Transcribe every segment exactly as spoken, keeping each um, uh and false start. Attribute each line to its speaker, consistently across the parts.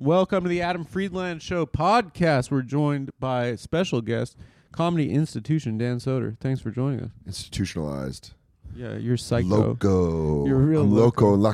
Speaker 1: welcome to the Adam Friedland Show podcast. We're joined by special guest, comedy institution Dan Soder. Thanks for joining us.
Speaker 2: Institutionalized.
Speaker 1: Yeah, you're psycho.
Speaker 2: Loco.
Speaker 1: You're real
Speaker 2: I'm
Speaker 1: loco.
Speaker 2: loco en la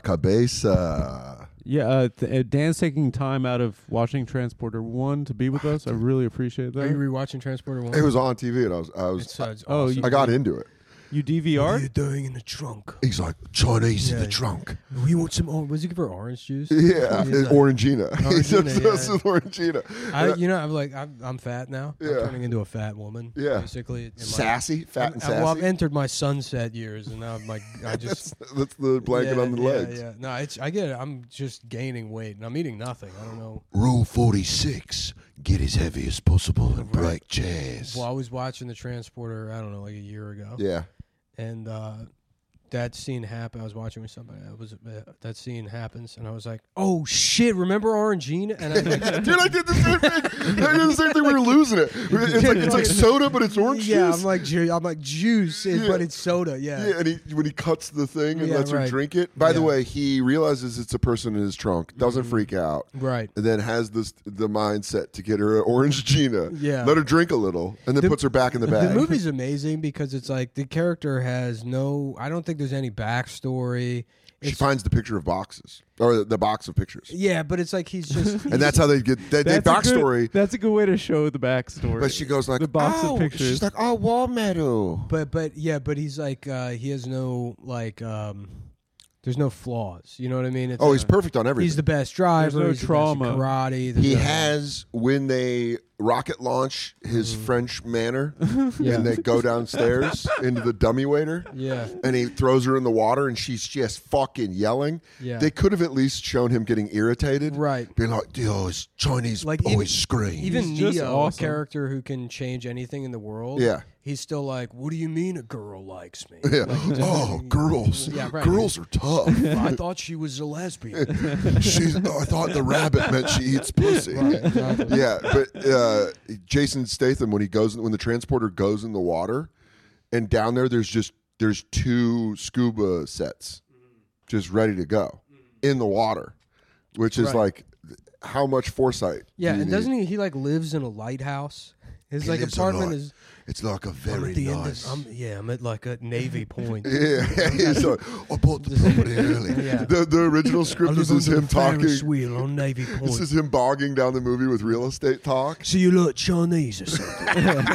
Speaker 2: cabeza.
Speaker 1: Yeah, uh, th- uh, Dan's taking time out of watching Transporter One to be with us. I really appreciate
Speaker 3: Are you
Speaker 1: that.
Speaker 3: rewatching Transporter One?
Speaker 2: It was on T V, and I was, I was,
Speaker 3: It's, uh, it's
Speaker 1: Oh,
Speaker 3: awesome.
Speaker 1: you-
Speaker 2: I got into it.
Speaker 1: You D V
Speaker 3: What are
Speaker 1: R?
Speaker 3: you doing in the trunk?
Speaker 2: He's like Chinese in
Speaker 3: Yeah.
Speaker 2: the trunk.
Speaker 3: We want some. Oh, was he give her orange juice?
Speaker 2: Yeah,
Speaker 3: He's
Speaker 2: and
Speaker 3: like-
Speaker 2: Orangina. He said
Speaker 3: Orangina,
Speaker 2: this
Speaker 3: yeah.
Speaker 2: with Orangina.
Speaker 3: I,
Speaker 2: And I-
Speaker 3: you know, I'm like, I'm, I'm fat now.
Speaker 2: Yeah.
Speaker 3: I'm turning into a fat woman.
Speaker 2: Yeah.
Speaker 3: basically. in my-
Speaker 2: sassy, fat and
Speaker 3: I- Well, I've
Speaker 2: sassy.
Speaker 3: entered my sunset years, and now I'm like, I just
Speaker 2: That's, that's the blanket
Speaker 3: yeah,
Speaker 2: on the
Speaker 3: yeah,
Speaker 2: legs.
Speaker 3: Yeah, no, it's I get it. I'm just gaining weight, and I'm eating nothing. I don't know.
Speaker 2: Rule forty-six: get as heavy as possible and
Speaker 3: Right.
Speaker 2: break chairs.
Speaker 3: Well, I was watching the Transporter. I don't know, like a year ago.
Speaker 2: Yeah.
Speaker 3: And uh, that scene happened. I was watching with somebody. I was uh, that scene happens, and I was like, "Oh shit! Remember Orangina?" And I like,
Speaker 2: Dude, I did the same thing. I did the same thing. We were losing it. It's like it's like soda, but it's orange
Speaker 3: yeah,
Speaker 2: juice.
Speaker 3: I'm like, ju- I'm like juice, it-
Speaker 2: Yeah.
Speaker 3: but it's soda. Yeah,
Speaker 2: Yeah, and he, when he cuts the thing and
Speaker 3: Yeah,
Speaker 2: lets her
Speaker 3: right.
Speaker 2: drink it. By the
Speaker 3: Yeah.
Speaker 2: way, he realizes it's a person in his trunk, doesn't
Speaker 3: Mhm.
Speaker 2: freak out,
Speaker 3: right.
Speaker 2: and then has this the mindset to get her an orange Gina.
Speaker 3: Yeah.
Speaker 2: Let her drink a little, and then
Speaker 3: The-
Speaker 2: puts her back in the bag.
Speaker 3: The movie's amazing because it's like the character has no. I don't think there's any backstory.
Speaker 2: she
Speaker 3: It's,
Speaker 2: finds the picture of boxes, or the box of pictures,
Speaker 3: yeah, but it's like he's just.
Speaker 2: and that's how they get they, they
Speaker 1: That's a
Speaker 2: backstory.
Speaker 1: good- That's a good way to show the backstory.
Speaker 2: But she goes like,
Speaker 1: The box of
Speaker 2: oh,
Speaker 1: pictures.
Speaker 2: she's like, oh, wall medal.
Speaker 3: But but yeah, but he's like uh, he has no like. um There's no flaws. You know what I mean? It's
Speaker 2: Oh,
Speaker 3: a-
Speaker 2: he's perfect on everything.
Speaker 3: He's the best driver.
Speaker 1: no
Speaker 3: he's the
Speaker 1: trauma.
Speaker 3: best at karate. there's
Speaker 2: He
Speaker 3: no-
Speaker 2: has, when they rocket launch his
Speaker 3: Mm-hmm.
Speaker 2: French manner,
Speaker 3: Yeah.
Speaker 2: and they go downstairs into the dummy waiter,
Speaker 3: Yeah.
Speaker 2: and he throws her in the water, and she's just fucking yelling.
Speaker 3: Yeah.
Speaker 2: They could have at least shown him getting irritated.
Speaker 3: Right.
Speaker 2: Being like, oh, his Chinese
Speaker 3: Like,
Speaker 2: always
Speaker 3: even-
Speaker 2: scream.
Speaker 3: Even
Speaker 1: He's just
Speaker 3: Neo,
Speaker 1: awesome.
Speaker 3: a character who can change anything in the world.
Speaker 2: Yeah.
Speaker 3: He's still like, what do you mean a girl likes me?
Speaker 2: Yeah.
Speaker 3: Like,
Speaker 2: Oh, girls.
Speaker 3: Yeah, right.
Speaker 2: Girls are tough.
Speaker 3: I thought she was a lesbian.
Speaker 2: She's, I thought the rabbit meant she eats pussy.
Speaker 3: Right, exactly.
Speaker 2: Yeah, but uh, Jason Statham, when he goes, when the transporter goes in the water, and down there, there's just there's two scuba sets, just ready to go in the water, which is
Speaker 3: Right.
Speaker 2: like, how much foresight?
Speaker 3: Yeah,
Speaker 2: do you
Speaker 3: and
Speaker 2: need?
Speaker 3: doesn't he? He like lives in a lighthouse. His
Speaker 2: He
Speaker 3: like
Speaker 2: lives a
Speaker 3: apartment
Speaker 2: lot.
Speaker 3: is.
Speaker 2: It's like a
Speaker 3: I'm
Speaker 2: very
Speaker 3: at the
Speaker 2: nice.
Speaker 3: end of, I'm, yeah, I'm at like a Navy Point.
Speaker 2: yeah, he's like, I bought the property early.
Speaker 3: Yeah.
Speaker 2: The the original
Speaker 3: I
Speaker 2: script
Speaker 3: live
Speaker 2: this is
Speaker 3: under
Speaker 2: him
Speaker 3: the Ferris
Speaker 2: talking.
Speaker 3: wheel on Navy
Speaker 2: This
Speaker 3: Point.
Speaker 2: is him bogging down the movie with real estate talk.
Speaker 3: So you look Chinese or something?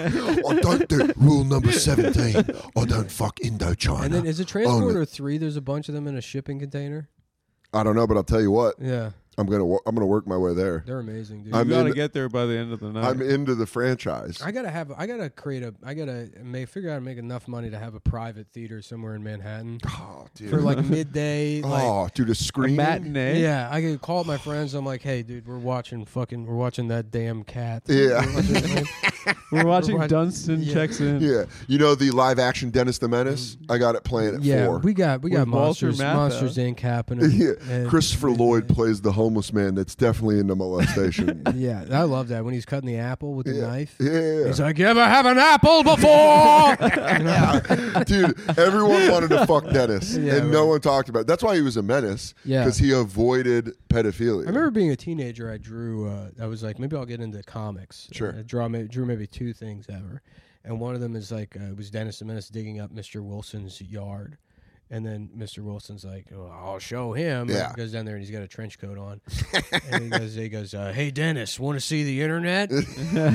Speaker 2: I don't do rule number seventeen. I don't fuck Indochina.
Speaker 3: And then is it Transporter three? There's a bunch of them in a shipping container.
Speaker 2: I don't know, but I'll tell you what.
Speaker 3: Yeah,
Speaker 2: I'm gonna wo- I'm gonna work my way there.
Speaker 3: they're amazing, dude.
Speaker 1: you
Speaker 2: I'm
Speaker 1: gotta
Speaker 2: in-
Speaker 1: get there by the end of the night.
Speaker 2: I'm into the franchise.
Speaker 3: I gotta have. I gotta create a. I gotta may figure out how to make enough money to have a private theater somewhere in Manhattan
Speaker 2: Oh, dude.
Speaker 3: for like midday. Like,
Speaker 2: oh, dude, a
Speaker 1: a
Speaker 2: screen.
Speaker 1: matinee.
Speaker 3: yeah, I could call my friends. I'm like, hey, dude, we're watching fucking. We're watching that damn cat.
Speaker 2: Yeah.
Speaker 3: We're watching-
Speaker 1: We're watching
Speaker 3: watching-
Speaker 1: Dunstan
Speaker 3: yeah.
Speaker 1: checks in.
Speaker 2: Yeah, you know the live action Dennis the Menace. I got it playing at
Speaker 3: yeah,
Speaker 2: four.
Speaker 3: we got we got
Speaker 1: With Walter
Speaker 3: monsters.
Speaker 1: Matthau.
Speaker 3: Monsters Incorporated happening.
Speaker 2: yeah,
Speaker 3: and-
Speaker 2: Christopher Lloyd plays the homeless man that's definitely into molestation.
Speaker 3: Yeah, I love that when he's cutting the apple with the
Speaker 2: yeah.
Speaker 3: knife.
Speaker 2: Yeah,
Speaker 3: He's like, "You ever have an apple before?"
Speaker 2: yeah. Dude, everyone wanted to fuck Dennis,
Speaker 3: Yeah,
Speaker 2: and no
Speaker 3: right.
Speaker 2: one talked about it. That's why he was a menace.
Speaker 3: Yeah.
Speaker 2: because he avoided pedophilia.
Speaker 3: I remember being a teenager. I drew. Uh, I was like, maybe I'll get into comics.
Speaker 2: Sure.
Speaker 3: I draw. Maybe, drew maybe two things ever, and one of them is like uh, it was Dennis the Menace digging up Mister Wilson's yard, and then Mister Wilson's like, oh, "I'll show him."
Speaker 2: Yeah.
Speaker 3: And he goes down there and he's got a trench coat on, and he goes, "He goes, uh, hey Dennis, want to see the internet?" and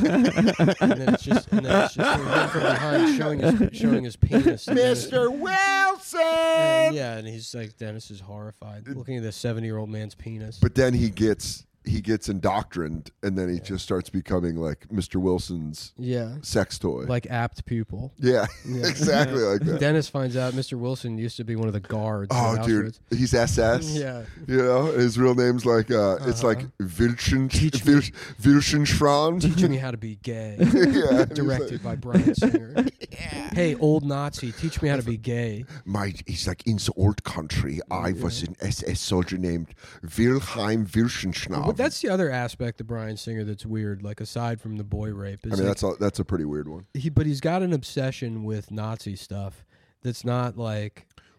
Speaker 3: then it's just, and then it's just him from behind showing his showing his penis. to Dennis.
Speaker 2: Mister Wilson.
Speaker 3: And, yeah, and he's like, Dennis is horrified looking at this seventy-year-old man's penis.
Speaker 2: But then he gets he gets indoctrined, and then he just starts becoming like Mister Wilson's
Speaker 3: yeah,
Speaker 2: sex toy.
Speaker 3: like apt pupil.
Speaker 2: yeah,
Speaker 3: Yeah.
Speaker 2: exactly like that.
Speaker 3: Dennis finds out Mister Wilson used to be one of the guards.
Speaker 2: Oh,
Speaker 3: at
Speaker 2: dude,
Speaker 3: Auschwitz.
Speaker 2: he's S S.
Speaker 3: Yeah.
Speaker 2: You know, his real name's like uh, it's
Speaker 3: Uh-huh.
Speaker 2: like Wilschen
Speaker 3: Teach me.
Speaker 2: Wil- Wilschenstrand.
Speaker 3: Teaching me how to be gay.
Speaker 2: yeah,
Speaker 3: Directed by Brian Singer. Hey, old Nazi, teach me how to be gay.
Speaker 2: My, he's like in the old country. I was an S S soldier named Wilhelm Wilschenschnabel.
Speaker 3: But that's the other aspect of Brian Singer that's weird. Like aside from the boy rape, is
Speaker 2: I mean,
Speaker 3: like,
Speaker 2: that's a, that's a pretty weird one.
Speaker 3: he. But he's got an obsession with Nazi stuff. That's not like.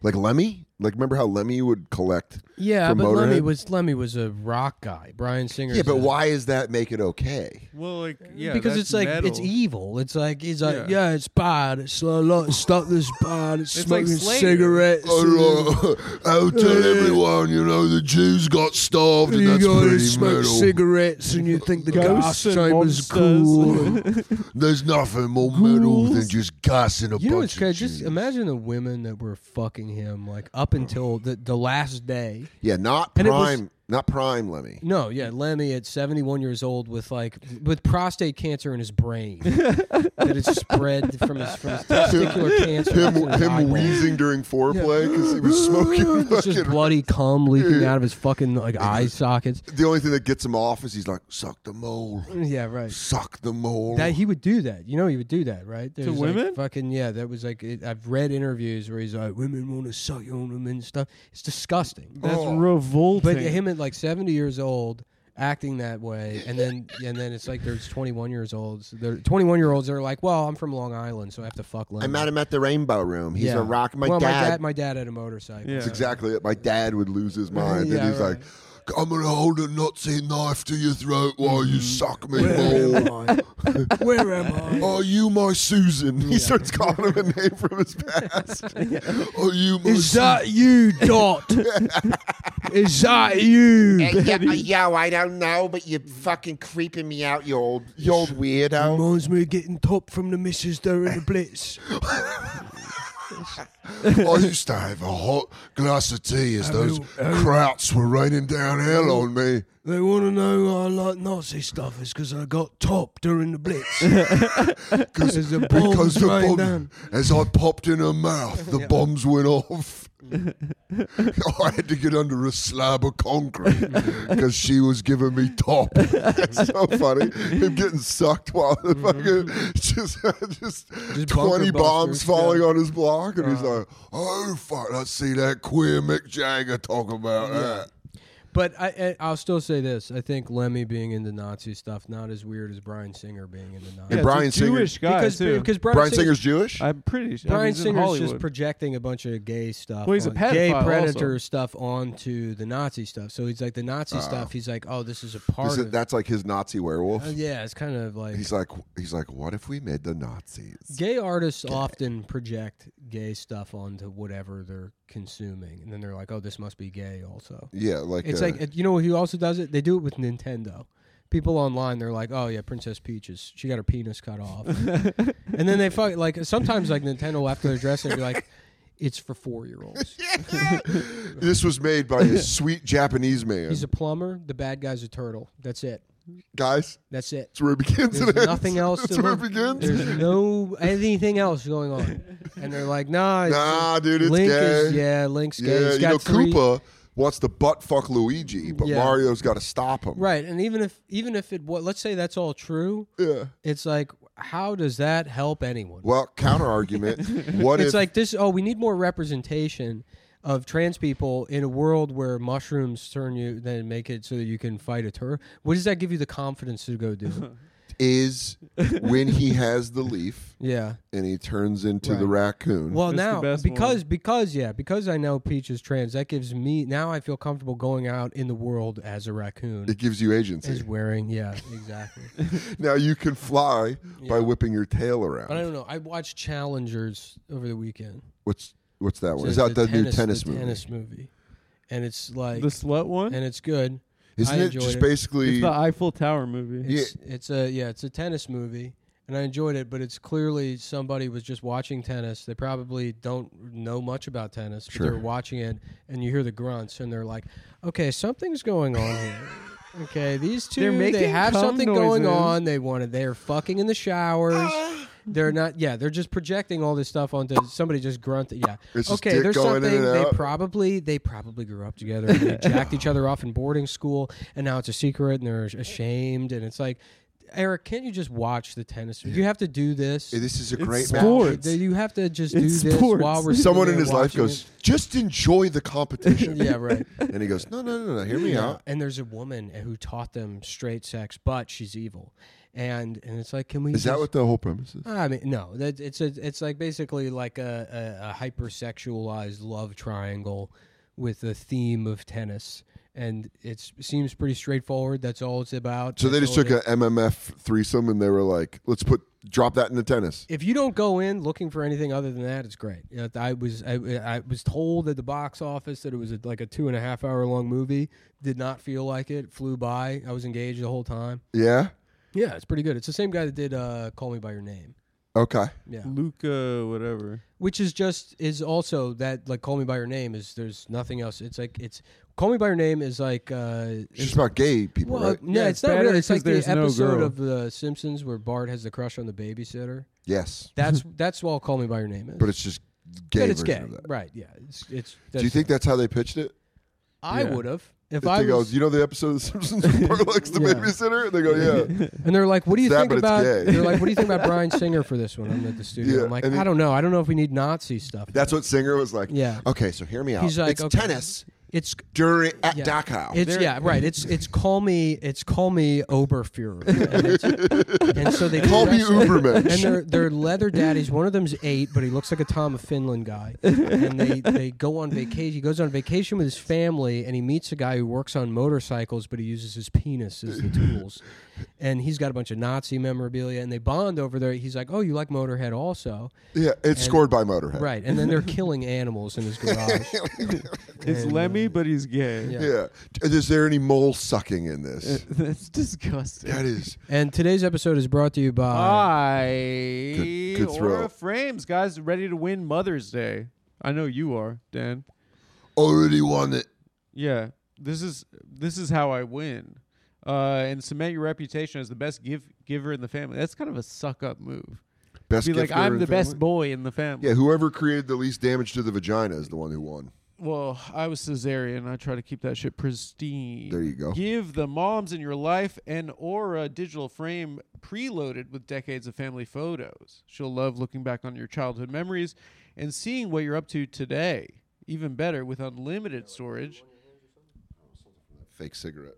Speaker 2: Like Lemmy? Like remember how Lemmy would collect?
Speaker 3: Yeah,
Speaker 2: from
Speaker 3: but Lemmy
Speaker 2: Motorhead?
Speaker 3: was Lemmy was a rock guy. Brian Singer.
Speaker 2: Yeah, but why does that make it okay?
Speaker 1: Well, like yeah,
Speaker 3: because
Speaker 1: that's
Speaker 3: it's like
Speaker 1: metal.
Speaker 3: it's evil. It's like he's like,
Speaker 1: Yeah.
Speaker 3: yeah, it's bad. It's a lot of stuff that's bad. It's,
Speaker 1: It's like
Speaker 3: smoking
Speaker 1: Slayer.
Speaker 3: cigarettes.
Speaker 2: Oh, I'll tell everyone, you know, the Jews got starved, and
Speaker 3: you
Speaker 2: that's
Speaker 3: gotta
Speaker 2: pretty
Speaker 3: smoke
Speaker 2: metal.
Speaker 3: cigarettes, and you think the gas
Speaker 1: Ghosts and
Speaker 3: chamber's
Speaker 1: monsters.
Speaker 3: cool.
Speaker 2: There's nothing more metal than just gassing a
Speaker 3: You know what's
Speaker 2: bunch
Speaker 3: crazy?
Speaker 2: of
Speaker 3: Just
Speaker 2: Jews.
Speaker 3: imagine the women that were fucking him like up until the, the last day.
Speaker 2: Yeah, not
Speaker 3: And it was-
Speaker 2: prime, not prime Lemmy.
Speaker 3: No, yeah, Lemmy at seventy-one years old with like with prostate cancer in his brain that had spread from his from his testicular cancer.
Speaker 2: Him,
Speaker 3: to his
Speaker 2: him
Speaker 3: eyeball.
Speaker 2: wheezing during foreplay because he was smoking.
Speaker 3: It's just
Speaker 2: fucking-
Speaker 3: bloody cum leaking out of his fucking like eye sockets.
Speaker 2: The only thing that gets him off is he's like, suck the mole,
Speaker 3: Yeah, right.
Speaker 2: suck the mole.
Speaker 3: That he would do that. You know, he would do that, right? There's like
Speaker 1: women?
Speaker 3: fucking yeah. That was like it, I've read interviews where he's like, women want to suck on them and stuff. It's disgusting.
Speaker 1: That's
Speaker 2: Oh.
Speaker 1: revolting.
Speaker 3: But him at like seventy years old acting that way, and then and then it's like there's twenty-one years olds. They're twenty-one year olds that are like, well, I'm from Long Island, so I have to fuck Lemmy.
Speaker 2: I met him at the Rainbow Room. He's
Speaker 3: Yeah.
Speaker 2: a rock. My
Speaker 3: well,
Speaker 2: dad.
Speaker 3: my dad, my dad had a motorcycle.
Speaker 1: Yeah.
Speaker 2: That's exactly it. My dad would lose his mind,
Speaker 3: Yeah,
Speaker 2: and he's
Speaker 3: right.
Speaker 2: like, "I'm gonna hold a Nazi knife to your throat while you suck me,
Speaker 3: Where
Speaker 2: mole.
Speaker 3: am I? Where am I?
Speaker 2: Are you my Susan?" He starts calling him a name from his past. Are you my
Speaker 3: Is
Speaker 2: Susan?
Speaker 3: that you, Dot? Is that you?
Speaker 4: yeah, yo, I don't know, but you're fucking creeping me out, you old, you old weirdo.
Speaker 3: Reminds me of getting top from the missus during the blitz.
Speaker 2: I used to have a hot glass of tea as those krauts were raining down hell on me.
Speaker 3: They want to know I like Nazi stuff. It's because I got top during the blitz.
Speaker 2: Because
Speaker 3: As the bombs
Speaker 2: because the
Speaker 3: rained
Speaker 2: bomb,
Speaker 3: down.
Speaker 2: as I popped in her mouth, the bombs went off. I had to get under a slab of concrete because she was giving me top. It's so funny. Him getting sucked while the fucking just, just,
Speaker 3: Just
Speaker 2: twenty
Speaker 3: bunker
Speaker 2: bombs
Speaker 3: busters,
Speaker 2: falling
Speaker 3: yeah.
Speaker 2: on his block, and he's
Speaker 3: Uh-huh.
Speaker 2: like, "Oh fuck, let's see that queer Mick Jagger talk about that."
Speaker 3: But I, I, I'll still say this. I think Lemmy being into Nazi stuff, not as weird as Brian Singer being into Nazi
Speaker 2: And
Speaker 1: yeah,
Speaker 2: Brian
Speaker 1: it's a
Speaker 2: Singer-
Speaker 1: Jewish guy
Speaker 3: because,
Speaker 1: too.
Speaker 3: because Brian,
Speaker 2: Brian
Speaker 3: Singer,
Speaker 2: Singer's Jewish.
Speaker 1: I'm pretty sure. I mean,
Speaker 3: Brian
Speaker 1: he's in
Speaker 3: Singer's
Speaker 1: Hollywood.
Speaker 3: just projecting a bunch of gay stuff,
Speaker 1: Well, he's a
Speaker 3: on- gay
Speaker 1: pedophile
Speaker 3: predator
Speaker 1: also.
Speaker 3: stuff onto the Nazi stuff. So he's like the Nazi
Speaker 2: Oh.
Speaker 3: stuff. He's like, oh, this is a part
Speaker 2: Is
Speaker 3: of
Speaker 2: it, that's like his Nazi werewolf.
Speaker 3: Uh, yeah, it's kind of like
Speaker 2: He's like, he's like, what if we made the Nazis?
Speaker 3: gay artists often project gay stuff onto whatever they're consuming, and then they're like, "Oh, this must be gay." Also,
Speaker 2: Yeah, like
Speaker 3: it's
Speaker 2: uh,
Speaker 3: like you know who also does it? They do it with Nintendo. People online, they're like, "Oh yeah, Princess Peach is she got her penis cut off," and then they fuck like sometimes like Nintendo after their dress, they'd be like, "It's for four year olds."
Speaker 2: this was made by a sweet Japanese man.
Speaker 3: He's a plumber. The bad guy's a turtle. That's it.
Speaker 2: Guys,
Speaker 3: That's it.
Speaker 2: that's where it begins and
Speaker 3: There's
Speaker 2: ends.
Speaker 3: nothing else.
Speaker 2: That's
Speaker 3: to
Speaker 2: where it
Speaker 3: look-
Speaker 2: begins.
Speaker 3: There's no anything else going on, and they're like, "Nah, it's
Speaker 2: Nah, dude, it's
Speaker 3: Link
Speaker 2: gay.
Speaker 3: is yeah, Link's gay.
Speaker 2: Yeah,
Speaker 3: He's
Speaker 2: you
Speaker 3: got
Speaker 2: know,
Speaker 3: three,
Speaker 2: Koopa wants to butt fuck Luigi, but
Speaker 3: Yeah.
Speaker 2: Mario's got to stop him.
Speaker 3: right? And even if even if it what let's say that's all true,
Speaker 2: Yeah.
Speaker 3: it's like how does that help anyone?
Speaker 2: Well, counter argument. What
Speaker 3: it's
Speaker 2: if
Speaker 3: like this. Oh, we need more representation of trans people in a world where mushrooms turn you then make it so that you can fight a tur. What does that give you the confidence to go do?
Speaker 2: is when he has the leaf
Speaker 3: Yeah.
Speaker 2: and he turns into the
Speaker 3: Right.
Speaker 2: raccoon?
Speaker 3: Well,
Speaker 1: That's the
Speaker 3: now
Speaker 1: best
Speaker 3: because
Speaker 1: one.
Speaker 3: because yeah because I know Peach is trans, that gives me now I feel comfortable going out in the world as a raccoon.
Speaker 2: it gives you agency.
Speaker 3: Is wearing yeah exactly.
Speaker 2: Now you can fly by
Speaker 3: Yeah.
Speaker 2: whipping your tail around.
Speaker 3: But I don't know. I watched Challengers over the weekend.
Speaker 2: What's what's that one?
Speaker 3: So
Speaker 2: Is that the, new
Speaker 3: tennis,
Speaker 2: tennis
Speaker 3: the
Speaker 2: movie?
Speaker 3: Tennis movie, and it's like
Speaker 1: the slut one.
Speaker 3: and it's good.
Speaker 2: Isn't
Speaker 3: I
Speaker 2: it
Speaker 3: enjoyed
Speaker 2: just
Speaker 3: it.
Speaker 2: basically?
Speaker 1: It's the Eiffel Tower movie.
Speaker 3: It's, it's a yeah, it's a tennis movie, and I enjoyed it. But it's clearly somebody was just watching tennis. They probably don't know much about tennis, but
Speaker 2: Sure.
Speaker 3: they're watching it, and you hear the grunts, and they're like, "Okay, something's going on here." Okay, these two
Speaker 1: They're
Speaker 3: they
Speaker 1: making
Speaker 3: have
Speaker 1: cum
Speaker 3: something going
Speaker 1: noises.
Speaker 3: on. They wanted they're fucking in the showers. They're not. Yeah, they're just projecting all this stuff onto somebody. Just grunted. Yeah.
Speaker 2: It's just
Speaker 3: Okay.
Speaker 2: dick
Speaker 3: There's
Speaker 2: going in
Speaker 3: something.
Speaker 2: and
Speaker 3: They
Speaker 2: out.
Speaker 3: probably they probably grew up together. And they jacked each other off in boarding school, and now it's a secret, and they're ashamed. And it's like, Eric, can't you just watch the tennis? You have to do this.
Speaker 2: Hey, this is a
Speaker 1: It's
Speaker 2: great
Speaker 1: sports.
Speaker 2: match.
Speaker 3: You have to just
Speaker 1: It's
Speaker 3: do this
Speaker 1: sports.
Speaker 3: while we're
Speaker 2: Someone in
Speaker 3: sitting
Speaker 2: his
Speaker 3: there
Speaker 2: life
Speaker 3: watching
Speaker 2: goes, just enjoy the competition.
Speaker 3: it. Yeah, right.
Speaker 2: And he goes, no, no, no, no, hear me
Speaker 3: Yeah.
Speaker 2: out.
Speaker 3: And there's a woman who taught them straight sex, but she's evil. And and it's like, can we?
Speaker 2: Is that
Speaker 3: just-
Speaker 2: what the whole premise is?
Speaker 3: I mean, no. That it's a, it's like basically like a, a, a hypersexualized love triangle with a theme of tennis, and it seems pretty straightforward. That's all it's about.
Speaker 2: So they
Speaker 3: That's
Speaker 2: just
Speaker 3: all
Speaker 2: took
Speaker 3: it
Speaker 2: a
Speaker 3: is.
Speaker 2: M M F threesome and they were like, let's put drop that into tennis.
Speaker 3: If you don't go in looking for anything other than that, it's great. You know, I was I, I was told at the box office that it was a, like a two and a half hour long movie. Did not feel like it. Flew by. I was engaged the whole time.
Speaker 2: Yeah?
Speaker 3: Yeah, it's pretty good. It's the same guy that did uh, Call Me by Your Name.
Speaker 2: Okay.
Speaker 3: Yeah,
Speaker 1: Luca, whatever.
Speaker 3: which is just is also that like Call Me by Your Name is there's nothing else. It's like it's Call Me by Your Name is like uh,
Speaker 2: It's just about gay people,
Speaker 3: well,
Speaker 2: right?
Speaker 3: no,
Speaker 1: Yeah,
Speaker 3: it's,
Speaker 1: it's
Speaker 3: not
Speaker 1: better
Speaker 3: really. It's
Speaker 1: because
Speaker 3: like the
Speaker 1: there's no
Speaker 3: episode
Speaker 1: girl.
Speaker 3: of The Simpsons where Bart has the crush on the babysitter.
Speaker 2: Yes.
Speaker 3: That's that's all Call Me by Your Name is.
Speaker 2: But it's just gay
Speaker 3: but it's gay,
Speaker 2: version of that.
Speaker 3: right? Yeah, it's it's.
Speaker 2: Do you think that's how they pitched it?
Speaker 3: I
Speaker 1: Yeah.
Speaker 3: would have if
Speaker 2: If
Speaker 3: I
Speaker 2: they
Speaker 3: was?
Speaker 2: go, you know the episode of The Simpsons where Bart likes the
Speaker 3: Yeah.
Speaker 2: babysitter? And they go, yeah.
Speaker 3: And they're like, "What do you
Speaker 2: It's that,
Speaker 3: think
Speaker 2: but it's
Speaker 3: about?"
Speaker 2: gay.
Speaker 3: They're like, "What do you think about Bryan Singer for this one?" I'm at the studio.
Speaker 2: Yeah,
Speaker 3: I'm like,
Speaker 2: and he-
Speaker 3: "I don't know. I don't know if we need Nazi stuff."
Speaker 2: That's what Singer was like.
Speaker 3: Yeah.
Speaker 2: Okay, so hear me out.
Speaker 3: He's like,
Speaker 2: it's
Speaker 3: okay.
Speaker 2: tennis
Speaker 3: It's
Speaker 2: during at
Speaker 3: yeah.
Speaker 2: Dachau.
Speaker 3: It's
Speaker 1: They're-
Speaker 3: yeah, right. It's it's call me it's call me Oberfuhrer, and, it's- and so they
Speaker 2: Call me
Speaker 3: dress-
Speaker 2: Ubermensch.
Speaker 3: and they're they're leather daddies. One of them's eight, but he looks like a Tom of Finland guy. And they they go on vacation. He goes on vacation with his family, and he meets a guy who works on motorcycles, but he uses his penis as the tools. And he's got a bunch of Nazi memorabilia, and they bond over there. He's like, "Oh, you like Motorhead also?"
Speaker 2: Yeah, it's
Speaker 3: And-
Speaker 2: scored by Motorhead.
Speaker 3: Right. And then they're killing animals in his garage.
Speaker 1: It's
Speaker 3: And,
Speaker 1: Lemmy,
Speaker 3: uh,
Speaker 1: but he's gay.
Speaker 3: Yeah.
Speaker 2: Yeah. Is there any mole sucking in this?
Speaker 1: That's disgusting.
Speaker 2: That is.
Speaker 3: And today's episode is brought to you by.
Speaker 1: By
Speaker 2: Good- good throw.
Speaker 1: Aura Frames, guys, ready to win Mother's Day. I know you are, Dan.
Speaker 2: Already won it.
Speaker 1: Yeah, this is this is how I win, uh, and cement your reputation as the best give giver in the family. That's kind of a suck up move.
Speaker 2: Best
Speaker 1: Be
Speaker 2: gift
Speaker 1: like,
Speaker 2: giver
Speaker 1: I'm
Speaker 2: in
Speaker 1: the best
Speaker 2: family?
Speaker 1: boy in the family.
Speaker 2: Yeah, whoever created the least damage to the vagina is the one who won.
Speaker 1: Well, I was cesarean. I try to keep that shit pristine.
Speaker 2: There you go.
Speaker 1: Give the moms in your life an Aura digital frame preloaded with decades of family photos. She'll love looking back on your childhood memories and seeing what you're up to today. Even better with unlimited storage.
Speaker 2: Fake cigarette.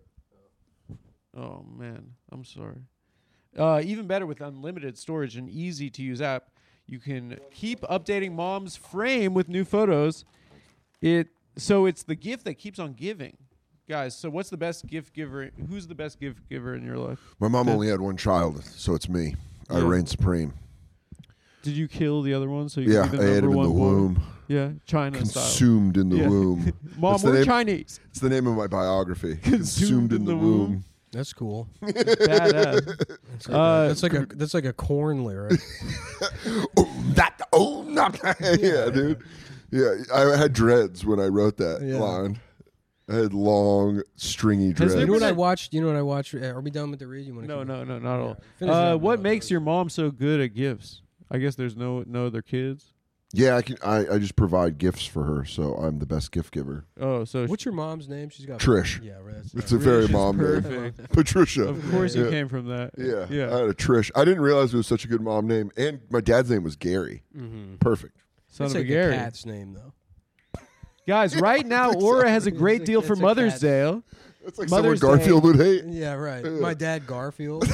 Speaker 1: Oh, man. I'm sorry. Uh, even better with unlimited storage and easy to use app. You can keep updating mom's frame with new photos. It so it's the gift that keeps on giving. Guys, so what's the best gift giver? Who's the best gift giver in your life?
Speaker 2: My mom
Speaker 1: Good.
Speaker 2: only had one child, so it's me. I
Speaker 1: Yeah.
Speaker 2: reign supreme.
Speaker 1: Did you kill the other one so you
Speaker 2: Yeah,
Speaker 1: could
Speaker 2: I
Speaker 1: be the
Speaker 2: ate him
Speaker 1: number
Speaker 2: in the
Speaker 1: one boy?
Speaker 2: womb.
Speaker 1: Yeah, China style.
Speaker 2: Consumed in the
Speaker 1: Yeah.
Speaker 2: womb.
Speaker 1: Mom,
Speaker 2: That's the
Speaker 1: we're
Speaker 2: name-
Speaker 1: Chinese.
Speaker 2: It's the name of my biography.
Speaker 1: Consumed
Speaker 2: Consumed in the womb.
Speaker 3: That's cool.
Speaker 1: Badass.
Speaker 3: That's like,
Speaker 1: Uh,
Speaker 3: a, that's like a that's like a corn lyric.
Speaker 2: Oh, that. Oh, not that. Yeah, dude. Yeah, I had dreads when I wrote that
Speaker 3: Yeah.
Speaker 2: line. I had long, stringy
Speaker 1: Has
Speaker 2: dreads.
Speaker 1: there
Speaker 3: You know what
Speaker 1: been
Speaker 3: I
Speaker 1: a-
Speaker 3: watched? You know what I watched? Uh, Are we done with the read? You want to?
Speaker 1: No, no, no, not at all.
Speaker 3: Finish it
Speaker 1: Uh,
Speaker 3: up,
Speaker 1: what
Speaker 3: uh,
Speaker 1: makes your mom so good at gifts? I guess there's no no other kids.
Speaker 2: Yeah, I can. I, I just provide gifts for her, so I'm the best gift giver.
Speaker 1: Oh, so
Speaker 3: What's your mom's name? She's got
Speaker 2: Trish.
Speaker 3: Yeah, right. That's
Speaker 2: It's
Speaker 3: uh,
Speaker 2: a very
Speaker 1: Trish is
Speaker 2: mom name.
Speaker 1: perfect.
Speaker 2: Patricia.
Speaker 1: Of course,
Speaker 2: Yeah.
Speaker 1: you came from that.
Speaker 2: Yeah,
Speaker 1: yeah.
Speaker 2: I had a Trish. I didn't realize it was such a good mom name, and my dad's name was Gary.
Speaker 3: mhm.
Speaker 2: Perfect.
Speaker 1: Son
Speaker 3: It's
Speaker 1: of
Speaker 3: like
Speaker 1: a Gary.
Speaker 3: a cat's name though.
Speaker 1: Guys, right now, Aura has a great deal for
Speaker 3: It's a
Speaker 1: Mother's
Speaker 3: cat.
Speaker 1: Day.
Speaker 2: That's like
Speaker 1: Mother's
Speaker 2: someone Garfield would hate.
Speaker 3: Yeah, right. My dad Garfield.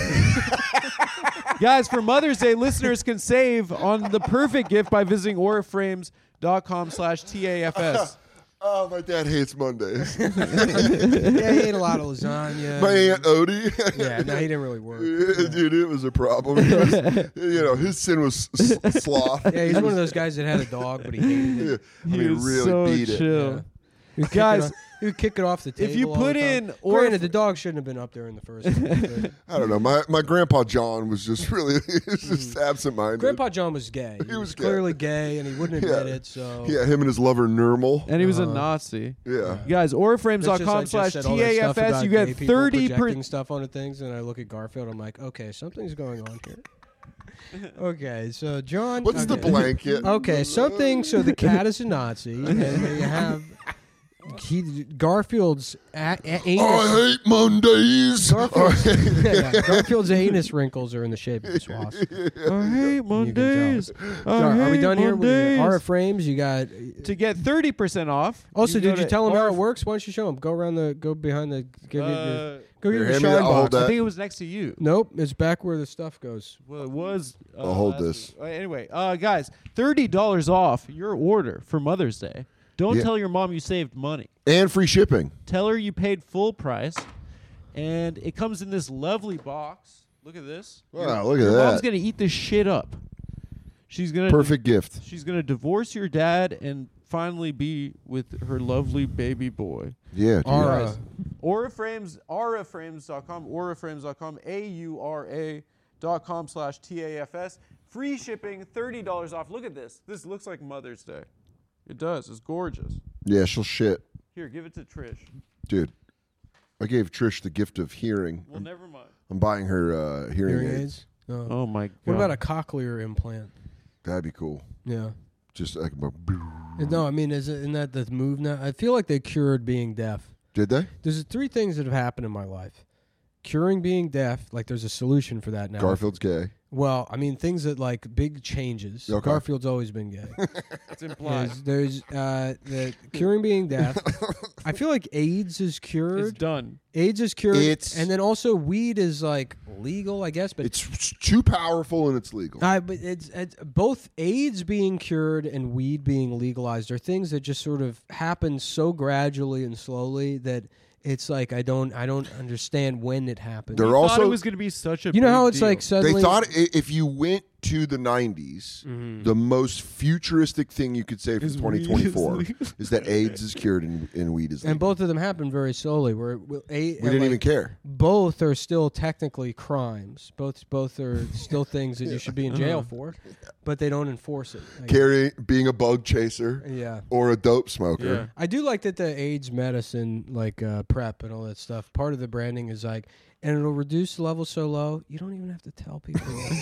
Speaker 1: Guys, for Mother's Day, listeners can save on the perfect gift by visiting auraframes.com slash TAFS.
Speaker 2: Oh, my dad hates Mondays.
Speaker 3: yeah, he ate a lot of lasagna.
Speaker 2: my aunt Odie.
Speaker 3: Yeah, no, he didn't really work.
Speaker 2: Dude, it was a problem. He was, you know, his sin was s- sloth.
Speaker 3: Yeah, he's one of those guys that had a dog, but he hated it.
Speaker 2: I
Speaker 1: He
Speaker 2: mean,
Speaker 1: was
Speaker 2: really
Speaker 1: so
Speaker 2: beat it.
Speaker 1: chill.
Speaker 3: Yeah. He would kick
Speaker 1: Guys,
Speaker 3: it off, he would kick it off the table.
Speaker 1: if you
Speaker 3: all
Speaker 1: put
Speaker 3: the time.
Speaker 1: in or
Speaker 3: granted,
Speaker 1: if-
Speaker 3: the dog shouldn't have been up there in the first place.
Speaker 2: I don't know. My my grandpa John was just really he was just absent-minded.
Speaker 3: Grandpa John was gay. He,
Speaker 2: He
Speaker 3: was,
Speaker 2: was gay.
Speaker 3: clearly gay, and he wouldn't admit
Speaker 2: Yeah.
Speaker 3: it. So
Speaker 2: Yeah, him and his lover Nirmal.
Speaker 1: And he was a
Speaker 3: Uh-huh.
Speaker 1: Nazi.
Speaker 2: Yeah.
Speaker 1: Guys,
Speaker 3: That's just- I
Speaker 1: auraframes.com
Speaker 3: just
Speaker 1: slash
Speaker 3: said all that stuff
Speaker 1: TAFS.
Speaker 3: about
Speaker 1: You
Speaker 3: gay
Speaker 1: get
Speaker 3: people
Speaker 1: thirty per.
Speaker 3: projecting stuff onto things, and I look at Garfield. I'm like, okay, something's going on here. Okay, so John.
Speaker 2: What's the
Speaker 3: okay.
Speaker 2: blanket?
Speaker 3: Okay, something. So the cat is a Nazi, and they have he Garfield's a, a, anus.
Speaker 2: I hate Mondays.
Speaker 3: Garfield's, yeah, Garfield's anus wrinkles are in the shape of a swastika.
Speaker 1: I hate Mondays. I
Speaker 3: Sorry, are we
Speaker 1: hate
Speaker 3: done here? with
Speaker 1: Mondays.
Speaker 3: Aura Frames, you got.
Speaker 1: To get thirty percent off.
Speaker 3: Also,
Speaker 1: go
Speaker 3: did you
Speaker 1: to
Speaker 3: tell him how
Speaker 1: Aura-
Speaker 3: it works? Why don't you show him? Go around the, go behind the, give you
Speaker 1: Uh,
Speaker 3: your, go
Speaker 2: Here,
Speaker 3: get your
Speaker 2: hand me
Speaker 3: shine
Speaker 2: that, I'll hold
Speaker 3: box.
Speaker 1: I
Speaker 2: that.
Speaker 1: think it was next to you.
Speaker 3: Nope, it's back where the stuff goes.
Speaker 1: Well, it was. Uh,
Speaker 2: I'll hold
Speaker 1: last
Speaker 2: this.
Speaker 1: week. Uh, anyway, uh, guys, thirty dollars off your order for Mother's Day. Don't
Speaker 2: Yeah.
Speaker 1: tell your mom you saved money.
Speaker 2: And free shipping.
Speaker 1: Tell her you paid full price, and it comes in this lovely box. Look at this.
Speaker 2: Wow, look at
Speaker 1: Your mom's
Speaker 2: that.
Speaker 1: gonna eat this shit up. She's gonna
Speaker 2: Perfect gift.
Speaker 1: She's gonna divorce your dad and finally be with her lovely baby boy.
Speaker 2: Yeah, dude.
Speaker 3: Aura.
Speaker 1: Guys, Auraframes, auraframes dot com, auraframes dot com, A U R A dot com slash T A F S. Free shipping, thirty dollars off. Look at this. This looks like Mother's Day. It does. It's gorgeous.
Speaker 2: Yeah, she'll shit.
Speaker 1: Here, give it to Trish.
Speaker 2: Dude, I gave Trish the gift of hearing.
Speaker 1: Well, never mind.
Speaker 2: I'm buying her uh, hearing,
Speaker 3: Hearing
Speaker 2: aids.
Speaker 3: aids. Oh.
Speaker 1: Oh, my God.
Speaker 3: What about a cochlear implant?
Speaker 2: That'd be cool.
Speaker 3: Yeah.
Speaker 2: Just like,
Speaker 3: No, I mean, is it, isn't that the move now? I feel like they cured being deaf.
Speaker 2: did they?
Speaker 3: There's three things that have happened in my life. Curing being deaf, like there's a solution for that now.
Speaker 2: Garfield's gay.
Speaker 3: Well, I mean, things that like big changes.
Speaker 2: Okay.
Speaker 3: Garfield's always been gay.
Speaker 1: It's implied.
Speaker 3: There's, there's uh, the curing being deaf. I feel like AIDS is
Speaker 1: It's
Speaker 3: cured.
Speaker 1: done.
Speaker 3: AIDS is cured.
Speaker 2: It's-
Speaker 3: and then also weed is like legal, I guess. But
Speaker 2: It's too powerful and it's legal.
Speaker 3: Uh, but it's, it's both AIDS being cured and weed being legalized are things that just sort of happen so gradually and slowly that it's like I don't I don't understand when it happened.
Speaker 2: They're
Speaker 1: You
Speaker 2: also-
Speaker 1: thought it was going to be such a
Speaker 3: You know
Speaker 1: big
Speaker 3: how it's
Speaker 1: deal.
Speaker 3: like suddenly
Speaker 2: They thought i- if you went to the nineties,
Speaker 3: Mhm.
Speaker 2: the most futuristic thing you could say for
Speaker 1: Is
Speaker 2: twenty
Speaker 1: weed
Speaker 2: twenty-four
Speaker 1: is legal.
Speaker 2: is that AIDS is cured and, and weed is legal.
Speaker 3: and both of them happened very slowly. Where well, a,
Speaker 2: we didn't
Speaker 3: like,
Speaker 2: even care.
Speaker 3: both are still technically crimes. Both both are still things that you should be in jail
Speaker 1: Uh-huh.
Speaker 3: for, but they don't enforce it. Like,
Speaker 2: Carrying, being a bug chaser
Speaker 3: yeah.
Speaker 2: or a dope smoker.
Speaker 1: Yeah.
Speaker 3: I do like that the AIDS medicine, like uh, PrEP and all that stuff, part of the branding is like, and it'll reduce the level so low, you don't even have to tell people.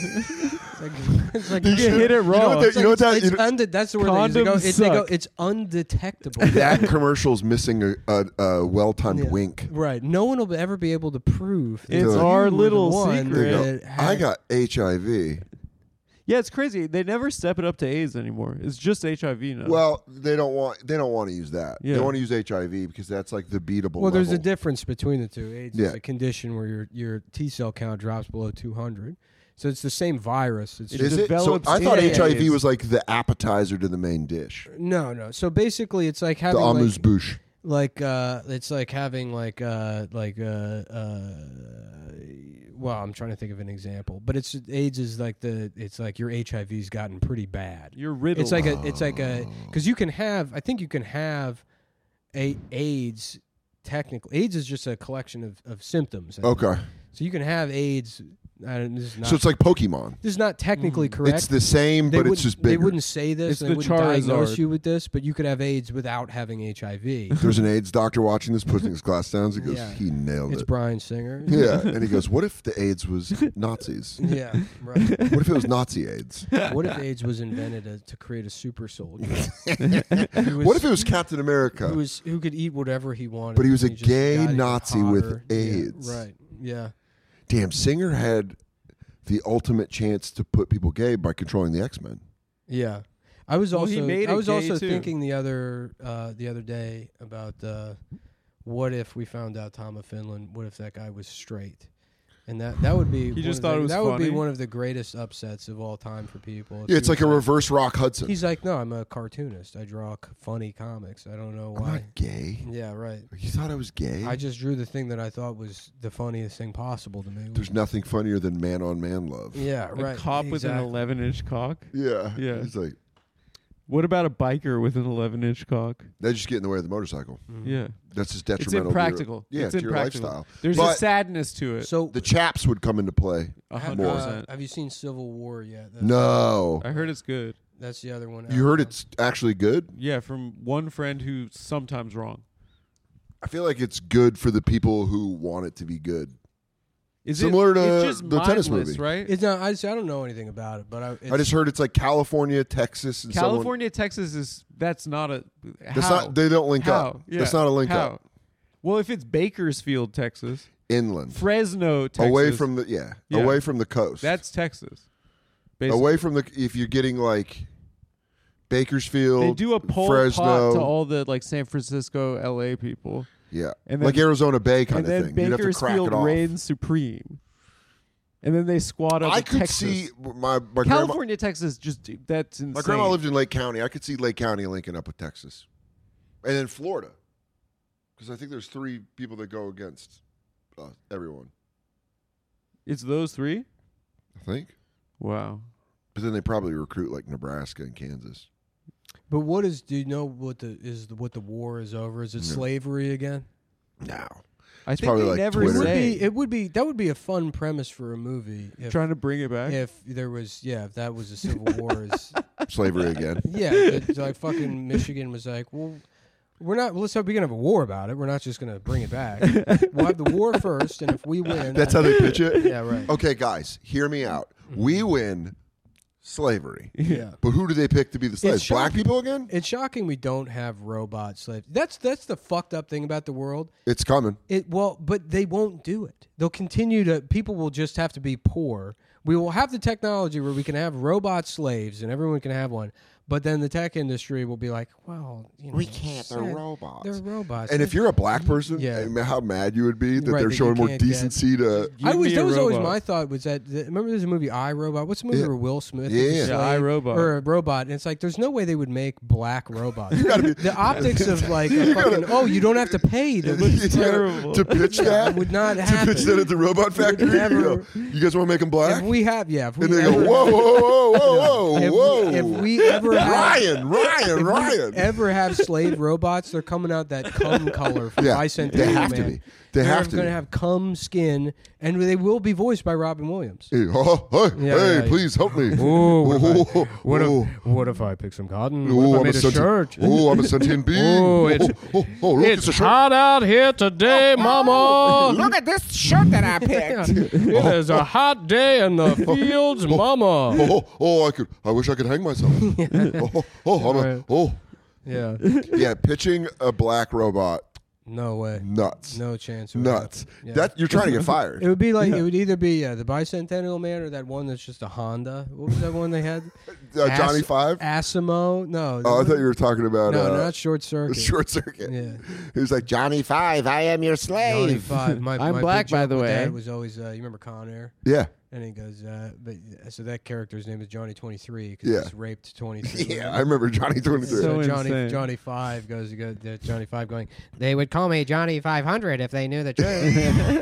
Speaker 3: it's like, it's like
Speaker 1: You can hit it
Speaker 2: You know
Speaker 1: raw.
Speaker 2: what that-
Speaker 3: It's
Speaker 2: you know
Speaker 3: like-
Speaker 2: what that-
Speaker 3: it's
Speaker 2: you know-
Speaker 3: unde- that's the word they use. They go,
Speaker 1: Condoms
Speaker 3: it's, they go,
Speaker 1: suck.
Speaker 3: it's undetectable.
Speaker 2: That commercial's missing a, a, a well-timed
Speaker 3: Yeah.
Speaker 2: wink.
Speaker 3: Right. No one will ever be able to prove that
Speaker 1: It's
Speaker 3: you
Speaker 1: our
Speaker 3: were the
Speaker 1: little
Speaker 3: one
Speaker 1: secret.
Speaker 2: They go,
Speaker 3: that
Speaker 2: I
Speaker 3: had-
Speaker 2: got H I V.
Speaker 1: Yeah, it's crazy. They never step it up to AIDS anymore. It's just H I V now.
Speaker 2: Well, they don't want they don't want to use that.
Speaker 1: Yeah.
Speaker 2: They want to use H I V because that's like the beatable.
Speaker 3: Well, there's a
Speaker 2: level.
Speaker 3: difference between the two. AIDS is
Speaker 2: Yeah.
Speaker 3: a condition where your your T cell count drops below two hundred. So it's the same virus. It's
Speaker 1: It
Speaker 3: just
Speaker 2: Is it? So
Speaker 1: develops
Speaker 2: I thought
Speaker 3: in
Speaker 2: H I V
Speaker 1: AIDS.
Speaker 2: was like the appetizer to the main dish.
Speaker 3: no, no. So basically, it's like
Speaker 2: The
Speaker 3: having like,
Speaker 2: amuse bouche.
Speaker 3: like uh it's like having like uh like uh uh well I'm trying to think of an example, but it's AIDS is like the it's like your H I V's gotten pretty bad.
Speaker 1: You're riddled.
Speaker 3: It's like a it's like a because you can have I think you can have a AIDS technically AIDS is just a collection of, of symptoms. I think.
Speaker 2: Okay,
Speaker 3: So you can have AIDS. I don't, this is not
Speaker 2: so it's like Pokemon.
Speaker 3: this is not technically correct.
Speaker 2: It's the same,
Speaker 3: They
Speaker 2: but it's
Speaker 3: wouldn't-
Speaker 2: just
Speaker 3: They
Speaker 2: bigger.
Speaker 3: wouldn't say this.
Speaker 1: It's
Speaker 3: and
Speaker 1: the
Speaker 3: they wouldn't diagnose
Speaker 1: Charizard.
Speaker 3: you with this, but you could have AIDS without having H I V.
Speaker 2: There's an AIDS doctor watching this, putting his glass down. He goes,
Speaker 3: Yeah.
Speaker 2: he nailed
Speaker 3: It's
Speaker 2: it.
Speaker 3: Brian Singer.
Speaker 2: Yeah, and he goes, what if the AIDS was Nazis?
Speaker 3: Yeah, right.
Speaker 2: What if it was Nazi AIDS?
Speaker 3: What if AIDS was invented as, to create a super soldier? Who was-
Speaker 2: What if it was Captain
Speaker 3: who
Speaker 2: America?
Speaker 3: was who could eat whatever he wanted?
Speaker 2: But he was
Speaker 3: and
Speaker 2: a
Speaker 3: just
Speaker 2: gay
Speaker 3: got even
Speaker 2: Nazi with
Speaker 3: hotter. Yeah,
Speaker 2: AIDS.
Speaker 3: right. Yeah.
Speaker 2: Damn, Singer had the ultimate chance to put people gay by controlling the X-Men.
Speaker 3: Yeah. I was
Speaker 1: Well,
Speaker 3: also
Speaker 1: he made
Speaker 3: I
Speaker 1: it
Speaker 3: was
Speaker 1: gay,
Speaker 3: also
Speaker 1: too.
Speaker 3: thinking the other uh, the other day about uh, what if we found out Tom of Finland? What if that guy was straight? And that that would be
Speaker 1: He
Speaker 3: one
Speaker 1: just
Speaker 3: of
Speaker 1: thought
Speaker 3: the-
Speaker 1: it was
Speaker 3: that would be
Speaker 1: funny.
Speaker 3: one of the greatest upsets of all time for people. if
Speaker 2: Yeah,
Speaker 3: he
Speaker 2: it's like
Speaker 3: was
Speaker 2: a reverse Rock Hudson.
Speaker 3: He's like, no, I'm a cartoonist. I draw c- funny comics. I don't know
Speaker 2: I'm
Speaker 3: why.
Speaker 2: not gay.
Speaker 3: Yeah, right.
Speaker 2: You thought I was gay?
Speaker 3: I just drew the thing that I thought was the funniest thing possible to me.
Speaker 2: There's nothing funnier than man-on-man love.
Speaker 3: yeah,
Speaker 1: a
Speaker 3: right.
Speaker 1: cop with an
Speaker 3: exactly.
Speaker 1: eleven-inch cock.
Speaker 2: Yeah.
Speaker 1: Yeah.
Speaker 2: He's like,
Speaker 1: What about a biker with an eleven-inch cock?
Speaker 2: they just get in the way of the motorcycle.
Speaker 3: Mhm.
Speaker 1: Yeah,
Speaker 2: That's just
Speaker 1: it's
Speaker 2: detrimental.
Speaker 1: impractical.
Speaker 2: To your, yeah,
Speaker 1: it's
Speaker 2: to your
Speaker 1: impractical.
Speaker 2: lifestyle.
Speaker 1: There's
Speaker 2: But
Speaker 1: a sadness to it.
Speaker 3: So,
Speaker 2: the chaps would come into play.
Speaker 1: A
Speaker 3: have,
Speaker 1: hundred
Speaker 3: uh,
Speaker 1: percent.
Speaker 3: have you seen Civil War yet? That's,
Speaker 2: No.
Speaker 1: I heard it's good.
Speaker 3: That's the other one.
Speaker 2: You
Speaker 3: out
Speaker 2: heard
Speaker 3: now.
Speaker 2: it's actually good?
Speaker 1: Yeah, from one friend who's sometimes wrong.
Speaker 2: I feel like it's good for the people who want it to be good.
Speaker 1: Is
Speaker 2: Similar
Speaker 1: it,
Speaker 2: to
Speaker 1: it's just
Speaker 2: the tennis
Speaker 1: mindless,
Speaker 2: movie.
Speaker 1: right?
Speaker 3: It's not. I, just, I don't know anything about it, but I. It's,
Speaker 2: I just heard it's like California, Texas, and someone-
Speaker 1: California, Texas is that's not a.
Speaker 2: That's
Speaker 1: how?
Speaker 2: not. They don't link
Speaker 1: How?
Speaker 2: up.
Speaker 1: Yeah.
Speaker 2: That's not a link
Speaker 1: How?
Speaker 2: up.
Speaker 1: Well, if it's Bakersfield, Texas,
Speaker 2: Inland,
Speaker 1: Fresno, Texas,
Speaker 2: away from the yeah,
Speaker 1: Yeah.
Speaker 2: away from the coast.
Speaker 1: that's Texas. Basically.
Speaker 2: away from the. If you're getting like Bakersfield,
Speaker 1: They do a poll
Speaker 2: Fresno,
Speaker 1: pot to all the like San Francisco, L A people,
Speaker 2: yeah,
Speaker 1: and then-
Speaker 2: like Arizona Bay kind
Speaker 1: and
Speaker 2: of
Speaker 1: then
Speaker 2: thing. You'd have to crack
Speaker 1: Bakersfield
Speaker 2: it off.
Speaker 1: reigns supreme. And then they squat up.
Speaker 2: I
Speaker 1: in
Speaker 2: could
Speaker 1: Texas.
Speaker 2: see my my grandma.
Speaker 1: California, Texas, just that's insane.
Speaker 2: My grandma lived in Lake County. I could see Lake County linking up with Texas, and then Florida, because I think there's three people that go against uh, everyone.
Speaker 1: It's those three.
Speaker 2: I think,
Speaker 1: Wow.
Speaker 2: but then they probably recruit like Nebraska and Kansas.
Speaker 3: But what is? Do you know what the is the, what the war is over? Is it
Speaker 2: No.
Speaker 3: slavery again?
Speaker 2: No,
Speaker 1: I think
Speaker 2: probably
Speaker 1: they
Speaker 2: like
Speaker 1: never
Speaker 3: It
Speaker 2: Twitter.
Speaker 3: would
Speaker 1: say.
Speaker 3: be. It would be. That would be a fun premise for a movie. If,
Speaker 1: Trying to bring it back.
Speaker 3: if there was, yeah, if that was a civil war. Is,
Speaker 2: slavery again.
Speaker 3: yeah, it's like fucking Michigan was like, well, we're not. Let's hope we can have a war about it. We're not just gonna bring it back. We'll have the war first, and if we win,
Speaker 2: That's how they pitch it.
Speaker 3: yeah, right.
Speaker 2: Okay, guys, hear me out. We win slavery,
Speaker 3: Yeah.
Speaker 2: but who do they pick to be the slaves? Black
Speaker 3: shocking.
Speaker 2: people again?
Speaker 3: It's shocking we don't have robot slaves. That's that's the fucked up thing about the world.
Speaker 2: It's coming.
Speaker 3: It well, but they won't do it. They'll continue to. People will just have to be poor. We will have the technology where we can have robot slaves and everyone can have one. But then the tech industry will be like, well, you know,
Speaker 4: We can't. They're
Speaker 3: sad.
Speaker 4: robots.
Speaker 3: They're robots.
Speaker 2: And if you're a black person,
Speaker 3: Yeah.
Speaker 2: I mean, how mad you would be that
Speaker 3: Right,
Speaker 2: they're
Speaker 3: that you
Speaker 2: showing more
Speaker 3: can't get-
Speaker 2: decency to.
Speaker 1: Give
Speaker 3: I was
Speaker 1: me
Speaker 3: that
Speaker 1: a
Speaker 3: was always
Speaker 1: robot.
Speaker 3: my thought was that the, remember there's a movie iRobot. What's the movie
Speaker 2: Yeah.
Speaker 3: where Will Smith?
Speaker 2: Yeah,
Speaker 3: is a
Speaker 2: yeah.
Speaker 1: Yeah,
Speaker 3: slave?
Speaker 1: iRobot.
Speaker 3: or a robot, and it's like there's no way they would make black robots.
Speaker 2: gotta be-
Speaker 3: the optics of like a fucking oh you don't have to pay to,
Speaker 2: Yeah,
Speaker 1: terrible.
Speaker 2: to pitch that
Speaker 3: would not
Speaker 2: to
Speaker 3: happen.
Speaker 2: pitch that at the robot factory.
Speaker 3: never-
Speaker 2: you, know, you guys want to make them black?
Speaker 3: If we have yeah, if we
Speaker 2: And they
Speaker 3: ever,
Speaker 2: go, whoa, whoa, whoa, whoa,
Speaker 3: if,
Speaker 2: whoa,
Speaker 3: we,
Speaker 2: whoa.
Speaker 3: if we ever have,
Speaker 2: Ryan, Ryan,
Speaker 3: if we
Speaker 2: Ryan.
Speaker 3: ever have slave robots, they're coming out that cum color from
Speaker 2: Yeah,
Speaker 3: Bicentennial
Speaker 2: they have to
Speaker 3: Man.
Speaker 2: be. They
Speaker 3: They're
Speaker 2: have to
Speaker 3: going
Speaker 2: be.
Speaker 3: to have cum skin, and they will be voiced by Robin Williams.
Speaker 2: Hey, oh, hey,
Speaker 3: Yeah,
Speaker 2: hey,
Speaker 3: yeah, yeah.
Speaker 2: please help me.
Speaker 3: Oh, what if I-
Speaker 2: oh,
Speaker 3: What
Speaker 2: oh,
Speaker 3: if, what if I pick some cotton?
Speaker 2: oh,
Speaker 3: What if I
Speaker 2: I'm
Speaker 3: made a,
Speaker 2: sentient-
Speaker 3: shirt?
Speaker 2: Oh, I'm a sentient being.
Speaker 3: Oh, it's-
Speaker 2: oh, oh, oh, look, it's, a shirt.
Speaker 3: hot out here today, Mama.
Speaker 4: Look at this shirt that I picked.
Speaker 3: It is a hot day in the fields, Mama.
Speaker 2: Oh, oh, I could. I wish I could hang myself. oh, oh, I'm a,
Speaker 3: Right.
Speaker 2: oh,
Speaker 3: Yeah.
Speaker 2: yeah. Pitching a black robot,
Speaker 3: No way.
Speaker 2: nuts,
Speaker 3: No chance. it would
Speaker 2: nuts.
Speaker 3: happen. Yeah.
Speaker 2: That you're trying to get fired.
Speaker 3: It would be like it would either be uh, the Bicentennial Man or that one that's just a Honda. What was that one they had?
Speaker 2: Uh, Johnny
Speaker 3: As-
Speaker 2: Five.
Speaker 3: Asimo? No.
Speaker 2: Oh, I thought you were talking about
Speaker 3: No,
Speaker 2: uh,
Speaker 3: not Short Circuit.
Speaker 2: Short Circuit.
Speaker 3: Yeah.
Speaker 2: He was like Johnny.
Speaker 4: Johnny Five, I am your
Speaker 3: Johnny
Speaker 4: slave.
Speaker 3: Five. My,
Speaker 1: I'm
Speaker 3: my
Speaker 1: black,
Speaker 3: big
Speaker 1: by
Speaker 3: joke
Speaker 1: the
Speaker 3: with
Speaker 1: way.
Speaker 3: that was always uh, you remember Con Air?
Speaker 2: Yeah,
Speaker 3: And he goes, uh, but so that character's name is Johnny twenty-three because
Speaker 2: Yeah.
Speaker 3: he's raped twenty-three.
Speaker 2: yeah. I remember Johnny Twenty Three.
Speaker 1: So
Speaker 3: So Johnny
Speaker 1: insane.
Speaker 3: Johnny Five goes to go uh, Johnny Five going. They would call me Johnny Five Hundred if they knew the truth.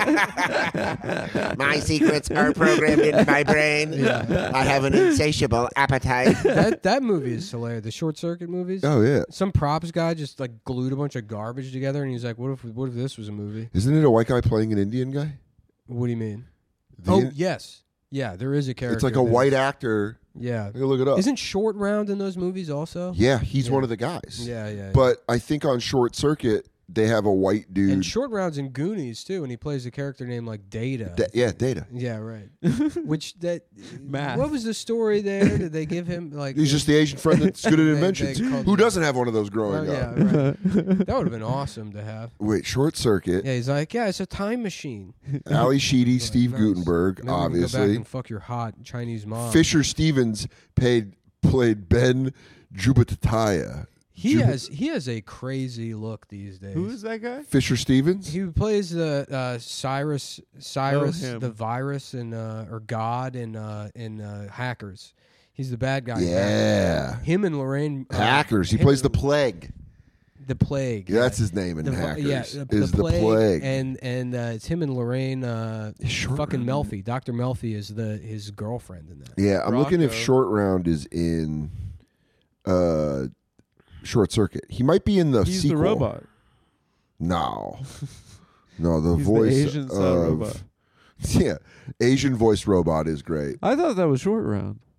Speaker 4: My secrets are programmed into my brain.
Speaker 3: Yeah.
Speaker 4: I have an insatiable appetite.
Speaker 3: that that movie is hilarious. The Short Circuit movies.
Speaker 2: Oh yeah.
Speaker 3: Some props guy just like glued a bunch of garbage together, and he's like, "What if what if this was a movie?"
Speaker 2: Isn't it a white guy playing an Indian guy?
Speaker 3: What do you mean?
Speaker 2: The-
Speaker 3: oh yes, yeah, there is a character.
Speaker 2: it's like a
Speaker 3: that
Speaker 2: white
Speaker 3: is-
Speaker 2: actor.
Speaker 3: Yeah,
Speaker 2: Go look it up.
Speaker 3: isn't Short Round in those movies also?
Speaker 2: yeah, he's
Speaker 3: Yeah.
Speaker 2: one of the guys.
Speaker 3: Yeah, yeah.
Speaker 2: But I think on Short Circuit they have a white dude.
Speaker 3: and Short Round's in Goonies too, and he plays a character named like Data.
Speaker 2: Da- yeah, Data.
Speaker 3: Yeah, right. Which that
Speaker 1: Math.
Speaker 3: What was the story there? Did they give him like?
Speaker 2: He's just the Asian friend that's good at
Speaker 3: They-
Speaker 2: inventions.
Speaker 3: they called
Speaker 2: Who
Speaker 3: him-
Speaker 2: doesn't have one of those
Speaker 3: Oh,
Speaker 2: growing
Speaker 3: yeah,
Speaker 2: up?
Speaker 3: right. That would have been awesome to have.
Speaker 2: Wait, Short Circuit.
Speaker 3: Yeah, he's like, yeah, it's a time machine.
Speaker 2: Ali Sheedy,
Speaker 3: Right,
Speaker 2: Steve
Speaker 3: nice.
Speaker 2: Gutenberg,
Speaker 3: Maybe we can go back
Speaker 2: obviously.
Speaker 3: and fuck your hot Chinese mom.
Speaker 2: Fisher Stevens paid played Ben Jubatataya.
Speaker 3: He
Speaker 2: Ju-
Speaker 3: has he has a crazy look these days.
Speaker 1: Who is that guy?
Speaker 2: Fisher Stevens.
Speaker 3: He plays the uh, Cyrus Cyrus
Speaker 1: Oh, him.
Speaker 3: the virus and uh, or God in uh, in uh, Hackers. He's the bad guy. in
Speaker 2: Yeah.
Speaker 3: Hackers. Him and Lorraine uh,
Speaker 2: Hackers. He
Speaker 3: him
Speaker 2: plays the
Speaker 3: and-
Speaker 2: plague.
Speaker 3: the plague.
Speaker 2: Yeah, that's his name in
Speaker 3: The vi-
Speaker 2: Hackers.
Speaker 3: yeah, the,
Speaker 2: is
Speaker 3: the
Speaker 2: the
Speaker 3: plague,
Speaker 2: plague.
Speaker 3: and and uh, it's him and Lorraine. Uh,
Speaker 2: Short
Speaker 3: fucking
Speaker 2: Round.
Speaker 3: Melfi. Doctor Melfi is the his girlfriend in that.
Speaker 2: Yeah, I'm looking if
Speaker 1: Rocco.
Speaker 2: Short Round is in uh, Short Circuit. He might be in the
Speaker 1: He's
Speaker 2: sequel.
Speaker 1: the robot.
Speaker 2: No, no, the
Speaker 1: He's the
Speaker 2: voice
Speaker 1: Asian style
Speaker 2: of
Speaker 1: robot.
Speaker 2: yeah, Asian voice robot is great.
Speaker 1: I thought that was Short Round.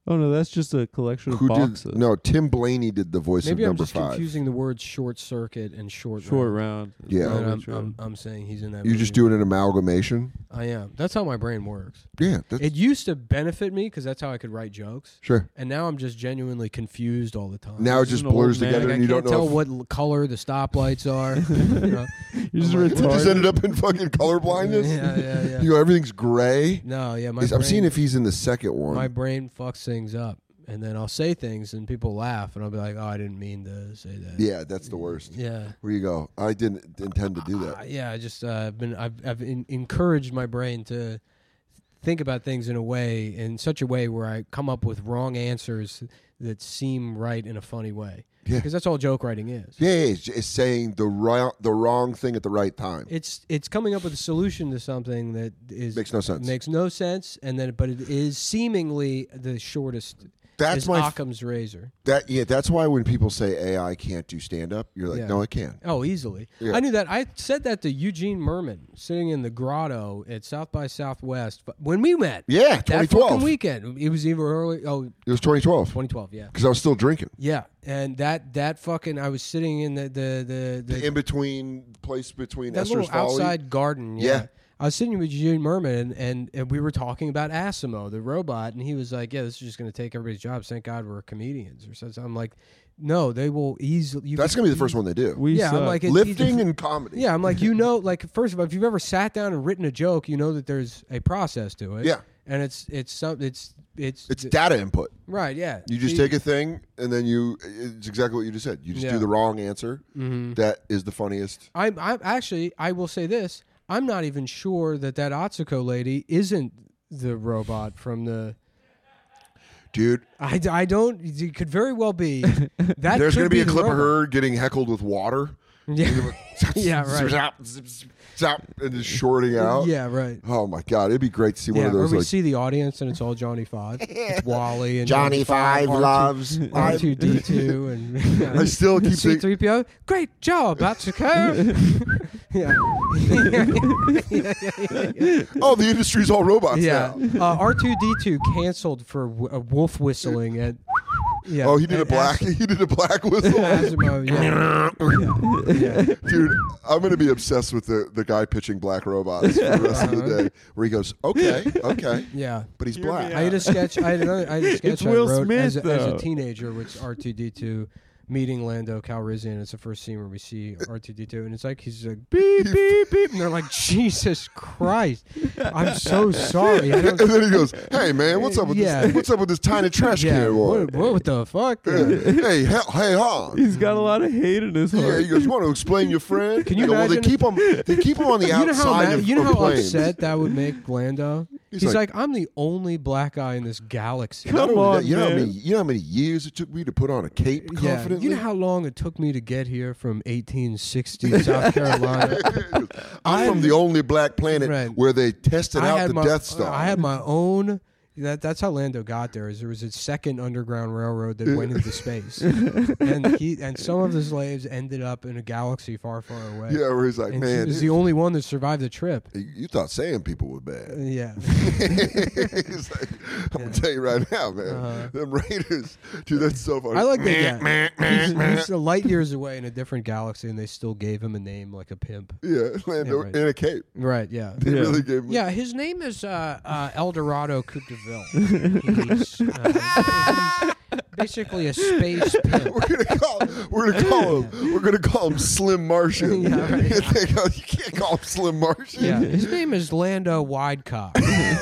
Speaker 1: Oh no, that's just a collection of
Speaker 2: Who
Speaker 1: boxes.
Speaker 2: did? No, Tim Blaney did the voice
Speaker 3: Maybe
Speaker 2: of
Speaker 3: I'm
Speaker 2: number
Speaker 3: just
Speaker 2: five.
Speaker 3: confusing the words short circuit and short
Speaker 1: Short
Speaker 3: round.
Speaker 1: round.
Speaker 2: Yeah.
Speaker 3: And
Speaker 1: Probably
Speaker 3: I'm,
Speaker 1: true.
Speaker 3: I'm, I'm saying he's in that.
Speaker 2: You're
Speaker 3: movie.
Speaker 2: just doing an amalgamation.
Speaker 3: I am. That's how my brain works.
Speaker 2: Yeah, that's,
Speaker 3: It used to benefit me because that's how I could write jokes,
Speaker 2: sure.
Speaker 3: and now I'm just genuinely confused all the time.
Speaker 2: Now it
Speaker 1: This
Speaker 2: just
Speaker 1: is an old
Speaker 2: blurs
Speaker 1: man.
Speaker 2: together,
Speaker 3: Like, I
Speaker 2: and you
Speaker 3: can't
Speaker 2: don't know.
Speaker 3: tell
Speaker 2: if-
Speaker 3: what l- color the stoplights are. you know?
Speaker 1: You're just
Speaker 3: I'm like,
Speaker 2: You just
Speaker 1: retarded.
Speaker 2: ended up in fucking color blindness.
Speaker 3: Yeah, yeah, yeah.
Speaker 2: You go, everything's gray.
Speaker 3: No, yeah. My
Speaker 2: I'm
Speaker 3: brain,
Speaker 2: seeing if he's in the second one.
Speaker 3: my brain fucks things up, and then I'll say things, and people laugh, and I'll be like, "Oh, I didn't mean to say that."
Speaker 2: yeah, that's the worst.
Speaker 3: Yeah.
Speaker 2: Where you go? I didn't intend to do
Speaker 3: Uh,
Speaker 2: that.
Speaker 3: yeah, I just uh, I've been I've I've in, encouraged my brain to think about things in a way in such a way where I come up with wrong answers that seem right in a funny way.
Speaker 2: Yeah.
Speaker 3: Because that's all joke writing is.
Speaker 2: Yeah, yeah, it's, it's saying the right, the wrong thing at the right time.
Speaker 3: It's it's coming up with a solution to something that is
Speaker 2: Makes no sense.
Speaker 3: makes no sense, and then but it is seemingly the shortest.
Speaker 2: That's
Speaker 3: is
Speaker 2: my f-
Speaker 3: Occam's razor.
Speaker 2: that. Yeah, that's why when people say A I can't do stand up, you're like,
Speaker 3: Yeah.
Speaker 2: no, it can.
Speaker 3: Oh, easily.
Speaker 2: Yeah.
Speaker 3: I knew that. I said that to Eugene Merman sitting in the grotto at South by Southwest but when we met.
Speaker 2: Yeah,
Speaker 3: That
Speaker 2: twenty
Speaker 3: fucking
Speaker 2: twelve.
Speaker 3: weekend. It was even early. Oh,
Speaker 2: It was twenty twelve
Speaker 3: twenty twelve, yeah.
Speaker 2: because I was still drinking.
Speaker 3: Yeah. And that that fucking I was sitting in the the the, the
Speaker 2: The in between place between
Speaker 3: that
Speaker 2: Esther's
Speaker 3: little
Speaker 2: Folly.
Speaker 3: outside garden. Yeah.
Speaker 2: Yeah.
Speaker 3: I was sitting with Eugene Merman and, and, and we were talking about Asimo, the robot, and he was like, "Yeah, this is just going to take everybody's jobs. Thank God we're comedians." Or something. I'm like, "No, they will easily." You
Speaker 2: That's
Speaker 3: can-
Speaker 2: gonna be the first one they do.
Speaker 1: We
Speaker 3: Yeah, I'm
Speaker 1: suck.
Speaker 3: like it-
Speaker 2: Lifting
Speaker 3: you-
Speaker 2: and comedy.
Speaker 3: Yeah, I'm like, you know, like first of all, if you've ever sat down and written a joke, you know that there's a process to it.
Speaker 2: Yeah.
Speaker 3: and it's it's some it's it's
Speaker 2: It's data input.
Speaker 3: right. Yeah,
Speaker 2: You just
Speaker 3: See-
Speaker 2: take a thing and then you. It's exactly what you just said. You just
Speaker 3: Yeah.
Speaker 2: do the wrong answer.
Speaker 3: Mhm.
Speaker 2: That is the funniest.
Speaker 3: I'm I'm actually I will say this. I'm not even sure that that Atsuko lady isn't the robot from the.
Speaker 2: Dude,
Speaker 3: I, I don't. It could very well be. That
Speaker 2: there's
Speaker 3: could
Speaker 2: going to be a
Speaker 3: the
Speaker 2: clip of
Speaker 3: robot.
Speaker 2: her getting heckled with water.
Speaker 3: Yeah, yeah, right.
Speaker 2: Zap, zip, zip, zap, and just shorting out.
Speaker 3: Yeah, right.
Speaker 2: Oh my god, it'd be great to see one
Speaker 3: Yeah,
Speaker 2: of
Speaker 3: where
Speaker 2: those.
Speaker 3: we
Speaker 2: Like,
Speaker 3: see the audience and it's all Johnny Five. It's Wally and
Speaker 4: Johnny Five
Speaker 3: R two
Speaker 4: loves.
Speaker 3: R two D two and
Speaker 2: I still keep
Speaker 3: C
Speaker 2: thinking.
Speaker 3: three P O. Great job, Atsuko. yeah.
Speaker 2: Oh, the industry's all robots
Speaker 3: Yeah.
Speaker 2: now.
Speaker 3: Uh, R two D two canceled for w- uh, wolf whistling at. Yeah.
Speaker 2: Oh, he did a
Speaker 3: at
Speaker 2: black.
Speaker 3: As-
Speaker 2: He did a black whistle.
Speaker 3: Asimo, yeah. yeah. Yeah.
Speaker 2: Dude, I'm gonna be obsessed with the, the guy pitching black robots for the rest of the
Speaker 3: Uh-huh.
Speaker 2: day. Where he goes, okay, okay,
Speaker 3: Yeah.
Speaker 2: but he's
Speaker 1: Hear me
Speaker 2: black.
Speaker 1: out.
Speaker 3: I had a sketch. I had another. I had a sketch
Speaker 1: It's
Speaker 3: I
Speaker 1: Will
Speaker 3: wrote
Speaker 1: Smith,
Speaker 3: as, a, as a
Speaker 1: though.
Speaker 3: teenager, which R two D two meeting Lando Calrissian. It's the first scene where we see R two D two, and it's like he's like beep beep beep, and they're like, Jesus Christ, I'm so sorry. I
Speaker 2: And
Speaker 3: don't,
Speaker 2: then he goes, "Hey man, what's up with
Speaker 3: Yeah.
Speaker 2: this? What's up with this tiny trash
Speaker 3: yeah,
Speaker 2: can boy?
Speaker 3: what, what the fuck?
Speaker 2: Yeah.
Speaker 3: Uh,
Speaker 2: Hey, he- hey, Han."
Speaker 1: He's got a lot of hate in his
Speaker 2: Yeah,
Speaker 1: heart.
Speaker 2: he goes, "You want to explain your friend?"
Speaker 3: Can you
Speaker 2: I go, well, they
Speaker 3: imagine-
Speaker 2: keep him. They keep him on the
Speaker 3: you know how
Speaker 2: outside
Speaker 3: ma-
Speaker 2: of,
Speaker 3: you know
Speaker 2: of
Speaker 3: how
Speaker 2: planes.
Speaker 3: upset that would make Lando.
Speaker 2: He's
Speaker 3: He's,
Speaker 2: like-
Speaker 3: like, I'm the only black guy in this galaxy.
Speaker 2: Not
Speaker 1: Come
Speaker 2: only
Speaker 1: on,
Speaker 2: that, you know how
Speaker 1: man.
Speaker 2: many you know how many years it took me to put on a cape
Speaker 3: Yeah,
Speaker 2: confidently.
Speaker 3: you know how long it took me to get here from eighteen sixty South Carolina.
Speaker 2: I'm from the only black planet
Speaker 3: Right.
Speaker 2: where they tested
Speaker 3: I
Speaker 2: out
Speaker 3: had
Speaker 2: the
Speaker 3: my,
Speaker 2: Death Star.
Speaker 3: I had my own. That that's how Lando got there. Is there was a second underground railroad that went into space, and he and some of the slaves ended up in a galaxy far, far away.
Speaker 2: yeah, where he's like,
Speaker 3: and he
Speaker 2: man,
Speaker 3: was
Speaker 2: it-
Speaker 3: the only one that survived the trip.
Speaker 2: you you thought saying people were
Speaker 3: Uh,
Speaker 2: bad.
Speaker 3: Yeah,
Speaker 2: He's like, I'm gonna tell you right now, man.
Speaker 3: Uh-huh.
Speaker 2: Them Raiders, dude, that's so funny.
Speaker 3: I like that. Yeah. He's, he's a light years away in a different galaxy, and they still gave him a name like a pimp.
Speaker 2: Yeah, Lando
Speaker 3: Yeah, right.
Speaker 2: in a cape.
Speaker 3: Right? Yeah.
Speaker 2: They
Speaker 1: Yeah.
Speaker 2: really gave him.
Speaker 3: Yeah, his name is uh, uh, Eldorado Coupe de Ville. He's, uh, he's basically a space pimp.
Speaker 2: We're gonna call. We're gonna call him. We're gonna call him Slim Martian.
Speaker 3: Yeah, right.
Speaker 2: They go, you can't call him Slim Martian.
Speaker 3: Yeah, his name is Lando Widecock.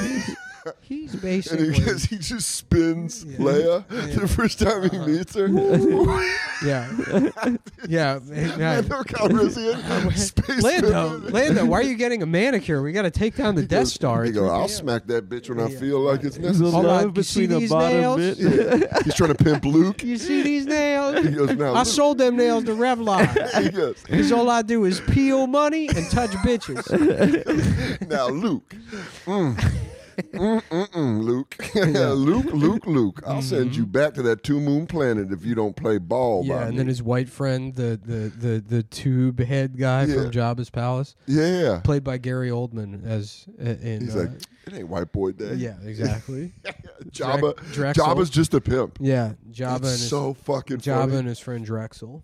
Speaker 3: He's
Speaker 2: And
Speaker 3: basically
Speaker 2: he, gets, he just spins
Speaker 3: Yeah.
Speaker 2: Leia
Speaker 3: Yeah.
Speaker 2: the first time he meets her.
Speaker 3: yeah, yeah. yeah.
Speaker 2: Lando Calrissian, space
Speaker 3: Lando,
Speaker 2: pimp.
Speaker 3: Lando, why are you getting a manicure? We got to take down the
Speaker 2: He
Speaker 3: Death
Speaker 2: goes-
Speaker 3: Star.
Speaker 2: He
Speaker 3: at
Speaker 2: go,
Speaker 3: three
Speaker 2: I'll
Speaker 3: p m."
Speaker 2: smack that bitch when I
Speaker 3: Yeah.
Speaker 2: feel like it's
Speaker 1: There's a
Speaker 2: necessary.
Speaker 3: Hold on,
Speaker 1: love
Speaker 3: you see
Speaker 1: between a
Speaker 3: these
Speaker 1: bottom
Speaker 3: nails?
Speaker 1: bit.
Speaker 2: Yeah. He's trying to pimp Luke.
Speaker 3: You see these nails?
Speaker 2: He goes, now
Speaker 3: I
Speaker 2: Luke.
Speaker 3: sold them nails to Revlon.
Speaker 2: He goes,
Speaker 3: Because all I do is peel money and touch bitches.
Speaker 2: now Luke, mm, Mm-mm, Luke. Luke, Luke, Luke. I'll send you back to that two moon planet if you don't play ball.
Speaker 3: Yeah,
Speaker 2: by
Speaker 3: and
Speaker 2: me.
Speaker 3: then his white friend, the the the, the tube head guy
Speaker 2: Yeah.
Speaker 3: from Jabba's palace,
Speaker 2: Yeah.
Speaker 3: played by Gary Oldman as uh, in.
Speaker 2: He's
Speaker 3: uh,
Speaker 2: like, it ain't white boy day.
Speaker 3: yeah, exactly.
Speaker 2: Jabba,
Speaker 3: Drexel.
Speaker 2: Jabba's just a pimp.
Speaker 3: Yeah, Jabba
Speaker 2: It's
Speaker 3: and his
Speaker 2: so fucking
Speaker 3: Jabba
Speaker 2: funny.
Speaker 3: and his friend Drexel.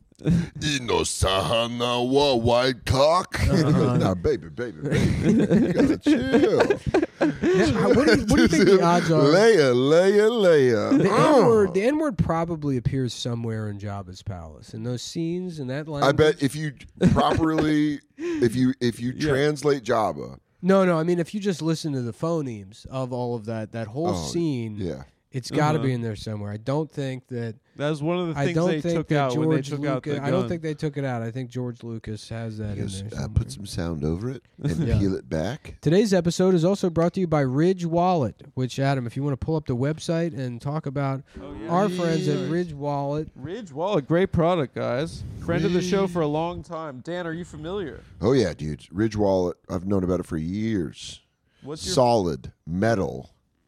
Speaker 2: Ino Sahana, what, white cock?
Speaker 3: Uh-huh.
Speaker 2: Nah, baby, baby, baby. You gotta chill.
Speaker 3: Yeah, what do you, what do you think the odds are?
Speaker 2: Leia, Leia, Leia.
Speaker 3: The
Speaker 2: Oh.
Speaker 3: N word, the N word probably appears somewhere in Jabba's palace. In those scenes and that language.
Speaker 2: I bet if you properly, if you if you
Speaker 1: Yeah.
Speaker 2: translate Jabba,
Speaker 3: No, no. I mean, if you just listen to the phonemes of all of that, that whole
Speaker 2: Oh,
Speaker 3: scene,
Speaker 2: yeah.
Speaker 3: it's got to
Speaker 1: Uh-huh.
Speaker 3: be in there somewhere. I don't think that.
Speaker 1: That was one of the
Speaker 3: I
Speaker 1: things
Speaker 3: don't
Speaker 1: they
Speaker 3: think
Speaker 1: took
Speaker 3: that
Speaker 1: out
Speaker 3: George
Speaker 1: when they took out
Speaker 3: Lucas.
Speaker 1: the
Speaker 3: I don't
Speaker 1: gun.
Speaker 3: think they took it out. I think George Lucas has that in
Speaker 2: Just,
Speaker 3: there.
Speaker 2: uh,
Speaker 3: somewhere.
Speaker 2: put some sound over it and
Speaker 3: Yeah.
Speaker 2: peel it back.
Speaker 3: Today's episode is also brought to you by Ridge Wallet, which, Adam, if you want to pull up the website and talk about
Speaker 1: Oh, yeah.
Speaker 3: our friends
Speaker 2: Yeah.
Speaker 3: at Ridge Wallet.
Speaker 1: Ridge Wallet, great product, guys. Friend of the show for a long time. Dan, are you familiar?
Speaker 2: Oh yeah, dude. Ridge Wallet. I've known about it for years.
Speaker 1: What's your
Speaker 2: Solid metal.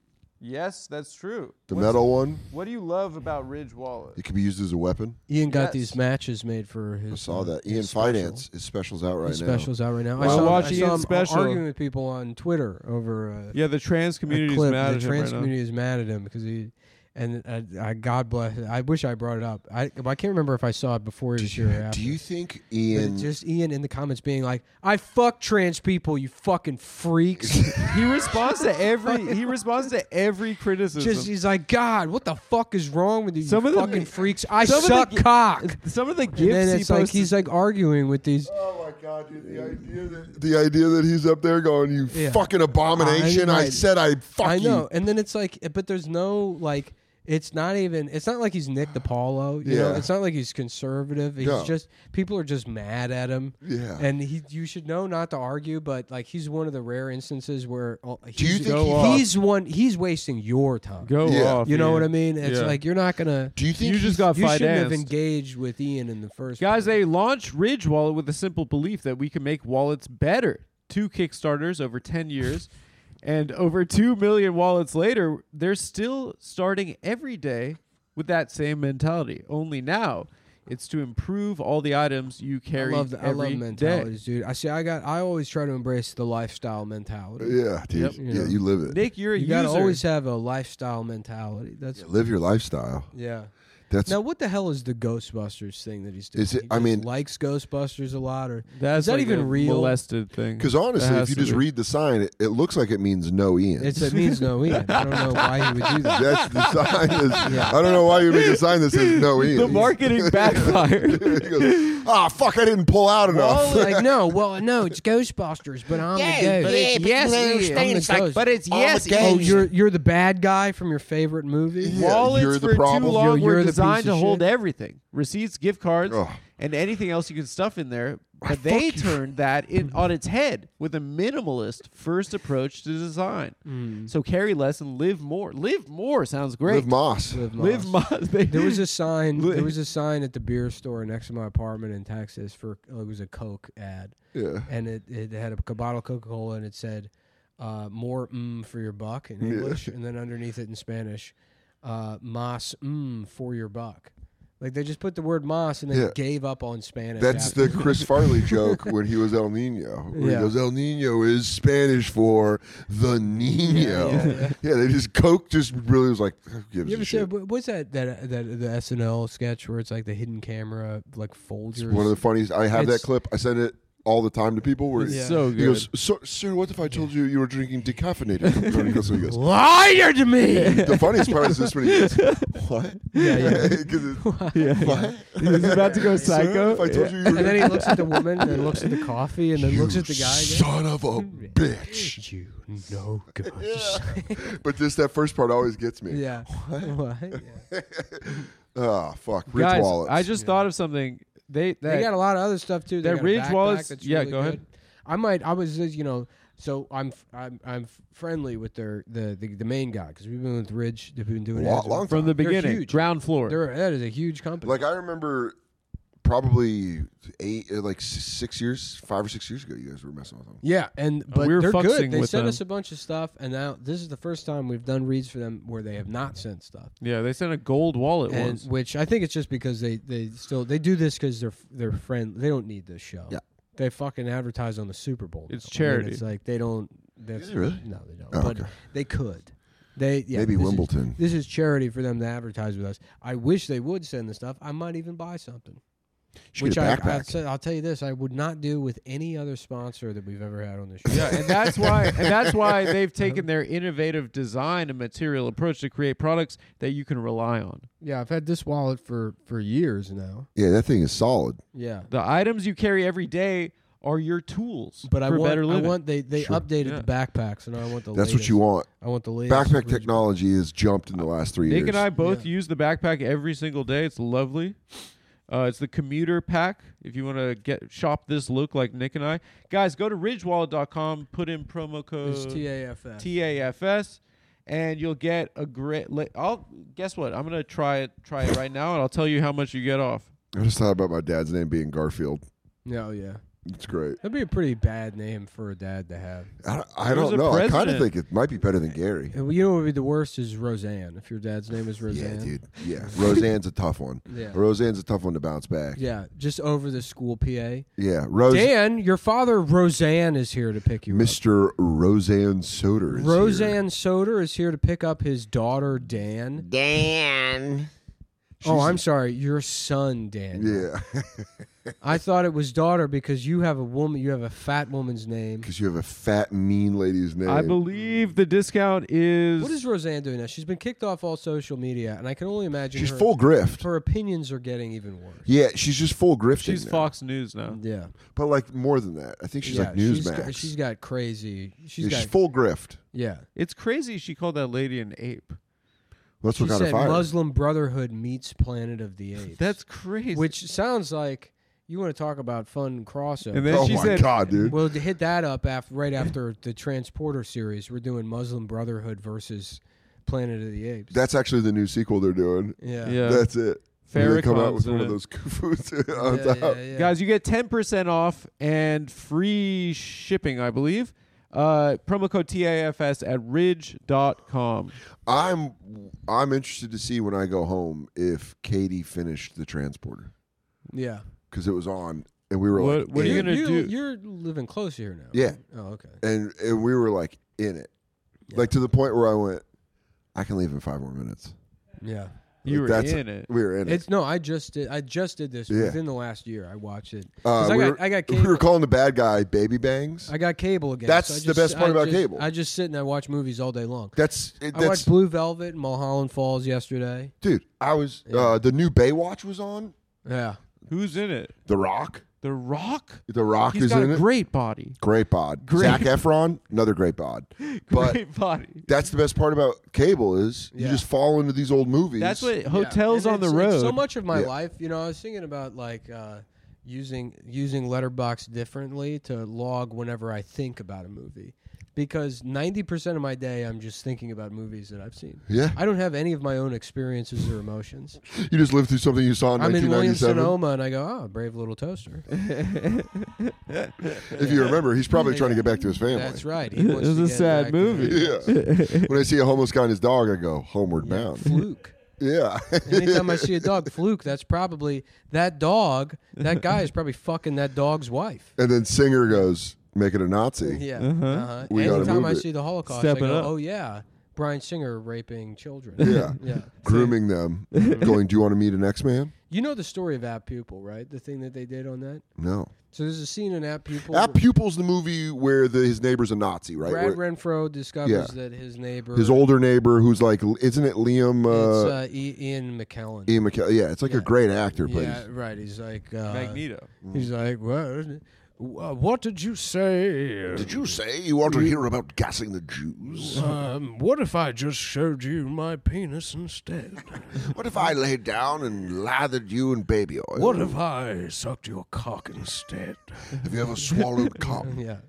Speaker 1: Yes, that's true.
Speaker 2: The
Speaker 1: What's-
Speaker 2: metal one.
Speaker 1: What do you love about Ridge Wallet?
Speaker 2: It can be used as a weapon.
Speaker 3: Ian got
Speaker 1: Yes.
Speaker 3: these matches made for his.
Speaker 2: I saw
Speaker 3: uh,
Speaker 2: that.
Speaker 3: his
Speaker 2: Ian
Speaker 3: special.
Speaker 2: Finance. His special's out right
Speaker 3: His
Speaker 2: now.
Speaker 3: special's out right now. I
Speaker 1: Wow.
Speaker 3: saw,
Speaker 1: Watch
Speaker 3: I saw
Speaker 1: Ian's
Speaker 3: him
Speaker 1: special.
Speaker 3: arguing with people on Twitter over. Uh,
Speaker 1: Yeah, the trans
Speaker 3: a
Speaker 1: community is
Speaker 3: clip.
Speaker 1: mad
Speaker 3: the
Speaker 1: at him
Speaker 3: trans
Speaker 1: right now.
Speaker 3: community is mad at him because he, and uh, I, God bless. I wish I brought it up. I I can't remember if I saw it before he was
Speaker 2: Did
Speaker 3: here or
Speaker 2: you,
Speaker 3: after.
Speaker 2: do you think
Speaker 3: But
Speaker 2: Ian?
Speaker 3: it's just Ian in the comments being like, "I fuck trans people, you fucking freaks."
Speaker 1: He responds to every he responds to every criticism.
Speaker 3: Just he's like, "God, what the fuck is wrong with you,
Speaker 1: Some
Speaker 3: you
Speaker 1: of the-
Speaker 3: fucking freaks? I
Speaker 1: some of the
Speaker 3: suck
Speaker 1: gi-
Speaker 3: cock."
Speaker 1: Some of the
Speaker 3: And
Speaker 1: gifts
Speaker 3: then
Speaker 1: he
Speaker 3: it's like
Speaker 1: posted.
Speaker 3: he's like arguing with these.
Speaker 2: Oh my god, dude! The idea that the idea that he's up there going, "You
Speaker 3: Yeah.
Speaker 2: fucking abomination!" I,
Speaker 3: I-
Speaker 2: said I'd fuck
Speaker 3: I know,
Speaker 2: you.
Speaker 3: and then it's like, but there's no like. It's not even. It's not like he's Nick DiPaolo. You know,
Speaker 2: Yeah.
Speaker 3: it's not like he's conservative. He's
Speaker 2: No.
Speaker 3: just people are just mad at him.
Speaker 2: Yeah.
Speaker 3: And he, you should know not to argue, but like he's one of the rare instances where uh, he's,
Speaker 2: Do you think
Speaker 1: Go
Speaker 2: he
Speaker 1: off.
Speaker 3: he's one. He's wasting your time.
Speaker 1: Go
Speaker 2: Yeah.
Speaker 1: off.
Speaker 3: You know
Speaker 1: Ian.
Speaker 3: what I mean? It's
Speaker 1: Yeah.
Speaker 3: like you're not gonna.
Speaker 2: Do you think
Speaker 1: You just
Speaker 2: he's-
Speaker 1: got
Speaker 3: You shouldn't have
Speaker 1: financed.
Speaker 3: engaged with Ian in the first.
Speaker 1: Guys,
Speaker 3: place.
Speaker 1: they launched Ridge Wallet with a simple belief that we can make wallets better. Two Kickstarters over ten years, and over two million wallets later, they're still starting every day with that same mentality. Only now, it's to improve all the items you
Speaker 3: I
Speaker 1: carry
Speaker 3: love the, I
Speaker 1: every
Speaker 3: love
Speaker 1: day.
Speaker 3: mentalities, dude. I see. I got. I always try to embrace the lifestyle mentality.
Speaker 2: Yeah, dude.
Speaker 1: Yep.
Speaker 2: Yeah,
Speaker 3: Yeah.
Speaker 2: you live it.
Speaker 1: Nick, you're a
Speaker 3: You
Speaker 1: user.
Speaker 3: gotta always have a lifestyle mentality. That's
Speaker 2: Yeah, live your lifestyle.
Speaker 3: yeah.
Speaker 2: That's
Speaker 3: Now, what the hell is the Ghostbusters thing that he's doing?
Speaker 2: Is it-
Speaker 3: He
Speaker 2: I
Speaker 3: just
Speaker 2: mean-
Speaker 3: likes Ghostbusters a lot, or
Speaker 1: That's
Speaker 3: is that
Speaker 1: like
Speaker 3: even
Speaker 1: a
Speaker 3: real?
Speaker 1: molested thing.
Speaker 2: because honestly,
Speaker 1: That
Speaker 2: if
Speaker 1: has
Speaker 2: you
Speaker 1: to
Speaker 2: just
Speaker 1: be.
Speaker 2: read the sign, it, it looks like it means no Ian.
Speaker 3: It's, it means no Ian. I don't know why he would do that.
Speaker 2: That's the sign. Is,
Speaker 3: Yeah.
Speaker 2: I don't know why you make a sign that says no Ian.
Speaker 1: the marketing backfired.
Speaker 2: he goes, ah, fuck! I didn't pull out enough.
Speaker 3: Well, like no, well, no, it's Ghostbusters, but I'm
Speaker 4: Yeah,
Speaker 3: the ghost.
Speaker 4: but it's yes,
Speaker 3: I'm the
Speaker 4: Ian. It's like,
Speaker 3: ghost.
Speaker 4: but it's
Speaker 2: I'm
Speaker 4: yes,
Speaker 2: a ghost.
Speaker 3: Oh,
Speaker 4: Ian.
Speaker 3: you're you're the bad guy from your favorite movie.
Speaker 2: Yeah.
Speaker 1: Wallets
Speaker 2: you're the
Speaker 1: for
Speaker 2: problem.
Speaker 1: too long
Speaker 3: You're- you're
Speaker 1: were
Speaker 3: the
Speaker 1: designed
Speaker 3: piece of
Speaker 1: to hold
Speaker 3: shit.
Speaker 1: everything: receipts, gift cards,
Speaker 2: Ugh.
Speaker 1: and anything else you can stuff in there.
Speaker 2: Ah,
Speaker 1: But they
Speaker 2: fuck you.
Speaker 1: turned that in on its head with a minimalist first approach to design.
Speaker 3: Mm.
Speaker 1: So carry less and live more. Live more sounds great.
Speaker 2: Live Moss.
Speaker 3: Live
Speaker 1: Live
Speaker 3: Moss.
Speaker 1: Moss. They-
Speaker 3: There was a sign.
Speaker 1: Li-
Speaker 3: There was a sign at the beer store next to my apartment in Texas for it was a Coke ad,
Speaker 2: Yeah.
Speaker 3: and it, it had a bottle of Coca Cola, and it said uh, "more mm for your buck" in English, and then underneath it in Spanish, uh, "más mm for your buck." Like they just put the word "más" and then
Speaker 2: Yeah.
Speaker 3: gave up on Spanish.
Speaker 2: That's
Speaker 3: after.
Speaker 2: the Chris Farley joke when he was El Nino. Where
Speaker 3: Yeah.
Speaker 2: He goes, El Nino is Spanish for the Nino.
Speaker 3: Yeah,
Speaker 2: Yeah,
Speaker 3: yeah,
Speaker 2: they just Coke just really was like, who gives
Speaker 3: You ever
Speaker 2: a
Speaker 3: see
Speaker 2: shit?
Speaker 3: what- what's that that that the S N L sketch where it's like the hidden camera like folds your
Speaker 2: One of the funniest. I have
Speaker 3: It's-
Speaker 2: that clip. I send it all the time to people. Where
Speaker 1: It's
Speaker 3: Yeah.
Speaker 1: so
Speaker 2: he
Speaker 1: good.
Speaker 2: goes, so, sir, what if I told you you were drinking decaffeinated? And he goes, so he goes,
Speaker 3: liar to me.
Speaker 2: the funniest part is this when he goes, what?
Speaker 3: Yeah, yeah.
Speaker 2: 'Cause it-
Speaker 1: yeah.
Speaker 2: what?
Speaker 1: He's about to go
Speaker 2: Sir,
Speaker 1: psycho.
Speaker 2: if I told you you
Speaker 3: And
Speaker 2: were
Speaker 3: then he looks at the woman, and then looks at the coffee, and then
Speaker 2: you
Speaker 3: looks at the guy again.
Speaker 2: son of a bitch.
Speaker 3: You know, gosh.
Speaker 2: Yeah. But just that first part always gets me.
Speaker 3: Yeah. What? Yeah.
Speaker 2: Ah, fuck. Ridge
Speaker 1: Guys,
Speaker 2: wallets.
Speaker 1: I just thought of something. They
Speaker 3: They
Speaker 1: that,
Speaker 3: got a lot of other stuff too. They
Speaker 1: that
Speaker 3: got a
Speaker 1: Ridge
Speaker 3: backpack
Speaker 1: wallets-
Speaker 3: that's
Speaker 1: yeah,
Speaker 3: really
Speaker 1: go ahead.
Speaker 3: good. I might. I was, uh, you know, so I'm f- I'm I'm friendly with their the the, the main guy because we've been with Ridge. They've been doing
Speaker 2: Long-
Speaker 3: ads.
Speaker 2: long
Speaker 1: from the
Speaker 3: They're
Speaker 1: beginning,
Speaker 3: huge.
Speaker 1: ground floor.
Speaker 3: They're, that is a huge company.
Speaker 2: like I remember probably eight, uh, like s- six years, five or six years ago, you guys were messing with them.
Speaker 3: Yeah, and but
Speaker 1: we were
Speaker 3: they're
Speaker 1: fucksing
Speaker 3: good. They
Speaker 1: with
Speaker 3: sent
Speaker 1: them.
Speaker 3: us a bunch of stuff, and now this is the first time we've done reads for them where they have not sent stuff.
Speaker 1: Yeah, they sent a gold wallet
Speaker 3: And
Speaker 1: once.
Speaker 3: which I think it's just because they, they still they do this because they're they're friend. They don't need this show.
Speaker 2: Yeah.
Speaker 3: They fucking advertise on the Super Bowl.
Speaker 1: It's
Speaker 3: now. I mean,
Speaker 1: charity.
Speaker 3: it's like they don't. That's,
Speaker 2: they really?
Speaker 3: No, they don't.
Speaker 2: Oh,
Speaker 3: but
Speaker 2: okay.
Speaker 3: they could. They yeah,
Speaker 2: Maybe
Speaker 3: this is-
Speaker 2: Wimbledon.
Speaker 3: This is charity for them to advertise with us. I wish they would send the stuff. I might even buy something.
Speaker 2: Should
Speaker 3: Which
Speaker 2: get a
Speaker 3: I, I'll,
Speaker 2: backpack.
Speaker 3: say- I'll tell you this: I would not do with any other sponsor that we've ever had on this show.
Speaker 1: Yeah, and that's why and that's why they've taken their innovative design and material approach to create products that you can rely on.
Speaker 3: Yeah, I've had this wallet for for years now.
Speaker 2: Yeah, that thing is solid.
Speaker 3: Yeah,
Speaker 1: The items you carry every day are your tools
Speaker 3: but I
Speaker 1: for
Speaker 3: want
Speaker 1: better
Speaker 3: I
Speaker 1: living.
Speaker 3: want they they
Speaker 2: Sure.
Speaker 3: updated
Speaker 1: Yeah.
Speaker 3: the backpacks, and I want the
Speaker 2: That's
Speaker 3: latest.
Speaker 2: what you want.
Speaker 3: I want the latest
Speaker 2: Backpack
Speaker 3: original-
Speaker 2: technology has jumped in the last three
Speaker 1: Nick
Speaker 2: years.
Speaker 1: and I both
Speaker 3: Yeah.
Speaker 1: use the backpack every single day. It's lovely. Uh, it's the commuter pack. If you want to get shop this look like Nick and I, guys, go to ridge wallet dot com. Put in promo
Speaker 3: It's
Speaker 1: code
Speaker 3: T A F S.
Speaker 1: T A F S, and you'll get a great. Li- I'll guess what? I'm gonna try it. Try it right now, and I'll tell you how much you get off.
Speaker 2: I just thought about my dad's name being Garfield.
Speaker 3: No, yeah,
Speaker 2: It's great.
Speaker 3: that'd be a pretty bad name for a dad to have.
Speaker 2: I don't, I
Speaker 1: He was
Speaker 2: don't
Speaker 1: a
Speaker 2: know. I kind of
Speaker 1: president.
Speaker 2: think it might be better than Gary.
Speaker 3: And you know what would be the worst is Roseanne. If your dad's name is
Speaker 2: Yeah,
Speaker 3: Roseanne.
Speaker 2: dude. Yeah, Roseanne's a tough one.
Speaker 3: Yeah.
Speaker 2: Roseanne's a tough one to bounce back.
Speaker 3: Yeah, just over the school P A.
Speaker 2: Yeah, Rose.
Speaker 3: Dan, your father Roseanne is here to pick you up.
Speaker 2: Mister Roseanne Soder is
Speaker 3: Roseanne Soder is here to pick up his daughter Dan.
Speaker 4: Dan.
Speaker 3: Oh,
Speaker 2: She's-
Speaker 3: I'm sorry, your son Dan.
Speaker 2: here. Yeah,
Speaker 3: I thought it was daughter because you have a woman. You have a fat woman's name.
Speaker 2: because you have a fat, mean lady's name.
Speaker 1: I believe the discount is.
Speaker 3: What is Roseanne doing now? She's been kicked off all social media, and I can only imagine
Speaker 2: She's
Speaker 3: her,
Speaker 2: full grift.
Speaker 3: her opinions are getting even worse.
Speaker 2: Yeah, she's just full grifting.
Speaker 1: She's
Speaker 2: now.
Speaker 1: Fox News now.
Speaker 3: Yeah,
Speaker 2: But like more than that, I think she's
Speaker 3: yeah,
Speaker 2: like
Speaker 3: she's
Speaker 2: Newsmax.
Speaker 3: got, she's got crazy. She's
Speaker 2: Yeah,
Speaker 3: got
Speaker 2: she's full grift.
Speaker 3: yeah.
Speaker 1: It's crazy she called that lady an ape.
Speaker 2: That's
Speaker 3: She
Speaker 2: what got her
Speaker 3: said
Speaker 2: fired.
Speaker 3: Muslim Brotherhood meets Planet of the Apes.
Speaker 1: That's crazy.
Speaker 3: which sounds like you want to talk about fun crossover.
Speaker 1: And then
Speaker 2: oh
Speaker 1: she
Speaker 2: my
Speaker 1: said,
Speaker 2: god, dude!
Speaker 3: We'll hit that up after, right after the Transporter series. We're doing Muslim Brotherhood versus Planet of the Apes.
Speaker 2: That's actually the new sequel they're doing.
Speaker 3: yeah.
Speaker 1: Yeah.
Speaker 2: That's it. They come out with
Speaker 1: Farrakhan's in
Speaker 2: one of
Speaker 1: it.
Speaker 2: those kufus on
Speaker 3: Yeah,
Speaker 2: top.
Speaker 3: yeah, yeah.
Speaker 1: Guys, you get ten percent off and free shipping, I believe. Uh, promo code T A F S at ridge dot com.
Speaker 2: I'm I'm interested to see when I go home if Katie finished the Transporter
Speaker 3: yeah.
Speaker 2: because it was on and we were
Speaker 1: What-
Speaker 2: like,
Speaker 1: what are you
Speaker 2: in
Speaker 1: gonna
Speaker 2: it.
Speaker 1: do?
Speaker 3: You're living close here now.
Speaker 2: Yeah.
Speaker 3: right? Oh, okay.
Speaker 2: and and we were like in it,
Speaker 3: Yeah.
Speaker 2: like to the point where I went, I can leave in five more minutes.
Speaker 3: Yeah.
Speaker 1: You were
Speaker 2: That's-
Speaker 1: in it.
Speaker 2: We were in it.
Speaker 3: It's no. I just did. I just did this
Speaker 2: Yeah.
Speaker 3: within the last year. I watched it.
Speaker 2: Uh,
Speaker 3: 'Cause I
Speaker 2: we,
Speaker 3: got.
Speaker 2: were,
Speaker 3: I got
Speaker 2: we
Speaker 3: cable.
Speaker 2: were calling the bad guy Baby Bangs.
Speaker 3: I got cable again.
Speaker 2: That's
Speaker 3: so I
Speaker 2: the
Speaker 3: just-
Speaker 2: best part
Speaker 3: I
Speaker 2: about
Speaker 3: just-
Speaker 2: cable.
Speaker 3: I just sit and I watch movies all day long.
Speaker 2: That's it,
Speaker 3: I
Speaker 2: that's
Speaker 3: watched Blue Velvet and Mulholland Falls yesterday.
Speaker 2: dude. I was
Speaker 3: Yeah.
Speaker 2: uh, the new Baywatch was on.
Speaker 3: Yeah.
Speaker 1: Who's in it?
Speaker 2: The Rock.
Speaker 1: The Rock?
Speaker 2: The Rock
Speaker 1: He's
Speaker 2: is
Speaker 1: got
Speaker 2: in
Speaker 1: a
Speaker 2: it.
Speaker 1: great body.
Speaker 2: Great bod.
Speaker 1: Great-
Speaker 2: Zac Efron, another great bod. But
Speaker 1: Great body.
Speaker 2: that's the best part about cable is you
Speaker 3: Yeah.
Speaker 2: just fall into these old movies.
Speaker 1: That's what
Speaker 3: Yeah.
Speaker 1: hotels
Speaker 3: And
Speaker 1: on the
Speaker 3: it's- it's
Speaker 1: road.
Speaker 3: So much of my
Speaker 2: Yeah.
Speaker 3: life, you know, I was thinking about like uh, using using Letterboxd differently to log whenever I think about a movie, because ninety percent of my day I'm just thinking about movies that I've seen.
Speaker 2: Yeah,
Speaker 3: I don't have any of my own experiences or emotions.
Speaker 2: you just lived through something you saw in
Speaker 3: I'm in
Speaker 2: nineteen ninety-seven.
Speaker 3: Williams-Sonoma and I go, oh, brave little toaster.
Speaker 2: If you remember, he's probably trying to get back to his family.
Speaker 3: That's right. He
Speaker 1: It
Speaker 3: wants
Speaker 1: was
Speaker 3: to
Speaker 1: a
Speaker 3: get
Speaker 1: sad
Speaker 3: back to-
Speaker 1: movie.
Speaker 2: Yeah. When I see a homeless guy and his dog, I go homeward
Speaker 3: Yeah,
Speaker 2: bound.
Speaker 3: Fluke.
Speaker 2: Yeah.
Speaker 3: Anytime I see a dog, Fluke, that's probably that dog. That guy is probably fucking that dog's wife.
Speaker 2: And then Singer goes, make it a Nazi.
Speaker 3: Yeah.
Speaker 1: Uh-huh.
Speaker 3: Uh-huh.
Speaker 2: We gotta
Speaker 3: Anytime
Speaker 2: move
Speaker 3: I
Speaker 2: it.
Speaker 3: see the Holocaust,
Speaker 1: Step
Speaker 3: I go,
Speaker 1: it up.
Speaker 3: oh yeah, Bryan Singer raping children.
Speaker 2: Yeah.
Speaker 3: Yeah.
Speaker 2: Grooming them, going, do you want to meet an X-Man?
Speaker 3: You know the story of App Pupil, right? The thing that they did on that.
Speaker 2: No.
Speaker 3: So there's a scene in App Pupil.
Speaker 2: App Pupil's the movie where the, his neighbor's a Nazi, right?
Speaker 3: Brad
Speaker 2: Where-
Speaker 3: Renfro discovers
Speaker 2: Yeah.
Speaker 3: that his neighbor,
Speaker 2: his older neighbor, who's like, isn't it Liam?
Speaker 3: it's
Speaker 2: Uh,
Speaker 3: uh, I- Ian McKellen.
Speaker 2: Ian McKellen. Yeah, it's like
Speaker 3: Yeah.
Speaker 2: a great actor, but
Speaker 3: yeah,
Speaker 2: he's-
Speaker 3: right. He's like uh,
Speaker 1: Magneto.
Speaker 3: He's like, what? Uh, what did you say?
Speaker 2: Did you say you want to hear about gassing the Jews?
Speaker 3: Um, what if I just showed you my penis instead?
Speaker 2: What if I laid down and lathered you in baby oil?
Speaker 3: What if I sucked your cock instead?
Speaker 2: Have you ever swallowed cum?
Speaker 3: Yeah.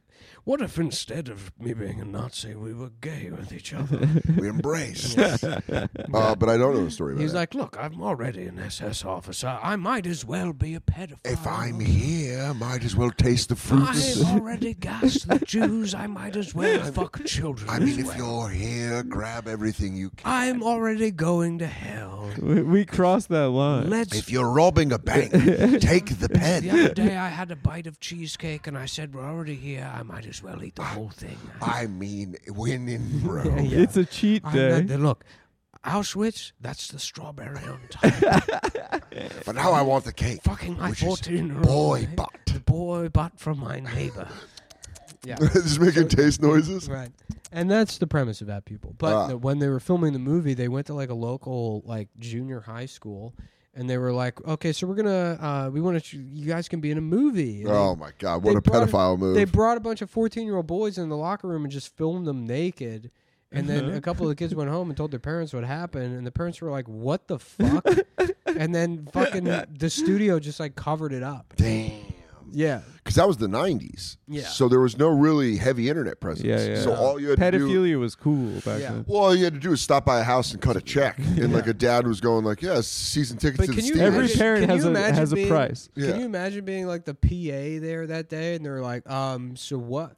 Speaker 3: what if instead of me being a Nazi, we were gay with each other?
Speaker 2: We embraced. uh, but I don't know the story about
Speaker 3: He's
Speaker 2: that.
Speaker 3: like, look, I'm already an S S officer. I might as well be a pedophile.
Speaker 2: If I'm here, might as well taste the fruits.
Speaker 3: I've already gassed the Jews. I might as well fuck children.
Speaker 2: I mean,
Speaker 3: as
Speaker 2: if
Speaker 3: well.
Speaker 2: you're here, grab everything you can.
Speaker 3: I'm already going to hell.
Speaker 1: We, we crossed that line.
Speaker 3: Let's.
Speaker 2: If you're robbing a bank, take the pen.
Speaker 3: The other day I had a bite of cheesecake and I said, we're already here. I might as well eat the whole thing.
Speaker 2: I mean, winning, bro.
Speaker 3: Yeah.
Speaker 1: It's a cheat
Speaker 3: I'm
Speaker 1: day.
Speaker 3: not- look, Auschwitz, that's the strawberry on top.
Speaker 2: But now I want the cake.
Speaker 3: Fucking my
Speaker 2: which is
Speaker 3: fourteen-year-old.
Speaker 2: boy butt.
Speaker 3: The boy butt from my neighbor. Yeah.
Speaker 2: Just making taste noises.
Speaker 3: Right. And that's the premise of At People. But
Speaker 2: Ah.
Speaker 3: the- when they were filming the movie, they went to like a local like junior high school, and they were like, "Okay, so we're gonna, uh, we want to, you guys can be in a movie." And
Speaker 2: Oh my God! What
Speaker 3: they
Speaker 2: a
Speaker 3: brought-
Speaker 2: pedophile move.
Speaker 3: They brought a bunch of fourteen-year-old boys in the locker room and just filmed them naked. And then a couple of the kids went home and told their parents what happened, and the parents were like, "What the fuck?" And then fucking the studio just like covered it up.
Speaker 2: Damn.
Speaker 3: Yeah.
Speaker 2: Because that was the nineties.
Speaker 3: Yeah.
Speaker 2: So there was no really heavy internet presence.
Speaker 1: Yeah, yeah.
Speaker 2: So all you had to do.
Speaker 1: Pedophilia was cool back
Speaker 3: Yeah.
Speaker 1: then.
Speaker 2: Well, all you had to do is stop by a house and cut a check, and like a dad was going like, "Yeah, season tickets
Speaker 3: But
Speaker 2: to the
Speaker 3: can you
Speaker 2: Steelers."
Speaker 1: Every
Speaker 3: imagine-
Speaker 1: parent
Speaker 3: can
Speaker 1: has
Speaker 3: you
Speaker 1: a
Speaker 3: imagine
Speaker 1: has a
Speaker 3: being-
Speaker 1: price.
Speaker 2: Yeah.
Speaker 3: Can you imagine being like the P A there that day, and they're like, "Um, so what?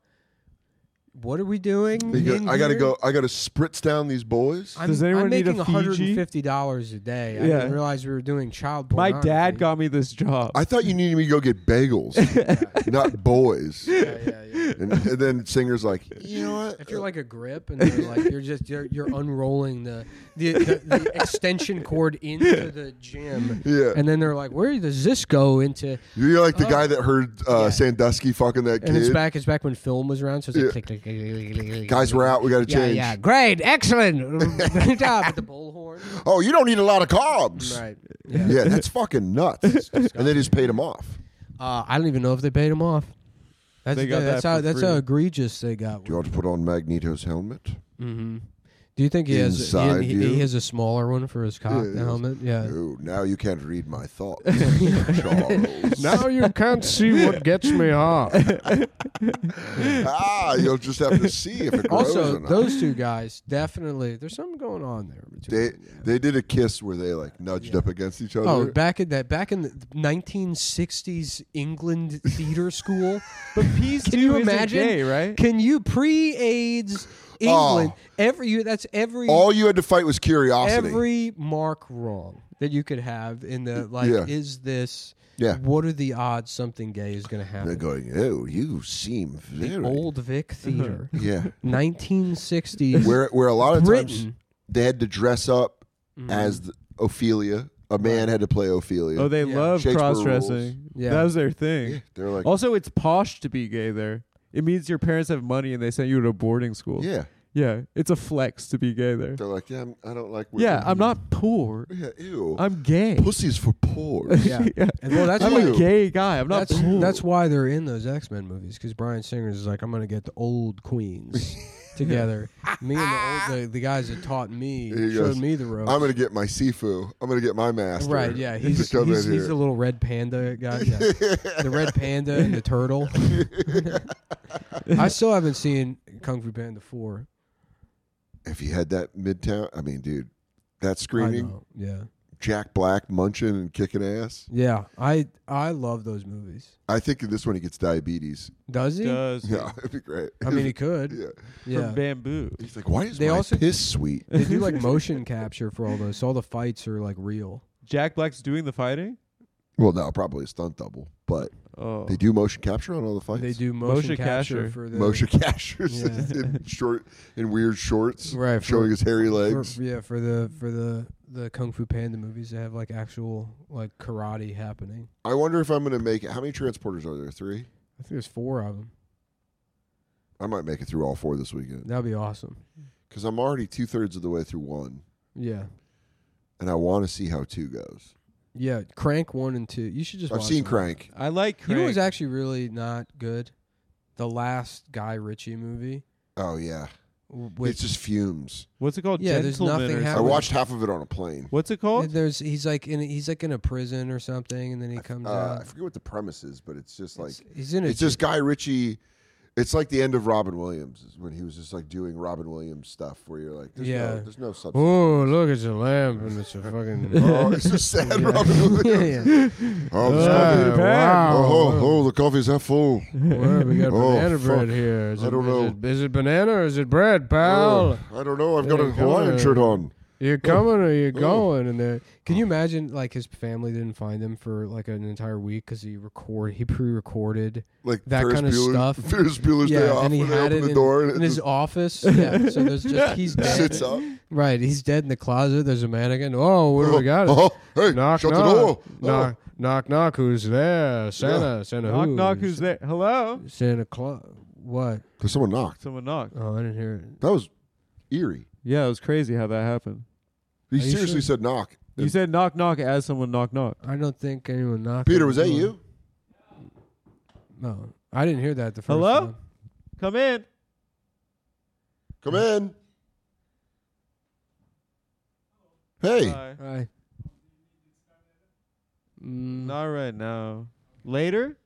Speaker 3: What are we doing?
Speaker 2: You go,
Speaker 3: in
Speaker 2: I got to
Speaker 3: here?"
Speaker 2: go. I got to spritz down these boys.
Speaker 3: I'm,
Speaker 1: Does anyone
Speaker 3: I'm
Speaker 1: need a
Speaker 3: making one hundred
Speaker 1: Fiji?
Speaker 3: fifty dollars a day. I
Speaker 1: Yeah.
Speaker 3: didn't realize we were doing child
Speaker 1: My
Speaker 3: pornography.
Speaker 1: dad got me this job.
Speaker 2: I thought you needed me to go get bagels, not boys.
Speaker 3: Yeah, yeah, yeah.
Speaker 2: And, and then singer's like, you know what?
Speaker 3: If you're like a grip and they're like you're just you're, you're unrolling the the, the the extension cord into the gym,
Speaker 2: Yeah.
Speaker 3: and then they're like, where does this go into?
Speaker 2: You're like the
Speaker 3: Oh.
Speaker 2: guy that heard uh,
Speaker 3: Yeah.
Speaker 2: Sandusky fucking that
Speaker 3: And it's
Speaker 2: kid.
Speaker 3: back. It's back when film was around, so it's like
Speaker 2: Yeah.
Speaker 3: click, click, click, click, click, click,
Speaker 2: Guys, we're out. We got to
Speaker 3: Yeah,
Speaker 2: change.
Speaker 3: yeah, great, excellent, good job with the bullhorn.
Speaker 2: Oh, you don't need a lot of carbs.
Speaker 3: Right. Yeah.
Speaker 2: Yeah, that's fucking nuts. And they just paid him off.
Speaker 3: Uh, I don't even know if they paid him off. That's
Speaker 1: They got
Speaker 3: that's
Speaker 1: that
Speaker 3: how
Speaker 1: for
Speaker 3: that's
Speaker 1: free.
Speaker 3: how egregious they got.
Speaker 2: Do you want to put on Magneto's helmet?
Speaker 3: Mm-hmm. Do you think he has
Speaker 2: Inside
Speaker 3: he,
Speaker 2: you?
Speaker 3: he has a smaller one for his cock
Speaker 2: Yeah,
Speaker 3: helmet? Yeah.
Speaker 2: No, now you can't read my thoughts, Charles.
Speaker 3: Now you can't see what gets me hard.
Speaker 2: ah, you'll just have to see if it grows
Speaker 3: Also,
Speaker 2: or not.
Speaker 3: those two guys definitely. There's something going on there between
Speaker 2: They
Speaker 3: them, yeah.
Speaker 2: they did a kiss where they like nudged
Speaker 3: Yeah.
Speaker 2: up against each other.
Speaker 3: Oh, back in that back in the nineteen sixties England theater school.
Speaker 1: But Peace
Speaker 3: Can
Speaker 1: two
Speaker 3: you
Speaker 1: isn't
Speaker 3: imagine?
Speaker 1: gay, right?
Speaker 3: Can you pre-AIDS England?
Speaker 2: Oh.
Speaker 3: Every you that's every
Speaker 2: All you had to fight was curiosity.
Speaker 3: every mark wrong that you could have in the like.
Speaker 2: Yeah.
Speaker 3: Is this?
Speaker 2: Yeah.
Speaker 3: What are the odds something gay is going to
Speaker 2: They're
Speaker 3: happen?
Speaker 2: going, oh, you seem
Speaker 3: The
Speaker 2: very
Speaker 3: Old Vic Theater,
Speaker 2: yeah.
Speaker 3: nineteen sixties.
Speaker 2: Where where a lot of times
Speaker 3: Britain.
Speaker 2: they had to dress up
Speaker 3: Mhm.
Speaker 2: as the, Ophelia. A man had to play Ophelia.
Speaker 1: Oh, they
Speaker 3: Yeah.
Speaker 1: love
Speaker 2: Shakespeare
Speaker 1: cross
Speaker 2: rules.
Speaker 1: dressing.
Speaker 3: Yeah.
Speaker 1: That was their thing.
Speaker 2: yeah, they're like,
Speaker 1: Also, it's posh to be gay there. It means your parents have money and they sent you to a boarding school.
Speaker 2: yeah.
Speaker 1: Yeah, it's a flex to be gay there.
Speaker 2: They're like, yeah, I'm, I don't like.
Speaker 1: Yeah,
Speaker 2: women."
Speaker 1: I'm not poor.
Speaker 2: Yeah, ew.
Speaker 1: I'm gay.
Speaker 2: Pussy's for poor.
Speaker 3: Yeah. And well, that's
Speaker 1: I'm
Speaker 3: why
Speaker 1: a gay guy. I'm not
Speaker 3: that's,
Speaker 1: poor.
Speaker 3: that's why they're in those X Men movies because Bryan Singer is like, I'm gonna get the old queens together. Me and the, old, the the guys that taught me
Speaker 2: He
Speaker 3: showed
Speaker 2: goes,
Speaker 3: me the ropes.
Speaker 2: I'm gonna get my Sifu. I'm gonna get my master.
Speaker 3: Right? Yeah,
Speaker 2: to
Speaker 3: he's
Speaker 2: come
Speaker 3: he's,
Speaker 2: in
Speaker 3: he's
Speaker 2: here.
Speaker 3: the little red panda guy. Yeah. The red panda and the turtle. I still haven't seen Kung Fu Panda four.
Speaker 2: If you had that Midtown, I mean, dude, that
Speaker 3: I
Speaker 2: screaming,
Speaker 3: know. Yeah.
Speaker 2: Jack Black munching and kicking ass.
Speaker 3: Yeah. I I love those movies.
Speaker 2: I think in this one he gets diabetes.
Speaker 3: Does he?
Speaker 1: does
Speaker 2: Yeah, it'd be great.
Speaker 3: I mean, he could.
Speaker 2: yeah.
Speaker 3: Yeah.
Speaker 1: from bamboo.
Speaker 2: He's like, why is
Speaker 3: They
Speaker 2: my
Speaker 3: also-
Speaker 2: piss sweet?
Speaker 3: They do like motion capture for all those. So all the fights are like real.
Speaker 1: Jack Black's doing the fighting.
Speaker 2: Well, no, probably a stunt double, but
Speaker 1: Oh,
Speaker 2: they do motion capture on all the fights.
Speaker 3: They do motion,
Speaker 1: Motion
Speaker 3: capture,
Speaker 1: capture.
Speaker 3: for the
Speaker 2: motion captures
Speaker 3: Yeah.
Speaker 2: in short, in weird shorts,
Speaker 3: Right, for-
Speaker 2: showing his hairy
Speaker 3: for,
Speaker 2: legs.
Speaker 3: yeah, for the for the the Kung Fu Panda movies, they have like actual like karate happening.
Speaker 2: I wonder if I'm going to make it. How many transporters are there? Three.
Speaker 3: I think there's four of them.
Speaker 2: I might make it through all four this weekend
Speaker 3: That'd be awesome.
Speaker 2: because I'm already two thirds of the way through one,
Speaker 3: Yeah,
Speaker 2: and I want to see how two goes.
Speaker 3: yeah. Crank one and two. You should just.
Speaker 2: I've
Speaker 3: watch
Speaker 2: seen
Speaker 3: them.
Speaker 2: Crank.
Speaker 1: I like.
Speaker 3: You know what's
Speaker 1: Crank.
Speaker 3: actually really not good? The last Guy Ritchie movie.
Speaker 2: Oh yeah,
Speaker 3: w-
Speaker 2: it's
Speaker 3: With
Speaker 2: just fumes.
Speaker 1: What's it called?
Speaker 3: Yeah, there's
Speaker 1: Gentleman
Speaker 3: nothing
Speaker 1: or
Speaker 2: I
Speaker 3: happening.
Speaker 1: something.
Speaker 2: watched half of it on a plane.
Speaker 1: What's it called?
Speaker 3: there's he's like in he's like in a prison or something, and then he comes
Speaker 2: Uh, I
Speaker 3: out.
Speaker 2: forget what the premise is, but it's just like
Speaker 3: It's- he's in a
Speaker 2: it's just Guy Ritchie It's like the end of Robin Williams is when he was just like doing Robin Williams stuff where you're like, there's
Speaker 3: Yeah.
Speaker 2: no, there's no substance.
Speaker 3: Oh, look, it's a lamp and it's a fucking.
Speaker 2: Oh, it's just sad Robin Williams.
Speaker 3: yeah, yeah.
Speaker 2: Oh, this
Speaker 3: Ah,
Speaker 2: coffee-
Speaker 3: wow.
Speaker 2: oh, oh, oh, the coffee's half full.
Speaker 3: Well, we got
Speaker 2: Oh,
Speaker 3: banana
Speaker 2: fuck.
Speaker 3: bread here. Is
Speaker 2: I
Speaker 3: it,
Speaker 2: don't
Speaker 3: is
Speaker 2: know.
Speaker 3: It, is it banana or is it bread, pal?
Speaker 2: Oh, I don't know. I've got
Speaker 3: Yeah,
Speaker 2: a
Speaker 3: come
Speaker 2: Hawaiian
Speaker 3: on.
Speaker 2: shirt on.
Speaker 3: You're coming or you're
Speaker 2: Oh.
Speaker 3: going? And then, can you imagine like his family didn't find him for like an entire week because he record he pre-recorded
Speaker 2: Like
Speaker 3: that
Speaker 2: Ferris
Speaker 3: kind of
Speaker 2: Bueller-
Speaker 3: stuff.
Speaker 2: Ferris Bueller's Day
Speaker 3: yeah,
Speaker 2: Off
Speaker 3: and he
Speaker 2: when they
Speaker 3: had
Speaker 2: open
Speaker 3: it
Speaker 2: the
Speaker 3: in,
Speaker 2: door and
Speaker 3: in
Speaker 2: it
Speaker 3: his
Speaker 2: just
Speaker 3: office. Yeah, so there's just he's dead.
Speaker 2: sits up.
Speaker 3: Right, he's dead in the closet. There's a mannequin. Oh, what do we got?
Speaker 2: Oh, hey,
Speaker 3: knock,
Speaker 2: shut
Speaker 3: knock,
Speaker 2: the door.
Speaker 3: knock, knock, knock. Who's there? Santa, Santa.
Speaker 1: Knock,
Speaker 3: who?
Speaker 1: knock. Who's there? Hello.
Speaker 3: Santa Claus. What?
Speaker 2: Because someone knocked.
Speaker 1: Someone knocked.
Speaker 3: Oh, I didn't hear it.
Speaker 2: That was eerie.
Speaker 1: Yeah, it was crazy how that happened.
Speaker 2: He
Speaker 3: Are you
Speaker 2: seriously
Speaker 3: sure?
Speaker 2: said knock.
Speaker 1: You said knock, knock as someone knock, knock.
Speaker 3: I don't think anyone knocked.
Speaker 2: Peter,
Speaker 3: on
Speaker 2: was
Speaker 3: the
Speaker 2: that
Speaker 3: door.
Speaker 2: you?
Speaker 3: No, I didn't hear that the first
Speaker 1: Hello?
Speaker 3: time.
Speaker 1: Come in.
Speaker 2: Come in. Hey.
Speaker 1: Hi.
Speaker 3: Hi. Mm,
Speaker 1: Not right now. Later?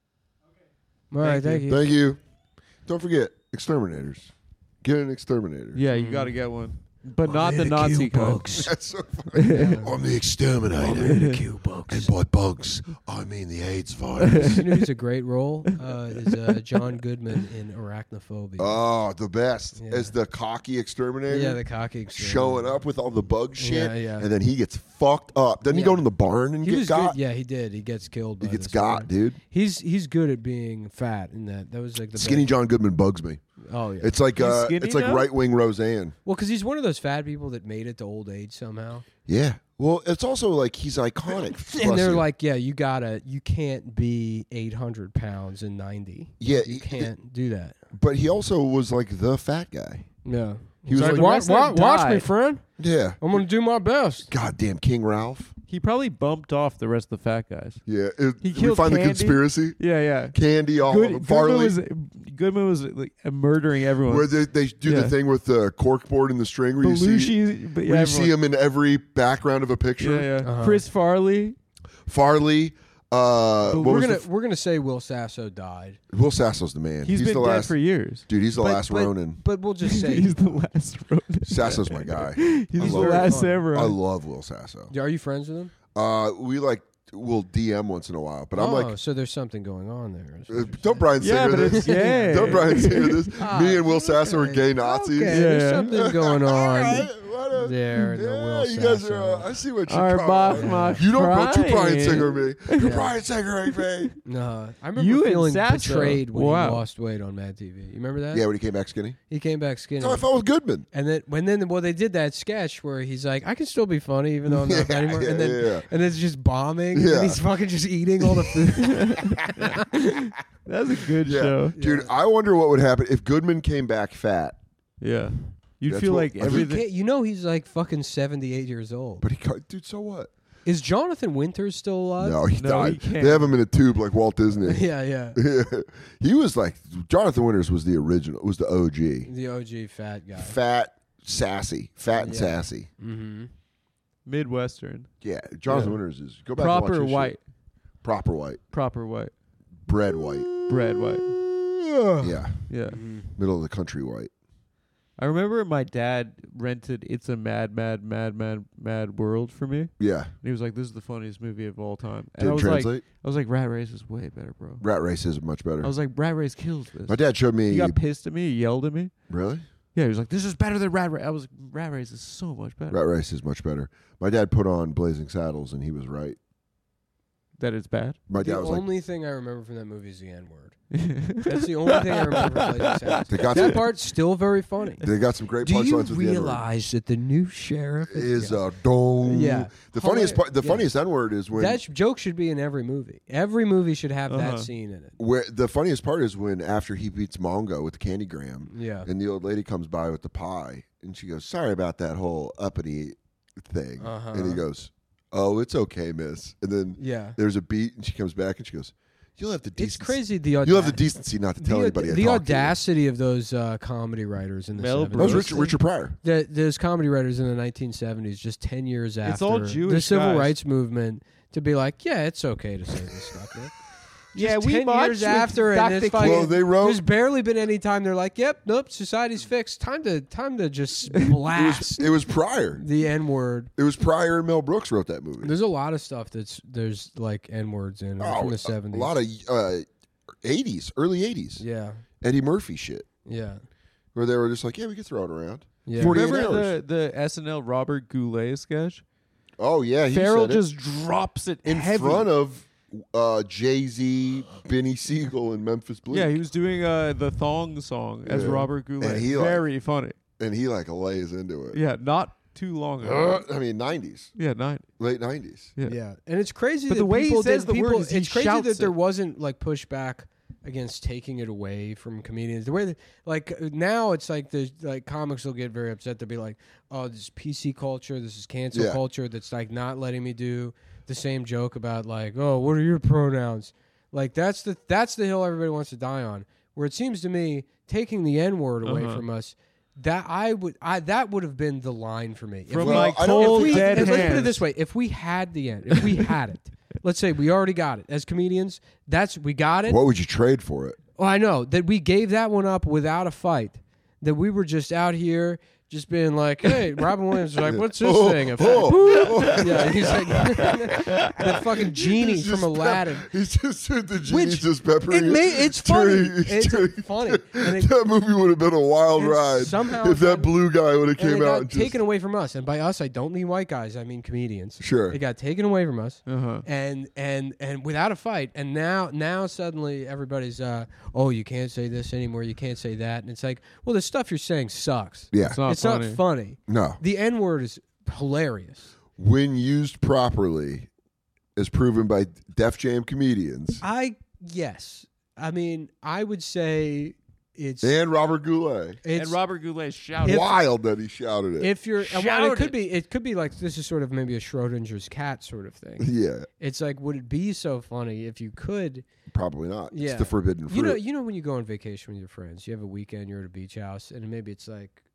Speaker 3: all right,
Speaker 1: thank
Speaker 3: thank you.
Speaker 2: Thank you. Don't forget, exterminators. Get an exterminator.
Speaker 1: Yeah, you got to get one. But not the Nazi kind.
Speaker 2: That's so funny. I'm the exterminator.
Speaker 3: Q bugs.
Speaker 2: And by bugs, I mean the AIDS virus.
Speaker 3: You know who's a great role? Uh, is uh, John Goodman in Arachnophobia.
Speaker 2: Oh, the best.
Speaker 3: Yeah.
Speaker 2: As the cocky exterminator.
Speaker 3: yeah, the cocky exterminator.
Speaker 2: showing up with all the bug shit.
Speaker 3: Yeah, yeah.
Speaker 2: And then he gets fucked up. Doesn't he
Speaker 3: Yeah.
Speaker 2: go to the barn and
Speaker 3: He
Speaker 2: get
Speaker 3: was
Speaker 2: got?
Speaker 3: good. Yeah, he did. He gets killed.
Speaker 2: He
Speaker 3: by
Speaker 2: gets
Speaker 3: this
Speaker 2: got,
Speaker 3: guy.
Speaker 2: dude.
Speaker 3: He's he's good at being fat in that. That was like the
Speaker 2: Skinny
Speaker 3: best.
Speaker 2: John Goodman bugs me.
Speaker 3: Oh yeah.
Speaker 2: It's like
Speaker 1: He's
Speaker 2: uh,
Speaker 1: skinny
Speaker 2: it's like
Speaker 1: now?
Speaker 2: right wing Roseanne.
Speaker 3: Well, because he's one of those fat people that made it to old age somehow.
Speaker 2: Yeah. Well, it's also like he's iconic.
Speaker 3: And they're
Speaker 2: Plus,
Speaker 3: like, yeah, you gotta, you can't be eight hundred pounds and ninety.
Speaker 2: Yeah,
Speaker 3: You
Speaker 2: he-
Speaker 3: can't do that.
Speaker 2: but he also was like the fat guy.
Speaker 3: Yeah.
Speaker 2: He was
Speaker 3: It's
Speaker 2: like-
Speaker 3: watch,
Speaker 1: The rest of
Speaker 3: watch,
Speaker 1: them
Speaker 3: watch me,
Speaker 1: died.
Speaker 3: friend.
Speaker 2: Yeah.
Speaker 3: I'm gonna do my best.
Speaker 2: Goddamn King Ralph.
Speaker 1: He probably bumped off the rest of the fat guys.
Speaker 2: Yeah. It,
Speaker 1: He
Speaker 2: we
Speaker 1: killed
Speaker 2: find the
Speaker 1: Candy?
Speaker 2: conspiracy.
Speaker 1: Yeah, yeah.
Speaker 2: Candy, all
Speaker 1: Good,
Speaker 2: of them.
Speaker 1: Goodman
Speaker 2: Farley.
Speaker 1: was Goodman was like murdering everyone.
Speaker 2: Where they, they do
Speaker 1: Yeah.
Speaker 2: the thing with the corkboard and the string where you see,
Speaker 1: Belushi, but yeah,
Speaker 2: where you see
Speaker 1: everyone.
Speaker 2: him in every background of a picture.
Speaker 1: Yeah, yeah.
Speaker 3: Uh-huh.
Speaker 1: Chris Farley.
Speaker 2: Farley. Uh, what
Speaker 3: We're
Speaker 2: was
Speaker 3: gonna
Speaker 2: the f-
Speaker 3: we're gonna say Will Sasso died.
Speaker 2: Will Sasso's the man.
Speaker 1: He's
Speaker 2: He's
Speaker 1: been
Speaker 2: the
Speaker 1: dead
Speaker 2: last
Speaker 1: for years.
Speaker 2: dude. He's the
Speaker 3: But-
Speaker 2: last
Speaker 3: but-
Speaker 2: Ronin.
Speaker 3: But we'll just say,
Speaker 1: He's the last Ronin.
Speaker 2: Sasso's my guy.
Speaker 1: He's
Speaker 2: I
Speaker 1: the
Speaker 2: love
Speaker 1: last
Speaker 3: him.
Speaker 1: samurai.
Speaker 2: I love Will Sasso.
Speaker 3: are you friends with him?
Speaker 2: Uh, we like will D M once in a while, but I'm
Speaker 3: oh,
Speaker 2: like,
Speaker 3: so there's something going on there. is what
Speaker 2: uh,
Speaker 3: you're
Speaker 2: don't
Speaker 3: saying.
Speaker 2: Brian
Speaker 1: Yeah,
Speaker 2: Singer
Speaker 1: but
Speaker 2: this.
Speaker 1: it's gay.
Speaker 2: Don't Brian Singer this.
Speaker 3: Ah,
Speaker 2: Me and Will Sasso are
Speaker 3: okay.
Speaker 2: gay Nazis.
Speaker 3: Okay,
Speaker 1: Yeah.
Speaker 3: there's something going on
Speaker 2: All right, whatever.
Speaker 3: there in the
Speaker 2: Yeah,
Speaker 3: Will
Speaker 2: you guys
Speaker 3: Sasso.
Speaker 2: are. Uh, I see what you're
Speaker 1: Our
Speaker 2: trying.
Speaker 1: Bach Mach
Speaker 2: You don't go to Brian
Speaker 1: crying.
Speaker 2: Singer me. You
Speaker 3: Yeah.
Speaker 2: Brian Singer ain't me.
Speaker 3: No, I remember
Speaker 1: You and
Speaker 3: feeling
Speaker 1: Sasso.
Speaker 3: betrayed when
Speaker 1: Wow.
Speaker 3: he lost weight on Mad T V. You remember that?
Speaker 2: Yeah, when he came back skinny.
Speaker 3: He came back skinny.
Speaker 2: That's how I felt with Goodman.
Speaker 3: And then when then well they did that sketch where he's like, I can still be funny even though I'm not
Speaker 2: Yeah,
Speaker 3: anymore.
Speaker 2: yeah,
Speaker 3: and then
Speaker 2: yeah.
Speaker 3: and it's just bombing.
Speaker 2: Yeah.
Speaker 3: And he's fucking just eating all the food.
Speaker 1: That's a good
Speaker 2: Yeah,
Speaker 1: show.
Speaker 2: dude. I wonder what would happen if Goodman came back fat.
Speaker 1: Yeah. You'd
Speaker 2: That's
Speaker 1: feel
Speaker 2: what-
Speaker 1: like
Speaker 2: I think-
Speaker 3: You
Speaker 1: everything.
Speaker 3: can't- you know he's like fucking seventy-eight years old.
Speaker 2: But he, cut- dude. So what?
Speaker 3: Is Jonathan Winters still alive?
Speaker 2: No, he
Speaker 1: No,
Speaker 2: died.
Speaker 1: he can't.
Speaker 2: They have him in a tube like Walt Disney.
Speaker 3: yeah, yeah.
Speaker 2: He was like Jonathan Winters was the original, was the O G.
Speaker 3: The O G fat guy.
Speaker 2: Fat, sassy, fat and
Speaker 3: Yeah.
Speaker 2: sassy.
Speaker 3: Mm-hmm.
Speaker 1: Midwestern.
Speaker 2: Yeah, Jonathan
Speaker 1: Yeah.
Speaker 2: Winters is go back and watch
Speaker 1: Proper
Speaker 2: his shit.
Speaker 1: white.
Speaker 2: proper white,
Speaker 1: Proper white.
Speaker 2: bread white.
Speaker 1: Bread white.
Speaker 2: Yeah,
Speaker 1: Yeah.
Speaker 3: Mm-hmm.
Speaker 2: middle of the country white.
Speaker 1: I remember my dad rented It's a Mad, Mad, Mad, Mad, Mad World for me.
Speaker 2: Yeah,
Speaker 1: And he was like, this is the funniest movie of all time. And I
Speaker 2: didn't
Speaker 1: was
Speaker 2: translate.
Speaker 1: like, I was like, Rat Race is way better, bro.
Speaker 2: Rat Race is much better.
Speaker 1: I was like, Rat Race kills this.
Speaker 2: My dad showed me.
Speaker 1: He got pissed at me. He yelled at me.
Speaker 2: Really?
Speaker 1: Yeah, he was like, this is better than Rat Race. I was like, Rat Race is so much better.
Speaker 2: Rat Race is much better. My dad put on Blazing Saddles, and he was right.
Speaker 1: That it's bad.
Speaker 2: My
Speaker 3: The
Speaker 2: dad was like,
Speaker 3: only thing I remember from that movie is the N word. That's the only thing I remember from Blazing Saddles.
Speaker 2: They got
Speaker 3: That
Speaker 2: some-
Speaker 3: part's still very funny.
Speaker 2: they got some great
Speaker 3: Do you
Speaker 2: punchlines with the N-word.
Speaker 3: realize that the new sheriff
Speaker 2: Is
Speaker 3: yeah.
Speaker 2: a dong.
Speaker 3: Yeah.
Speaker 2: The funniest
Speaker 3: Hilar-
Speaker 2: part, the
Speaker 3: yeah.
Speaker 2: funniest N word is when
Speaker 3: that sh- joke should be in every movie. Every movie should have
Speaker 1: Uh-huh.
Speaker 3: that scene in it.
Speaker 2: where the funniest part is when after he beats Mongo with the candy gram,
Speaker 3: Yeah.
Speaker 2: and the old lady comes by with the pie, and she goes, "Sorry about that whole uppity thing,"
Speaker 3: Uh-huh.
Speaker 2: and he goes, "Oh, it's okay, miss." And then
Speaker 3: Yeah.
Speaker 2: there's a beat, and she comes back, and she goes, "You'll have the decency.
Speaker 3: It's crazy the auda-
Speaker 2: You'll have the decency not to tell
Speaker 3: the,
Speaker 2: anybody." I
Speaker 3: the
Speaker 2: talked to you."
Speaker 3: audacity of those uh, comedy writers in the
Speaker 1: Mel
Speaker 2: That was
Speaker 3: seventies.
Speaker 2: Richard, Richard Pryor.
Speaker 3: The, those comedy writers in the nineteen seventies, just ten years after
Speaker 1: It's all
Speaker 3: the
Speaker 1: Jewish
Speaker 3: civil
Speaker 1: guys.
Speaker 3: rights movement, to be like, yeah, it's okay to say this stuff, man.
Speaker 1: Yeah,
Speaker 3: just
Speaker 1: we
Speaker 3: ten
Speaker 1: marched
Speaker 3: years
Speaker 1: with
Speaker 3: after, and
Speaker 1: Doctor
Speaker 3: it's fucking,
Speaker 2: Well, they wrote-
Speaker 3: there's barely been any time they're like, "Yep, nope, society's fixed. Time to time to just
Speaker 2: It was,
Speaker 3: blast
Speaker 2: it was prior.
Speaker 3: the N word."
Speaker 2: It was prior, and Mel Brooks wrote that movie.
Speaker 3: There's a lot of stuff that's there's like N words in it
Speaker 2: Oh,
Speaker 3: from the
Speaker 2: a-
Speaker 3: seventies.
Speaker 2: A lot of uh, eighties, early eighties.
Speaker 3: yeah,
Speaker 2: Eddie Murphy shit,
Speaker 3: yeah,
Speaker 2: where they were just like, yeah, we could throw it around.
Speaker 3: yeah.
Speaker 2: forty-eight
Speaker 1: Remember
Speaker 2: hours.
Speaker 1: the, the S N L Robert Goulet sketch?
Speaker 2: Oh, yeah. He
Speaker 1: Farrell
Speaker 2: said it.
Speaker 1: just drops it
Speaker 2: in
Speaker 1: heavy.
Speaker 2: front of uh, Jay-Z, Benny Siegel, and Memphis Bleak.
Speaker 1: Yeah, he was doing uh, the thong song as
Speaker 2: Yeah.
Speaker 1: Robert Goulet.
Speaker 2: And he, like-
Speaker 1: Very funny.
Speaker 2: and he like lays into it.
Speaker 1: Yeah, not too long ago.
Speaker 2: Uh, I mean, nineties,
Speaker 1: yeah, nine.
Speaker 2: late nineties.
Speaker 1: Yeah.
Speaker 3: Yeah, and it's crazy.
Speaker 1: But
Speaker 3: that
Speaker 1: the way he
Speaker 3: people
Speaker 1: says
Speaker 3: did,
Speaker 1: the word
Speaker 3: people,
Speaker 1: is he
Speaker 3: it's crazy
Speaker 1: shouts
Speaker 3: that there
Speaker 1: it.
Speaker 3: wasn't like pushback against taking it away from comedians. The way that, like uh, now, it's like the like comics will get very upset. They'll be like, "Oh, this is P C culture. This is cancel
Speaker 2: Yeah.
Speaker 3: culture. That's like not letting me do the same joke about like, oh, what are your pronouns?" Like that's the that's the hill everybody wants to die on. Where it seems to me, taking the N word away
Speaker 1: Uh-huh.
Speaker 3: from us. That I would, I that would have been the line for me. If
Speaker 1: From
Speaker 3: we-
Speaker 1: like
Speaker 2: I don't-
Speaker 1: cold
Speaker 3: if we,
Speaker 1: dead
Speaker 3: if-
Speaker 1: hands.
Speaker 3: let's put it this way: if we had the end, if we had it, let's say we already got it as comedians. That's we got it.
Speaker 2: What would you trade for it?
Speaker 3: Well, I know that we gave that one up without a fight. That we were just out here, just being like, "Hey, Robin Williams is like, what's this
Speaker 2: Oh,
Speaker 3: thing?" If
Speaker 2: oh.
Speaker 3: yeah, he's like the fucking genie
Speaker 2: He's
Speaker 3: from
Speaker 2: just
Speaker 3: Aladdin.
Speaker 2: Pep- he's just the genie's
Speaker 3: Which-
Speaker 2: just peppering
Speaker 3: It may, it's funny.
Speaker 2: turning-
Speaker 3: It's
Speaker 2: turning-
Speaker 3: funny. And it,
Speaker 2: that movie would have been a wild
Speaker 3: and
Speaker 2: ride
Speaker 3: somehow
Speaker 2: if that
Speaker 3: got-
Speaker 2: blue guy would have
Speaker 3: and it
Speaker 2: came
Speaker 3: got
Speaker 2: out and just,
Speaker 3: taken away from us, and by us, I don't mean white guys. I mean comedians.
Speaker 2: Sure.
Speaker 3: It got taken away from us.
Speaker 1: Uh-huh.
Speaker 3: and and and without a fight, and now now suddenly everybody's uh oh, you can't say this anymore, you can't say that, and it's like, well, the stuff you're saying sucks.
Speaker 2: Yeah.
Speaker 1: It's not
Speaker 3: It's
Speaker 1: funny.
Speaker 3: not funny.
Speaker 2: No.
Speaker 3: The N word is hilarious.
Speaker 2: When used properly, as proven by Def Jam comedians
Speaker 3: I yes, I mean I would say it's
Speaker 2: and Robert Goulet.
Speaker 3: it's
Speaker 1: and Robert Goulet shouted.
Speaker 3: If-
Speaker 2: Wild that he shouted it.
Speaker 3: if you're and well,
Speaker 1: Shout
Speaker 3: it could
Speaker 1: it.
Speaker 3: be it could be like this is sort of maybe a Schrodinger's cat sort of thing.
Speaker 2: yeah,
Speaker 3: It's like, would it be so funny if you could?
Speaker 2: probably not.
Speaker 3: Yeah.
Speaker 2: It's the forbidden fruit.
Speaker 3: You know, you know when you go on vacation with your friends, you have a weekend, you're at a beach house, and maybe it's like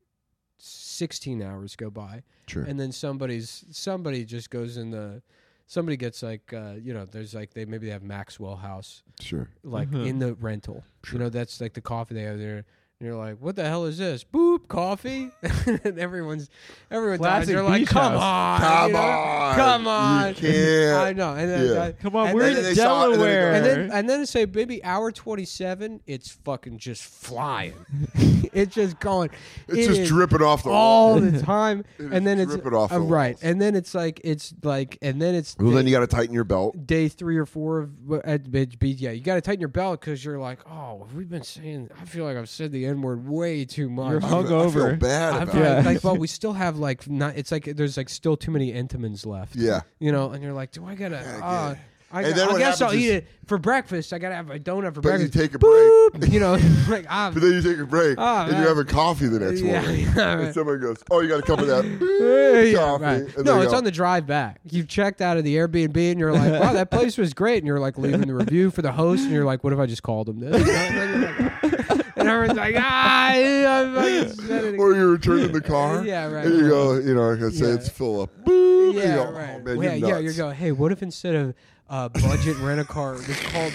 Speaker 3: sixteen hours go by,
Speaker 2: sure.
Speaker 3: and then somebody's somebody just goes in the somebody gets like uh, you know, there's like they maybe they have Maxwell House
Speaker 2: sure.
Speaker 3: like
Speaker 1: Mhm.
Speaker 3: in the rental.
Speaker 2: Sure.
Speaker 3: You know, that's like the coffee they have there. And you're like, what the hell is this? Boop, coffee. And everyone's everyone's eyes
Speaker 1: Classic
Speaker 3: are like,
Speaker 1: beach
Speaker 3: come
Speaker 1: house.
Speaker 3: on,
Speaker 2: Come
Speaker 3: you know?
Speaker 2: on.
Speaker 3: come
Speaker 2: You
Speaker 3: on.
Speaker 2: can't.
Speaker 3: I know. And then,
Speaker 2: Yeah.
Speaker 3: I-
Speaker 1: Come on,
Speaker 3: and
Speaker 1: we're
Speaker 3: then
Speaker 1: in
Speaker 2: they saw it, and then they go-
Speaker 1: Delaware.
Speaker 3: and then and then say maybe hour twenty-seven, it's fucking just flying. It's just going.
Speaker 2: It's
Speaker 3: it
Speaker 2: just
Speaker 3: is
Speaker 2: dripping off the
Speaker 3: all
Speaker 2: wall.
Speaker 3: the time,
Speaker 2: It is
Speaker 3: and then it's
Speaker 2: dripping off
Speaker 3: uh,
Speaker 2: the
Speaker 3: right,
Speaker 2: walls.
Speaker 3: and then it's like it's like, and then it's
Speaker 2: Well,
Speaker 3: day,
Speaker 2: then you got to tighten your belt.
Speaker 3: day three or four of uh, at beach. beach, Yeah, you got to tighten your belt because you're like, oh, we've been saying. I feel like I've said the N word way too much.
Speaker 1: You're
Speaker 2: I feel- I feel
Speaker 1: hungover.
Speaker 2: bad
Speaker 3: I
Speaker 2: about
Speaker 3: feel
Speaker 2: it.
Speaker 1: Yeah.
Speaker 3: like, but we still have like not. It's like there's like still too many Entenmann's left.
Speaker 2: Yeah.
Speaker 3: you know, and you're like, do I gotta?
Speaker 2: Yeah,
Speaker 3: Uh,
Speaker 2: yeah.
Speaker 3: I,
Speaker 2: And then
Speaker 3: I
Speaker 2: what
Speaker 3: guess I'll
Speaker 2: happens
Speaker 3: eat
Speaker 2: is-
Speaker 3: it for breakfast. I gotta have a donut for
Speaker 2: But you
Speaker 3: breakfast.
Speaker 2: take a break.
Speaker 3: Boop, you know, like ah,
Speaker 2: But then you take a break
Speaker 3: Oh,
Speaker 2: and
Speaker 3: man.
Speaker 2: you're having coffee the next
Speaker 3: Yeah,
Speaker 2: morning.
Speaker 3: yeah,
Speaker 2: And
Speaker 3: right.
Speaker 2: someone goes, "Oh, you got a cup of that
Speaker 3: yeah,
Speaker 2: coffee."
Speaker 3: right.
Speaker 2: And
Speaker 3: No,
Speaker 2: they
Speaker 3: it's
Speaker 2: go,
Speaker 3: on the drive back. You've checked out of the Airbnb and you're like, wow, that place was great. And you're like leaving the review for the host and you're like, what if I just called him this? You know, and, then you're like, and everyone's like, ah, I fucking said it
Speaker 2: Or
Speaker 3: again.
Speaker 2: you return in the car.
Speaker 3: Yeah, right.
Speaker 2: And you go, you know, I can say
Speaker 3: Yeah.
Speaker 2: it's Philip. Boop.
Speaker 3: Yeah,
Speaker 2: and you go,
Speaker 3: right.
Speaker 2: Oh, man,
Speaker 3: Well,
Speaker 2: you're
Speaker 3: yeah, yeah,
Speaker 2: nuts.
Speaker 3: you go, hey, what if instead of uh, budget rent a car, it's called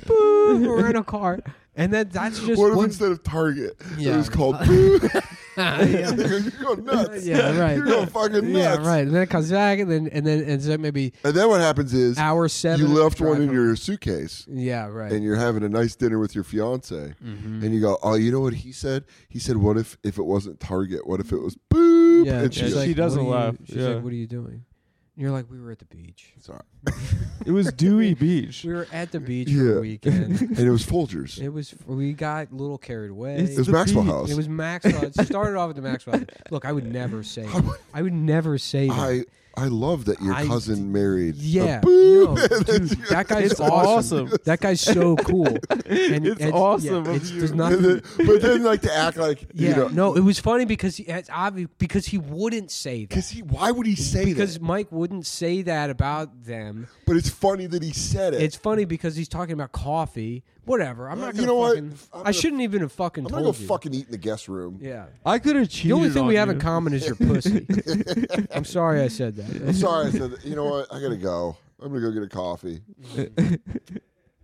Speaker 3: boop, rent a car? And then that's just
Speaker 2: What if
Speaker 3: one-
Speaker 2: instead of Target,
Speaker 3: Yeah.
Speaker 2: it was called Boop?
Speaker 3: yeah.
Speaker 2: You're going nuts.
Speaker 3: Yeah, right.
Speaker 2: You're going fucking
Speaker 3: Yeah,
Speaker 2: nuts.
Speaker 3: right. And then it comes back, and then and then and so maybe
Speaker 2: And then what happens is
Speaker 3: hour seven.
Speaker 2: you
Speaker 3: of
Speaker 2: left one
Speaker 3: drive
Speaker 2: in
Speaker 3: home.
Speaker 2: your suitcase.
Speaker 3: Yeah, right.
Speaker 2: And you're having a nice dinner with your fiance,
Speaker 3: Mm-hmm.
Speaker 2: and you go, "Oh, you know what he said? He said, what if if it wasn't Target? What if it was Boop?"
Speaker 3: Yeah,
Speaker 2: and
Speaker 3: she's
Speaker 2: she's
Speaker 1: Yeah,
Speaker 3: like,
Speaker 1: she doesn't
Speaker 3: "What are you-"
Speaker 1: laugh.
Speaker 3: She's
Speaker 1: Yeah.
Speaker 3: like, "What are you doing?" And you're like, "We were at the beach.
Speaker 2: sorry,
Speaker 1: It was Dewey Beach.
Speaker 3: We were at the beach
Speaker 2: Yeah.
Speaker 3: for a weekend.
Speaker 2: and it was Folgers.
Speaker 3: It was. We got a little carried away.
Speaker 1: It's
Speaker 2: It was
Speaker 1: the
Speaker 2: Maxwell
Speaker 1: beach.
Speaker 2: House.
Speaker 3: It was Maxwell. It started off at the Maxwell. Look, I would never say. That. I would never say that.
Speaker 2: I I love that your
Speaker 3: I
Speaker 2: cousin married. a
Speaker 3: yeah,
Speaker 2: Boop.
Speaker 3: no, dude, that guy's
Speaker 1: It's
Speaker 3: awesome.
Speaker 1: awesome.
Speaker 3: That guy's so cool. And
Speaker 1: It's
Speaker 3: yeah,
Speaker 1: awesome of
Speaker 3: it's,
Speaker 1: you.
Speaker 3: there's
Speaker 2: And
Speaker 3: nothing.
Speaker 2: then- but then like to act like
Speaker 3: Yeah,
Speaker 2: you know,
Speaker 3: no, it was funny because he, it's obvious because he wouldn't say that.
Speaker 2: because he why would he say
Speaker 3: Because
Speaker 2: that?
Speaker 3: Mike wouldn't say that about them.
Speaker 2: But it's funny that he said it.
Speaker 3: It's funny because he's talking about coffee. Whatever. I'm not
Speaker 2: Uh,
Speaker 3: gonna
Speaker 2: you know what?
Speaker 3: fucking.
Speaker 2: I'm
Speaker 3: I
Speaker 2: gonna-
Speaker 3: shouldn't even have fucking
Speaker 2: I'm
Speaker 3: told
Speaker 2: gonna go
Speaker 3: you.
Speaker 2: fucking eat in the guest room.
Speaker 3: Yeah.
Speaker 1: I could have cheated.
Speaker 3: The only thing
Speaker 1: on
Speaker 3: we have
Speaker 1: you.
Speaker 3: in common is your pussy. I'm sorry I said that.
Speaker 2: I'm sorry, I said. that. You know what? I gotta go. I'm gonna go get a coffee.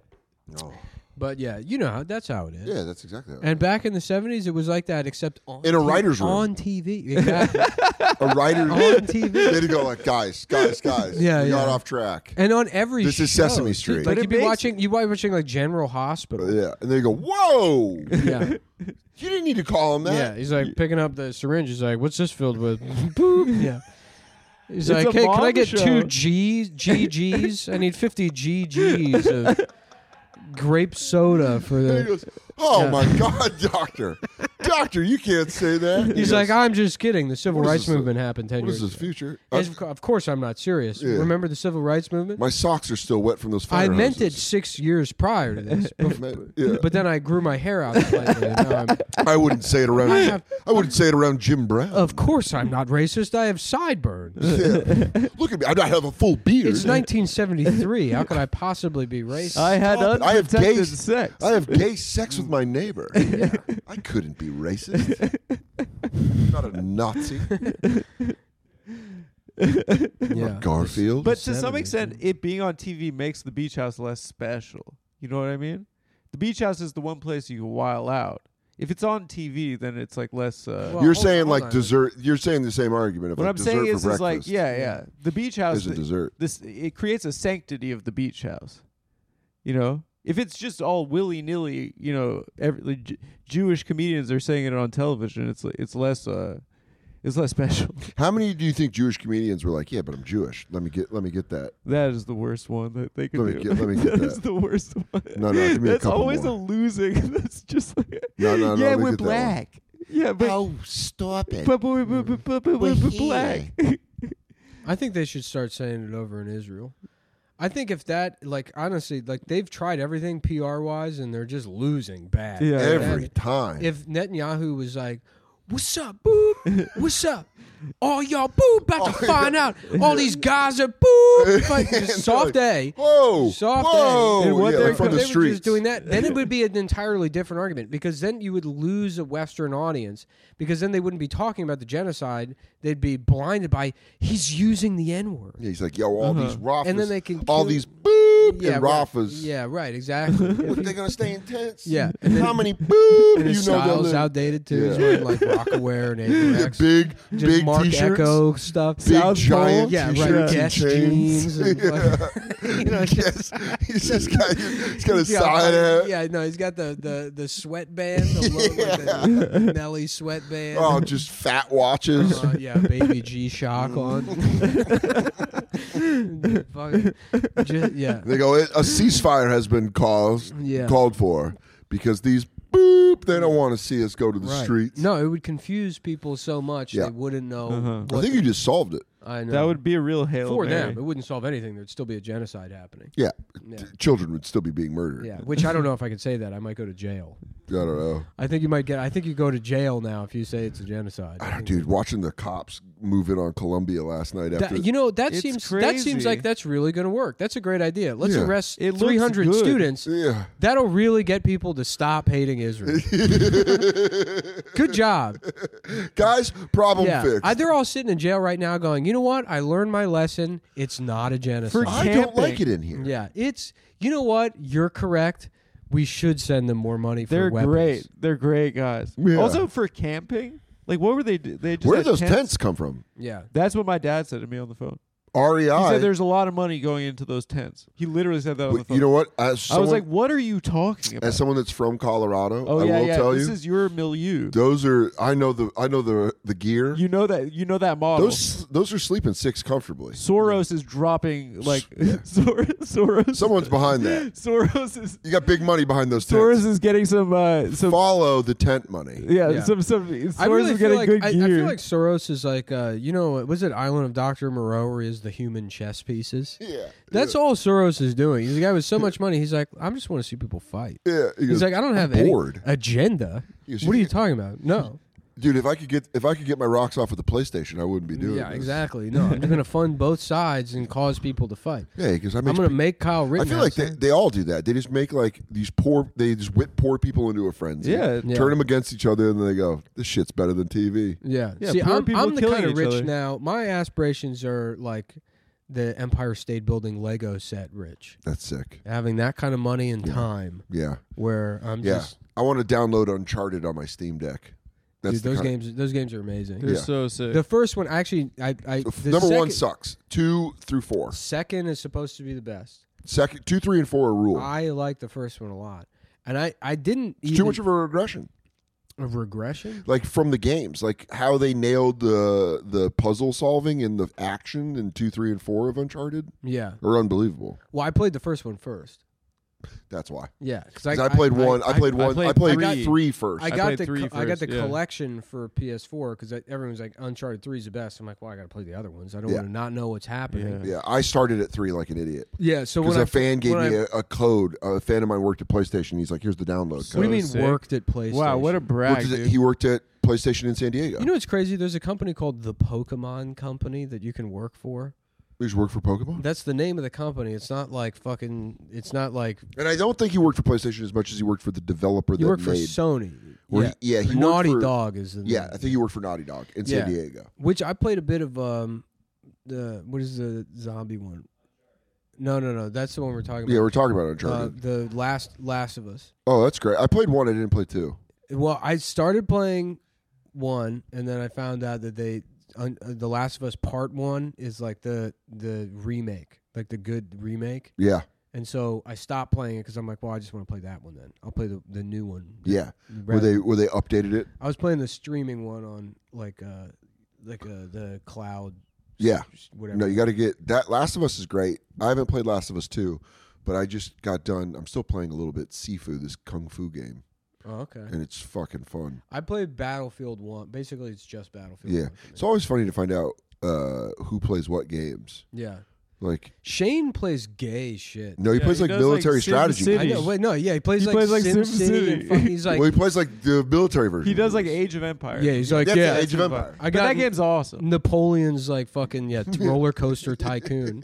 Speaker 2: Oh.
Speaker 3: But yeah, you know how that's how it is.
Speaker 2: Yeah, that's exactly how it
Speaker 3: And back in the seventies, it was like that, except on
Speaker 2: In a
Speaker 3: T V,
Speaker 2: writer's room.
Speaker 3: on T V. Exactly.
Speaker 2: A writer
Speaker 3: on T V.
Speaker 2: they'd go like, guys, guys, guys,
Speaker 3: Yeah,
Speaker 2: you got
Speaker 3: yeah.
Speaker 2: off track.
Speaker 3: And on every
Speaker 2: This
Speaker 3: show,
Speaker 2: is Sesame
Speaker 3: dude,
Speaker 2: Street.
Speaker 3: Like
Speaker 1: But
Speaker 3: you'd
Speaker 1: it
Speaker 3: be
Speaker 1: makes-
Speaker 3: watching, you might be watching like General Hospital.
Speaker 2: Yeah, and they go, whoa,
Speaker 3: Yeah,
Speaker 2: you didn't need to call him that.
Speaker 3: yeah. He's like picking up the syringe. He's like, "What's this filled with?" Boop. Yeah. He's
Speaker 1: It's
Speaker 3: like,
Speaker 1: a
Speaker 3: "Hey, can I
Speaker 1: mom
Speaker 3: get
Speaker 1: show."
Speaker 3: two G's, G Gs? I need fifty G Gs of grape soda for
Speaker 2: And he
Speaker 3: the."
Speaker 2: goes, oh
Speaker 3: Yeah.
Speaker 2: my God, doctor, doctor, you can't say that. He
Speaker 3: He's
Speaker 2: goes,
Speaker 3: like, "I'm just kidding. The civil
Speaker 2: What is
Speaker 3: rights
Speaker 2: this, uh,
Speaker 3: movement happened ten
Speaker 2: what is
Speaker 3: years
Speaker 2: this
Speaker 3: ago."
Speaker 2: future?
Speaker 3: As
Speaker 2: Uh,
Speaker 3: of co- of course, I'm not serious.
Speaker 2: Yeah.
Speaker 3: Remember the civil rights movement?
Speaker 2: my socks are still wet from those fire
Speaker 3: I meant it
Speaker 2: hoses.
Speaker 3: six years prior to this, bef-
Speaker 2: Yeah.
Speaker 3: but then I grew my hair out slightly. and now I'm-
Speaker 2: I wouldn't say it around.
Speaker 3: I
Speaker 2: I,
Speaker 3: have-
Speaker 2: wouldn't say it around Jim Brown.
Speaker 3: Of course, I'm not racist. I have sideburns.
Speaker 2: Yeah. Look at me. I don't have a full beard.
Speaker 3: It's nineteen seventy-three. How could I possibly be racist?
Speaker 1: I had
Speaker 2: Stop it. I have
Speaker 1: undetected
Speaker 2: gay-
Speaker 1: sex.
Speaker 2: I have gay sex with my neighbor. I couldn't be racist. I'm not a Nazi.
Speaker 3: yeah.
Speaker 2: Garfield.
Speaker 1: But to some
Speaker 3: seventies,
Speaker 1: extent,
Speaker 3: man.
Speaker 1: it being on T V makes the beach house less special. You know what I mean? The beach house is the one place you can while out. If it's on T V, then it's like less. Uh,
Speaker 3: Well,
Speaker 2: you're
Speaker 3: hold-
Speaker 2: saying
Speaker 3: hold
Speaker 2: like
Speaker 3: on.
Speaker 2: dessert. You're saying the same argument of
Speaker 1: what
Speaker 2: like
Speaker 1: I'm
Speaker 2: dessert
Speaker 1: saying
Speaker 2: for
Speaker 1: is, is like,
Speaker 2: breakfast
Speaker 1: yeah, yeah. The beach house
Speaker 2: is a
Speaker 1: th-
Speaker 2: dessert.
Speaker 1: This it creates a sanctity of the beach house. You know, if it's just all willy nilly, you know, every, like, J- Jewish comedians are saying it on television. It's it's less uh, it's less special.
Speaker 2: How many do you think Jewish comedians were like, yeah, but I'm Jewish. Let me get. Let me get that.
Speaker 1: That is the worst one that they could
Speaker 2: Let me
Speaker 1: do.
Speaker 2: get- let me get
Speaker 1: that is
Speaker 2: that.
Speaker 1: the worst one.
Speaker 2: No, no, give me a
Speaker 1: That's
Speaker 2: couple
Speaker 1: always
Speaker 2: more.
Speaker 1: a losing. That's just like
Speaker 2: No, no, no,
Speaker 1: yeah,
Speaker 2: let me
Speaker 1: we're
Speaker 2: get that one.
Speaker 1: black. Yeah, but
Speaker 4: Oh, stop it.
Speaker 1: but, but, but, but, but, but
Speaker 4: We're
Speaker 1: we're
Speaker 4: here.
Speaker 1: black.
Speaker 3: I think they should start saying it over in Israel. I think if that, like, honestly, like they've tried everything P R wise and they're just losing bad.
Speaker 1: Yeah.
Speaker 2: Every
Speaker 3: And
Speaker 2: time.
Speaker 3: If Netanyahu was like, "What's up, boob? What's up? All y'all boob about to
Speaker 2: Oh,
Speaker 3: find
Speaker 2: yeah.
Speaker 3: out. All these guys are boob." Like,
Speaker 2: And
Speaker 3: just
Speaker 2: they're
Speaker 3: soft
Speaker 2: like,
Speaker 3: day.
Speaker 2: Whoa!
Speaker 3: Soft
Speaker 2: whoa!
Speaker 3: day.
Speaker 1: And what
Speaker 2: yeah,
Speaker 1: they're-
Speaker 2: like from
Speaker 3: If
Speaker 2: the
Speaker 3: they were
Speaker 2: streets.
Speaker 3: just doing that, then it would be an entirely different argument because then you would lose a Western audience because then they wouldn't be talking about the genocide. They'd be blinded by he's using the N word.
Speaker 2: Yeah, he's like, yo, all
Speaker 1: Uh-huh.
Speaker 2: these Rafas,
Speaker 3: And then they can
Speaker 2: all
Speaker 3: kill-
Speaker 2: these boop
Speaker 3: Yeah,
Speaker 2: and
Speaker 3: right.
Speaker 2: Rafas.
Speaker 3: Yeah, right, exactly.
Speaker 2: What, they gonna stay in tents?
Speaker 3: Yeah, and then-
Speaker 2: How many boop?
Speaker 3: and his
Speaker 2: you know
Speaker 3: style's
Speaker 2: they'll-
Speaker 3: outdated too. He's
Speaker 2: Yeah.
Speaker 3: wearing like Rockaware and
Speaker 2: Yeah,
Speaker 3: Avirex.
Speaker 2: big,
Speaker 3: Just
Speaker 2: big
Speaker 3: Mark
Speaker 2: t-shirts.
Speaker 3: Echo stuff.
Speaker 2: Big
Speaker 1: South Pole.
Speaker 2: giant
Speaker 3: Yeah, right.
Speaker 2: t-shirts
Speaker 3: Guess
Speaker 2: and chains.
Speaker 3: jeans. And like, you know,
Speaker 2: Yes. He's just got, he's got a
Speaker 3: he's got,
Speaker 2: side
Speaker 3: like,
Speaker 2: hat.
Speaker 3: Yeah, no, he's got the the the sweatband, the, low, like the Nelly sweatband.
Speaker 2: Oh, just fat watches.
Speaker 3: Uh, yeah, baby G Shock on. Fucking, just, yeah,
Speaker 2: They go, a ceasefire has been caused,
Speaker 3: Yeah.
Speaker 2: called for because these boop, they don't want to see us go to the
Speaker 3: right.
Speaker 2: streets.
Speaker 3: No, it would confuse people so much
Speaker 2: Yeah.
Speaker 3: they wouldn't know.
Speaker 1: Uh-huh.
Speaker 3: What
Speaker 2: I think you just solved it.
Speaker 3: I know
Speaker 1: That would be a real Hail
Speaker 3: for
Speaker 1: Mary.
Speaker 3: them. It wouldn't solve anything. There'd still be a genocide happening.
Speaker 2: Yeah.
Speaker 3: Yeah.
Speaker 2: Children would still be being murdered.
Speaker 3: Yeah, which I don't know if I could say that. I might go to jail.
Speaker 2: I don't know.
Speaker 3: I think you might get. I think you go to jail now if you say it's a genocide.
Speaker 2: I don't, dude, watching the cops move in on Columbia last night
Speaker 3: That-
Speaker 2: after
Speaker 3: you know that
Speaker 1: It's
Speaker 3: seems that seems
Speaker 1: crazy.
Speaker 3: like that's really going to work. That's a great idea. Let's
Speaker 2: Yeah.
Speaker 3: arrest
Speaker 1: It looks
Speaker 3: three hundred
Speaker 1: good.
Speaker 3: students.
Speaker 2: Yeah.
Speaker 3: That'll really get people to stop hating Israel. Good job.
Speaker 2: Guys, problem
Speaker 3: Yeah,
Speaker 2: fixed.
Speaker 3: I, they're all sitting in jail right now, going, "You know what? I learned my lesson. It's not a genocide."
Speaker 1: For
Speaker 2: I don't
Speaker 1: camping.
Speaker 2: like it in here.
Speaker 3: Yeah, it's. You know what? You're correct. We should send them more money for
Speaker 1: They're
Speaker 3: weapons.
Speaker 1: great. They're great guys.
Speaker 2: Yeah.
Speaker 1: Also for camping, like what were they? do- They just
Speaker 2: Where
Speaker 1: had
Speaker 2: did those tents come from?
Speaker 3: Yeah.
Speaker 1: That's what my dad said to me on the phone.
Speaker 2: R E
Speaker 1: He
Speaker 2: I.
Speaker 1: said there's a lot of money going into those tents. He literally said that on the
Speaker 2: Wait,
Speaker 1: phone.
Speaker 2: you know what? As
Speaker 1: I was
Speaker 2: someone,
Speaker 1: like, "What are you talking about?"
Speaker 2: as someone that's from Colorado,
Speaker 1: oh
Speaker 2: I
Speaker 1: yeah,
Speaker 2: will
Speaker 1: yeah.
Speaker 2: tell
Speaker 1: this
Speaker 2: you,
Speaker 1: is your milieu.
Speaker 2: those are. I know the. I know the the gear.
Speaker 1: You know that. You know that model.
Speaker 2: those those are sleeping six comfortably.
Speaker 1: Soros is dropping like Sor- Soros.
Speaker 2: Someone's behind that.
Speaker 1: Soros is
Speaker 2: You got big money behind those tents.
Speaker 1: Soros is getting some uh, some
Speaker 2: Follow the tent money.
Speaker 1: yeah,
Speaker 3: Yeah.
Speaker 1: some some. Soros
Speaker 3: I really
Speaker 1: is
Speaker 3: feel
Speaker 1: getting
Speaker 3: like
Speaker 1: good
Speaker 3: I, I
Speaker 1: gear.
Speaker 3: feel like Soros is like uh, you know, was it Island of Doctor Moreau where he has the human chess pieces?
Speaker 2: Yeah.
Speaker 3: That's all Soros is doing. He's a guy with so much money. He's like, I just want to see people fight.
Speaker 2: Yeah. He
Speaker 3: He's
Speaker 2: goes,
Speaker 3: like, I don't have
Speaker 2: I'm
Speaker 3: any
Speaker 2: bored.
Speaker 3: agenda.
Speaker 2: He goes,
Speaker 3: What are you
Speaker 2: "You-
Speaker 3: talking about? No.
Speaker 2: Dude, if I could get if I could get my rocks off with the PlayStation, I wouldn't be doing
Speaker 3: Yeah,
Speaker 2: this.
Speaker 3: exactly. No, I'm going to fund both sides and cause people to fight.
Speaker 2: Yeah, because I
Speaker 3: I'm
Speaker 2: make
Speaker 3: going to make Kyle
Speaker 2: I
Speaker 3: Rittenhouse.
Speaker 2: feel like they, they all do that. They just make like these poor. They just whip poor people into a frenzy.
Speaker 1: Yeah.
Speaker 3: Yeah.
Speaker 2: turn them against each other, and then they go, "This shit's better than T V."
Speaker 3: Yeah.
Speaker 1: Yeah,
Speaker 3: See,
Speaker 1: poor
Speaker 3: I'm,
Speaker 1: people
Speaker 3: I'm the
Speaker 1: killing
Speaker 3: kind of
Speaker 1: each
Speaker 3: rich
Speaker 1: other.
Speaker 3: now. My aspirations are like the Empire State Building Lego set rich.
Speaker 2: That's sick.
Speaker 3: Having that kind of money and
Speaker 2: Yeah.
Speaker 3: time,
Speaker 2: Yeah.
Speaker 3: where I'm
Speaker 2: Yeah.
Speaker 3: just
Speaker 2: I want to download Uncharted on my Steam Deck. That's
Speaker 3: dude,
Speaker 2: the
Speaker 3: those
Speaker 2: kind-
Speaker 3: games. Those games are amazing.
Speaker 1: They're
Speaker 2: Yeah.
Speaker 1: so sick.
Speaker 3: The first one, actually, I, I
Speaker 2: So f-
Speaker 3: the
Speaker 2: number one
Speaker 3: second-
Speaker 2: sucks. Two through four.
Speaker 3: Second is supposed to be the best.
Speaker 2: Second, two, three, and four are rule.
Speaker 3: I like the first one a lot, and I, I didn't
Speaker 2: It's
Speaker 3: even
Speaker 2: too much of a regression.
Speaker 3: a regression.
Speaker 2: Like from the games, like how they nailed the the puzzle solving and the action in two, three, and four of Uncharted
Speaker 3: Yeah.
Speaker 2: are unbelievable.
Speaker 3: Well, I played the first one first.
Speaker 2: That's why.
Speaker 3: Yeah, because
Speaker 2: 'Cause I, played one. I, played one. I
Speaker 1: played
Speaker 2: played
Speaker 1: three.
Speaker 2: three first.
Speaker 3: I
Speaker 1: I
Speaker 3: got
Speaker 1: played
Speaker 3: the
Speaker 1: three
Speaker 3: co- I got
Speaker 1: first,
Speaker 3: the
Speaker 1: yeah.
Speaker 3: collection for P S four because everyone's like Uncharted three is the best. I'm like, well, I got to play the other ones. I don't
Speaker 2: Yeah.
Speaker 3: want to not know what's happening.
Speaker 1: Yeah.
Speaker 2: yeah, I started at three like an idiot
Speaker 3: Yeah. So
Speaker 2: because
Speaker 3: when
Speaker 2: a
Speaker 3: I
Speaker 2: fan gave
Speaker 3: when
Speaker 2: me
Speaker 3: I-
Speaker 2: a, a code. A fan of mine worked at PlayStation. He's like, "Here's the download
Speaker 1: So
Speaker 3: what do
Speaker 2: code."
Speaker 3: you mean
Speaker 1: sick.
Speaker 3: worked at PlayStation?
Speaker 1: Wow, what a
Speaker 2: Worked
Speaker 1: brag,
Speaker 2: at-
Speaker 1: dude.
Speaker 2: he worked at PlayStation in San Diego.
Speaker 3: You know what's crazy? There's a company called the Pokemon Company that you can work for.
Speaker 2: he just worked for Pokemon.
Speaker 3: That's the name of the company. It's not like fucking. It's not like
Speaker 2: And I don't think he worked for PlayStation as much as he worked for the developer
Speaker 3: you
Speaker 2: that
Speaker 3: work for
Speaker 2: made.
Speaker 3: Sony.
Speaker 2: Where
Speaker 3: yeah,
Speaker 2: he- yeah, he
Speaker 3: Or
Speaker 2: worked
Speaker 3: Naughty
Speaker 2: for-
Speaker 3: Dog is the
Speaker 2: Yeah,
Speaker 3: name.
Speaker 2: I think he worked for Naughty Dog in
Speaker 3: Yeah.
Speaker 2: San Diego.
Speaker 3: Which I played a bit of um the what is the zombie one? No, no, no. That's the one we're talking
Speaker 2: Yeah,
Speaker 3: about.
Speaker 2: we're talking about
Speaker 3: uh,
Speaker 2: Uncharted.
Speaker 3: the last Last of Us.
Speaker 2: oh, that's great. I played one. I didn't play two.
Speaker 3: Well, I started playing one, and then I found out that they un, uh, the Last of Us Part One is like the the remake, like the good remake.
Speaker 2: Yeah,
Speaker 3: And so I stopped playing it because I'm like, well, I just want to play that one. Then I'll play the the new one.
Speaker 2: yeah. Where
Speaker 3: Rather-
Speaker 2: they where they updated it.
Speaker 3: I was playing the streaming one on like uh like uh, the cloud.
Speaker 2: Yeah.
Speaker 3: s- whatever.
Speaker 2: No, you got to get that. Last of Us is great. I haven't played Last of Us two, but I just got done. I'm still playing a little bit Sifu, this kung fu game,
Speaker 3: Oh, okay.
Speaker 2: and it's fucking fun.
Speaker 3: I played Battlefield One. Basically, it's just Battlefield.
Speaker 2: Yeah,
Speaker 3: one for me.
Speaker 2: it's always funny to find out uh, who plays what games.
Speaker 3: yeah.
Speaker 2: Like,
Speaker 3: Shane plays gay shit.
Speaker 2: no, he
Speaker 1: Yeah,
Speaker 2: plays
Speaker 1: he
Speaker 2: like
Speaker 1: does, like,
Speaker 2: military
Speaker 1: Sim
Speaker 2: strategy.
Speaker 1: City.
Speaker 3: I know. Wait, no, yeah, he plays
Speaker 1: He
Speaker 3: like
Speaker 1: plays like
Speaker 3: Sim
Speaker 1: Sim
Speaker 3: City.
Speaker 1: City.
Speaker 3: And fuck, he's like,
Speaker 2: well, he plays like the military version.
Speaker 1: He does
Speaker 2: of
Speaker 1: like
Speaker 2: this.
Speaker 1: Age of Empires.
Speaker 3: yeah, he's like,
Speaker 2: That's
Speaker 3: yeah,
Speaker 2: the Age of
Speaker 1: That's
Speaker 2: Empire.
Speaker 3: I
Speaker 1: But
Speaker 3: got
Speaker 1: that game's awesome.
Speaker 3: Napoleon's like fucking yeah, t- roller coaster tycoon.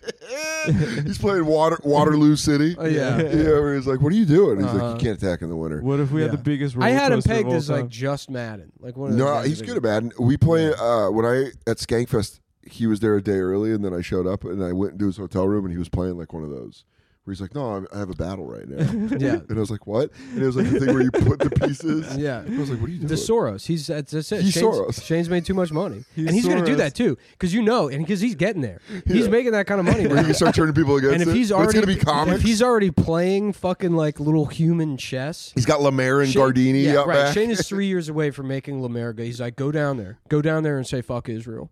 Speaker 2: He's playing Water Waterloo City.
Speaker 3: Oh, yeah.
Speaker 2: yeah. Where he's like, "What are you doing?" He's
Speaker 3: Uh-huh.
Speaker 2: like, "You can't attack in the winter."
Speaker 1: What if we had
Speaker 3: Yeah.
Speaker 1: the biggest roller
Speaker 3: I had him
Speaker 1: coaster of
Speaker 3: pegged
Speaker 1: all
Speaker 3: as like
Speaker 1: time?
Speaker 3: just Madden, like one of the
Speaker 2: No,
Speaker 3: guys
Speaker 2: he's
Speaker 3: that-
Speaker 2: good at Madden. We play uh, when I at Skankfest. He was there a day early, and then I showed up, and I went into his hotel room, and he was playing like one of those where he's like, "No, I'm, I have a battle right now."
Speaker 3: Yeah,
Speaker 2: And I was like, "What?" And it was like the thing where you put the pieces.
Speaker 3: yeah.
Speaker 2: I was like, "What are you doing?"
Speaker 3: The Soros, he's that's, that's it.
Speaker 2: He's
Speaker 3: Shane's,
Speaker 2: Soros.
Speaker 3: Shane's made too much money,
Speaker 1: He's
Speaker 3: and he's going to do
Speaker 1: Soros.
Speaker 3: that too, because you know, and because he's getting there, he's
Speaker 2: Yeah.
Speaker 3: making that kind of money
Speaker 2: Where
Speaker 3: now.
Speaker 2: you can start turning people against
Speaker 3: And if
Speaker 2: it.
Speaker 3: he's
Speaker 2: But
Speaker 3: already
Speaker 2: it's gonna be comics.
Speaker 3: if he's already playing fucking like little human chess,
Speaker 2: he's got Lemaire and
Speaker 3: Shane-
Speaker 2: Gardini
Speaker 3: yeah,
Speaker 2: up
Speaker 3: right.
Speaker 2: back.
Speaker 3: Shane is three years away from making Lamerga. He's like, go down there, go down there and say fuck Israel.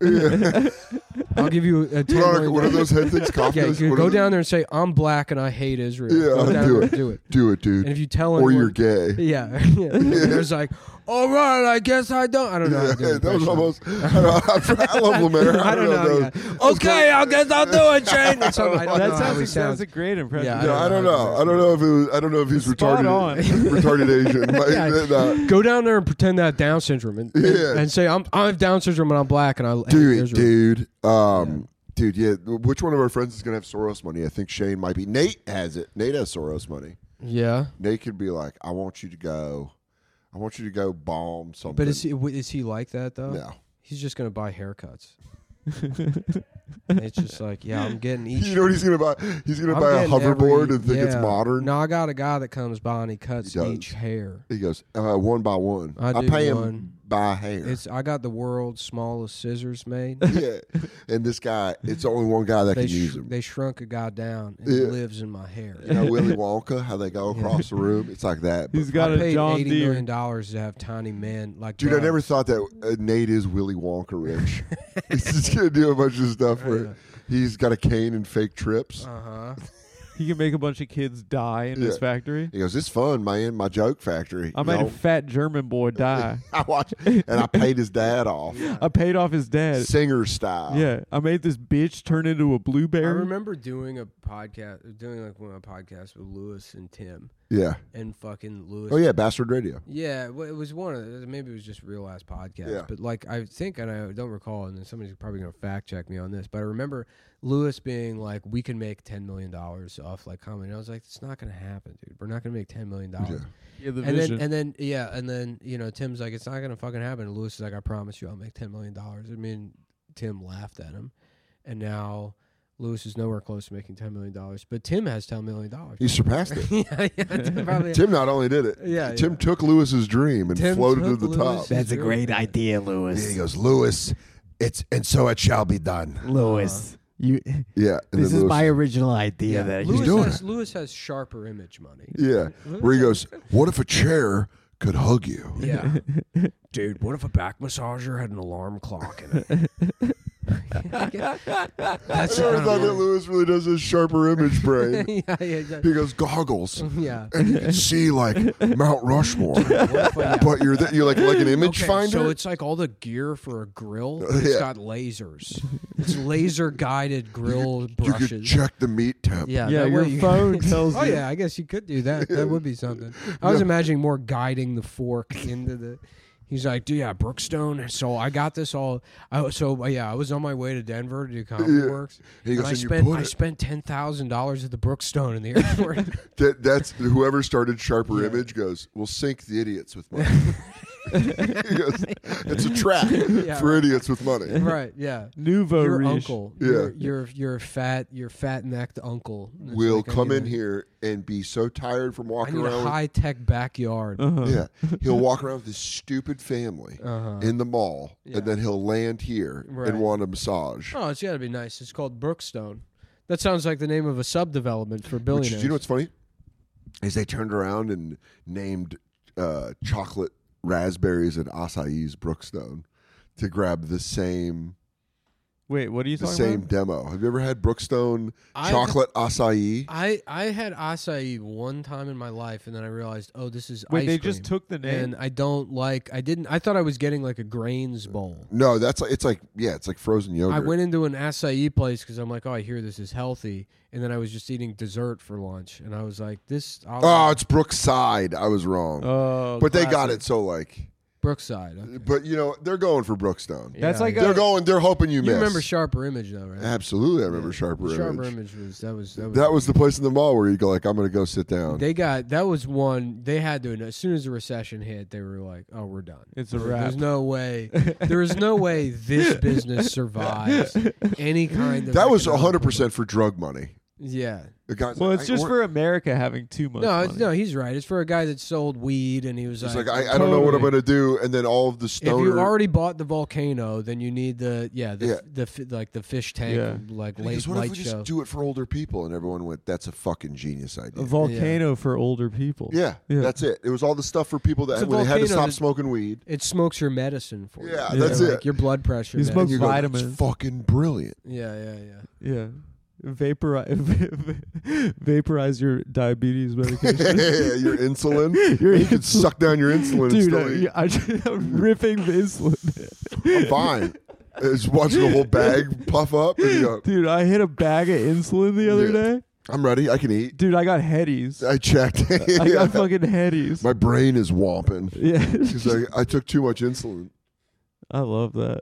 Speaker 3: I'll give you a ten
Speaker 2: Put on a,
Speaker 3: million
Speaker 2: what are those head things?
Speaker 3: Yeah,
Speaker 2: Kafkas?
Speaker 3: you
Speaker 2: What
Speaker 3: go
Speaker 2: are they?
Speaker 3: down there and say I'm black and I hate Israel.
Speaker 2: Yeah,
Speaker 3: go down
Speaker 2: do
Speaker 3: there
Speaker 2: it.
Speaker 3: and do it.
Speaker 2: Do it, dude.
Speaker 3: And if you tell
Speaker 2: Or
Speaker 3: anyone,
Speaker 2: you're gay.
Speaker 3: yeah, yeah. There's like, all right, I guess I don't. I don't know. How to do
Speaker 2: Yeah,
Speaker 3: an
Speaker 2: that was
Speaker 3: impression.
Speaker 2: almost. I, don't, I love Lemaire.
Speaker 3: I don't know.
Speaker 2: those-
Speaker 3: yeah. Okay, I guess I'll do it, Shane. That's how- I don't know
Speaker 1: That
Speaker 3: how
Speaker 1: sounds
Speaker 3: he
Speaker 1: like,
Speaker 3: sounds.
Speaker 1: that's a great impression.
Speaker 3: Yeah,
Speaker 2: No, I don't
Speaker 3: how
Speaker 2: know.
Speaker 3: he
Speaker 2: I don't know if it was. I don't know if he's
Speaker 1: Spot
Speaker 2: retarded.
Speaker 1: on.
Speaker 2: retarded Asian. Like,
Speaker 3: Yeah.
Speaker 2: nah.
Speaker 3: Go down there and pretend that Down syndrome and, and,
Speaker 2: Yeah.
Speaker 3: and say I'm I have Down syndrome and I'm black and I hate
Speaker 2: Do it,
Speaker 3: Israel.
Speaker 2: dude. Um, dude, yeah. Which one of our friends is gonna have Soros money? I think Shane might be. Nate has it. Nate has Soros money.
Speaker 3: Yeah,
Speaker 2: Nate could be like, I want you to go. I want you to go bomb something.
Speaker 3: but is he is he like that though?
Speaker 2: No.
Speaker 3: He's just gonna buy haircuts. And it's just like, yeah, I'm getting each.
Speaker 2: You know what he's gonna buy? He's gonna
Speaker 3: I'm
Speaker 2: buy a
Speaker 3: getting
Speaker 2: hoverboard
Speaker 3: every-
Speaker 2: and think it's
Speaker 3: yeah.
Speaker 2: modern.
Speaker 3: No, I got a guy that comes by and he cuts
Speaker 2: He does.
Speaker 3: each hair.
Speaker 2: He goes uh, one by one.
Speaker 3: I
Speaker 2: I
Speaker 3: do
Speaker 2: pay
Speaker 3: one.
Speaker 2: him by hair.
Speaker 3: It's I got the world's smallest scissors made.
Speaker 2: yeah, and this guy, it's only one guy that
Speaker 3: they
Speaker 2: can use
Speaker 3: sh-
Speaker 2: them.
Speaker 3: they shrunk a guy down and he
Speaker 2: Yeah.
Speaker 3: lives in my hair.
Speaker 2: You know Willy Wonka, how they go across the room? It's like that.
Speaker 1: He's
Speaker 2: but-
Speaker 1: got
Speaker 3: I
Speaker 1: a
Speaker 3: paid
Speaker 1: John
Speaker 3: eighty
Speaker 1: Deere.
Speaker 3: million dollars to have tiny men like.
Speaker 2: Dude, I
Speaker 3: Doug.
Speaker 2: never thought that uh, Nate is Willy Wonka rich. He's just gonna do a bunch of stuff where
Speaker 3: Yeah.
Speaker 2: he's got a cane and fake trips.
Speaker 3: Uh huh.
Speaker 1: He can make a bunch of kids die in his
Speaker 2: Yeah.
Speaker 1: factory.
Speaker 2: He goes, "It's fun, man. My joke factory."
Speaker 1: I
Speaker 2: You
Speaker 1: made
Speaker 2: know?
Speaker 1: a fat German boy die.
Speaker 2: I watched, and I paid his dad off,
Speaker 1: I paid off his dad.
Speaker 2: singer style.
Speaker 1: Yeah, I made this bitch turn into a blueberry.
Speaker 3: I remember doing a podcast, doing like one of my podcasts with Lewis and Tim,
Speaker 2: yeah.
Speaker 3: and fucking Lewis.
Speaker 2: Oh yeah, Bastard Radio.
Speaker 3: Yeah, well, it was one of the, maybe it was just real ass podcast,
Speaker 2: Yeah.
Speaker 3: but like I think, and I don't recall, and then somebody's probably gonna fact check me on this, but I remember Lewis being like, "We can make ten million dollars off like comedy." And I was like, "It's not gonna happen, dude. We're not gonna make ten million dollars."
Speaker 2: Yeah.
Speaker 1: yeah, the
Speaker 3: And
Speaker 1: vision.
Speaker 3: then, and then, yeah, and then you know, Tim's like, "It's not gonna fucking happen." And Lewis is like, "I promise you, I'll make ten million dollars." I mean, Tim laughed at him, and now Lewis is nowhere close to making ten million dollars, but Tim has ten million dollars.
Speaker 2: He surpassed it.
Speaker 3: yeah, yeah, Tim probably.
Speaker 2: Tim not only did it,
Speaker 3: Yeah,
Speaker 2: Tim
Speaker 3: yeah.
Speaker 2: took Lewis's dream and
Speaker 3: Tim
Speaker 2: floated to
Speaker 3: took
Speaker 2: the top.
Speaker 3: Lewis's
Speaker 5: That's a
Speaker 3: dream.
Speaker 5: great idea, Lewis.
Speaker 2: Yeah, he goes, Lewis, it's and so it shall be done.
Speaker 5: Lewis, you.
Speaker 2: Yeah, and
Speaker 5: This
Speaker 2: then
Speaker 5: is
Speaker 2: Lewis-
Speaker 5: my original idea.
Speaker 3: Yeah,
Speaker 5: That
Speaker 3: Lewis
Speaker 2: doing
Speaker 3: has
Speaker 2: it.
Speaker 3: Lewis has sharper image money.
Speaker 2: Yeah, where he goes, what if a chair could hug you?
Speaker 3: Yeah, dude. What if a back massager had an alarm clock in it? That's
Speaker 2: I never thought that Lewis really does his sharper image brain.
Speaker 3: yeah, yeah, yeah.
Speaker 2: He goes goggles,
Speaker 3: yeah.
Speaker 2: and you can see like Mount Rushmore,
Speaker 3: What if I- yeah.
Speaker 2: but you're th- you're like like an image
Speaker 3: Okay,
Speaker 2: finder.
Speaker 3: So it's like all the gear for a grill. It's
Speaker 2: Yeah.
Speaker 3: got lasers. It's laser guided grill
Speaker 2: you
Speaker 3: brushes.
Speaker 2: could check the meat temp.
Speaker 3: yeah,
Speaker 1: Yeah,
Speaker 3: that
Speaker 1: your
Speaker 3: way you-
Speaker 1: phone tells
Speaker 3: Oh
Speaker 1: you.
Speaker 3: yeah, I guess you could do that. That would be something. I was imagining more guiding the fork into the. He's like, dude, yeah, Brookstone. So I got this all. I, so uh, yeah, I was on my way to Denver to do Comedy
Speaker 2: Yeah.
Speaker 3: Works.
Speaker 2: He goes,
Speaker 3: and I
Speaker 2: and you
Speaker 3: spent
Speaker 2: put
Speaker 3: I
Speaker 2: it-
Speaker 3: spent ten thousand dollars at the Brookstone in the airport.
Speaker 2: That, that's whoever started Sharper
Speaker 3: Yeah.
Speaker 2: Image goes, we'll sink the idiots with money. He goes, it's a trap
Speaker 3: Yeah.
Speaker 2: for idiots with money.
Speaker 3: right? Yeah.
Speaker 1: Nouveau
Speaker 3: Your
Speaker 1: riche.
Speaker 3: uncle,
Speaker 2: Yeah.
Speaker 3: your, your your fat, your fat necked uncle. It's
Speaker 2: Will
Speaker 3: like, I
Speaker 2: come
Speaker 3: need
Speaker 2: in
Speaker 3: a-
Speaker 2: here and be so tired from
Speaker 3: I
Speaker 2: walking
Speaker 3: need a
Speaker 2: around.
Speaker 3: high tech backyard.
Speaker 1: Uh-huh.
Speaker 2: with, yeah, he'll walk around with his stupid family
Speaker 3: Uh-huh.
Speaker 2: in the mall,
Speaker 3: Yeah.
Speaker 2: and then he'll land here
Speaker 3: Right.
Speaker 2: and want a massage.
Speaker 3: Oh, it's got to be nice. It's called Brookstone. That sounds like the name of a subdevelopment for
Speaker 2: Which,
Speaker 3: billionaires.
Speaker 2: is- you know what's funny? Is they turned around and named uh, chocolate raspberries and acai's Brookstone to grab the same
Speaker 1: Wait, what are you
Speaker 2: the
Speaker 1: talking
Speaker 2: same
Speaker 1: about?
Speaker 2: demo. Have you ever had Brookstone
Speaker 3: I've-
Speaker 2: chocolate acai?
Speaker 3: I, I had acai one time in my life, and then I realized, oh, this is
Speaker 1: Wait,
Speaker 3: ice
Speaker 1: they
Speaker 3: cream.
Speaker 1: just took the name.
Speaker 3: And I don't like. I didn't. I thought I was getting like a grains bowl.
Speaker 2: No, that's like it's like yeah, it's like frozen yogurt.
Speaker 3: I went into an acai place because I'm like, oh, I hear this is healthy, and then I was just eating dessert for lunch, and I was like, this. I'll,
Speaker 2: Oh, it's Brookside. I was wrong,
Speaker 1: Oh,
Speaker 2: but they got
Speaker 1: classic.
Speaker 2: it. So like,
Speaker 3: Brookside. Okay.
Speaker 2: but you know they're going for Brookstone.
Speaker 1: That's
Speaker 3: Yeah,
Speaker 1: like
Speaker 3: yeah.
Speaker 2: They're
Speaker 1: a,
Speaker 2: going. They're hoping you,
Speaker 3: You
Speaker 2: miss.
Speaker 3: remember Sharper Image though, right?
Speaker 2: Absolutely, I remember
Speaker 3: Yeah.
Speaker 2: Sharper,
Speaker 3: Sharper
Speaker 2: Image.
Speaker 3: Image was that was that was.
Speaker 2: That was the place in the mall where you go like, I'm going to go sit down.
Speaker 3: They got that was one they had to as soon as the recession hit they were like, oh, we're done.
Speaker 1: It's a
Speaker 3: There-
Speaker 1: wrap.
Speaker 3: There's no way. There is no way this business survives any kind of.
Speaker 2: that was
Speaker 3: economic
Speaker 2: one hundred percent for drug money.
Speaker 3: Yeah.
Speaker 2: The guys,
Speaker 1: well, it's
Speaker 2: I-
Speaker 1: just
Speaker 2: we're-
Speaker 1: for America having too much.
Speaker 3: No, it's,
Speaker 1: money.
Speaker 3: no, he's right. It's for a guy that sold weed, and he was
Speaker 2: It's
Speaker 3: like,
Speaker 2: like I, I don't know what I'm
Speaker 1: Totally.
Speaker 2: going to do, and then all of the
Speaker 3: if
Speaker 2: stoner.
Speaker 3: you already bought the volcano, then you need the yeah the
Speaker 2: Yeah.
Speaker 3: the, fi- like the fish tank
Speaker 1: Yeah.
Speaker 3: like
Speaker 2: Because
Speaker 3: late
Speaker 2: what if
Speaker 3: light
Speaker 2: we
Speaker 3: show.
Speaker 2: just do it for older people? And everyone went, "That's a fucking genius idea."
Speaker 1: A volcano for older people.
Speaker 2: yeah,
Speaker 1: Yeah.
Speaker 2: that's it. It was all the stuff for people that
Speaker 3: It's a
Speaker 2: when they had to
Speaker 3: volcano
Speaker 2: stop
Speaker 3: that-
Speaker 2: smoking weed.
Speaker 3: It smokes your medicine for you.
Speaker 2: Yeah,
Speaker 3: You
Speaker 2: that's
Speaker 3: know,
Speaker 2: it.
Speaker 3: Like your blood pressure.
Speaker 1: You
Speaker 3: medicine.
Speaker 1: smoke
Speaker 2: And you go, "That's
Speaker 1: vitamins.
Speaker 2: fucking brilliant."
Speaker 3: Yeah, yeah, yeah.
Speaker 1: Yeah. Vaporize, vaporize your diabetes medication.
Speaker 2: your insulin.
Speaker 1: Your
Speaker 2: you can
Speaker 1: insulin.
Speaker 2: suck down your insulin. and
Speaker 1: Dude,
Speaker 2: still
Speaker 1: I,
Speaker 2: eat.
Speaker 1: I, I'm ripping the insulin.
Speaker 2: I'm fine. Just watching the whole bag puff up. And you go,
Speaker 1: Dude, I hit a bag of insulin the other
Speaker 2: Yeah.
Speaker 1: day.
Speaker 2: I'm ready. I can eat.
Speaker 1: Dude, I got headies.
Speaker 2: I checked.
Speaker 1: I
Speaker 2: Yeah.
Speaker 1: got fucking headies.
Speaker 2: My brain is whomping
Speaker 1: Yeah.
Speaker 2: because I, I took too much insulin.
Speaker 1: I love that.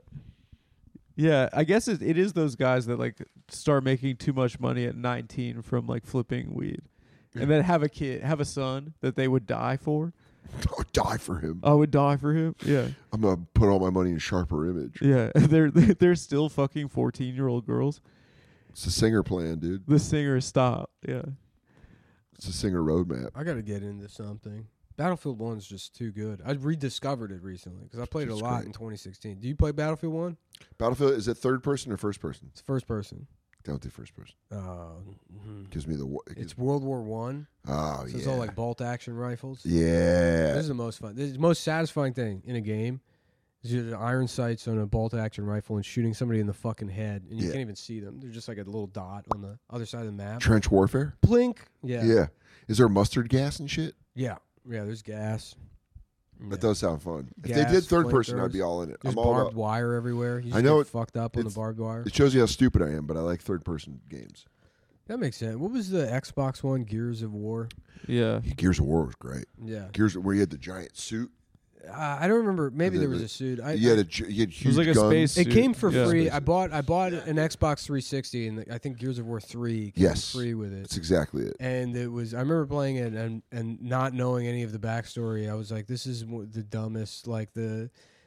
Speaker 1: Yeah, I guess it, it is those guys that like start making too much money at nineteen from like flipping weed, and then have a kid, have a son that they would die for.
Speaker 2: I'll die for him.
Speaker 1: I would die for him. Yeah,
Speaker 2: I'm gonna put all my money in Sharper Image.
Speaker 1: yeah. They're they're still fucking fourteen year old girls.
Speaker 2: It's a singer plan, dude.
Speaker 1: The singer stop. Yeah.
Speaker 2: It's a singer roadmap.
Speaker 3: I got to get into something. Battlefield One's just too good. I rediscovered it recently because I played it a
Speaker 2: It's
Speaker 3: lot
Speaker 2: great.
Speaker 3: in twenty sixteen. Do you play Battlefield One?
Speaker 2: Battlefield, is it third person or first person?
Speaker 3: It's first person.
Speaker 2: Don't do first person.
Speaker 3: Uh, mhm.
Speaker 2: Gives me the. wa- It gives,
Speaker 3: It's World War One.
Speaker 2: oh
Speaker 3: So
Speaker 2: yeah.
Speaker 3: it's all like bolt action rifles. This
Speaker 2: yeah.
Speaker 3: is the most fun. This is the most satisfying thing in a game. Is you iron sights on a bolt action rifle and shooting somebody in the fucking head, and you
Speaker 2: Yeah.
Speaker 3: can't even see them. They're just like a little dot on the other side of the map.
Speaker 2: Trench warfare.
Speaker 3: Blink. Yeah.
Speaker 2: Yeah. Is there mustard gas and shit?
Speaker 3: Yeah. Yeah. There's gas.
Speaker 2: That
Speaker 3: Yeah.
Speaker 2: does sound fun. If
Speaker 3: Gas,
Speaker 2: they did third person, I'd
Speaker 3: flamethrowers.
Speaker 2: be all in it.
Speaker 3: There's
Speaker 2: I'm all
Speaker 3: barbed
Speaker 2: about.
Speaker 3: wire everywhere. You
Speaker 2: I
Speaker 3: just
Speaker 2: know
Speaker 3: get
Speaker 2: it-
Speaker 3: fucked up on the
Speaker 2: it's-
Speaker 3: barbed wire.
Speaker 2: It shows you how stupid I am, but I like third person games.
Speaker 3: That makes sense. What was the Xbox One? Gears of War.
Speaker 1: Yeah.
Speaker 2: Gears of War was great.
Speaker 3: Yeah.
Speaker 2: Gears where you had the giant suit.
Speaker 3: Uh, I don't remember. Maybe
Speaker 2: The-
Speaker 3: there was
Speaker 2: the-
Speaker 3: a suit. I,
Speaker 2: you had a gi- you had huge
Speaker 1: was like a
Speaker 2: guns.
Speaker 1: space
Speaker 3: it
Speaker 1: suit.
Speaker 3: came for
Speaker 1: Yeah.
Speaker 3: free. I bought. I bought an Xbox three sixty, and I think Gears of War three came
Speaker 2: Yes.
Speaker 3: free with it.
Speaker 2: That's exactly it.
Speaker 3: And it was. I remember playing it and and not knowing any of the backstory. I was like, this is mo- the dumbest. Like the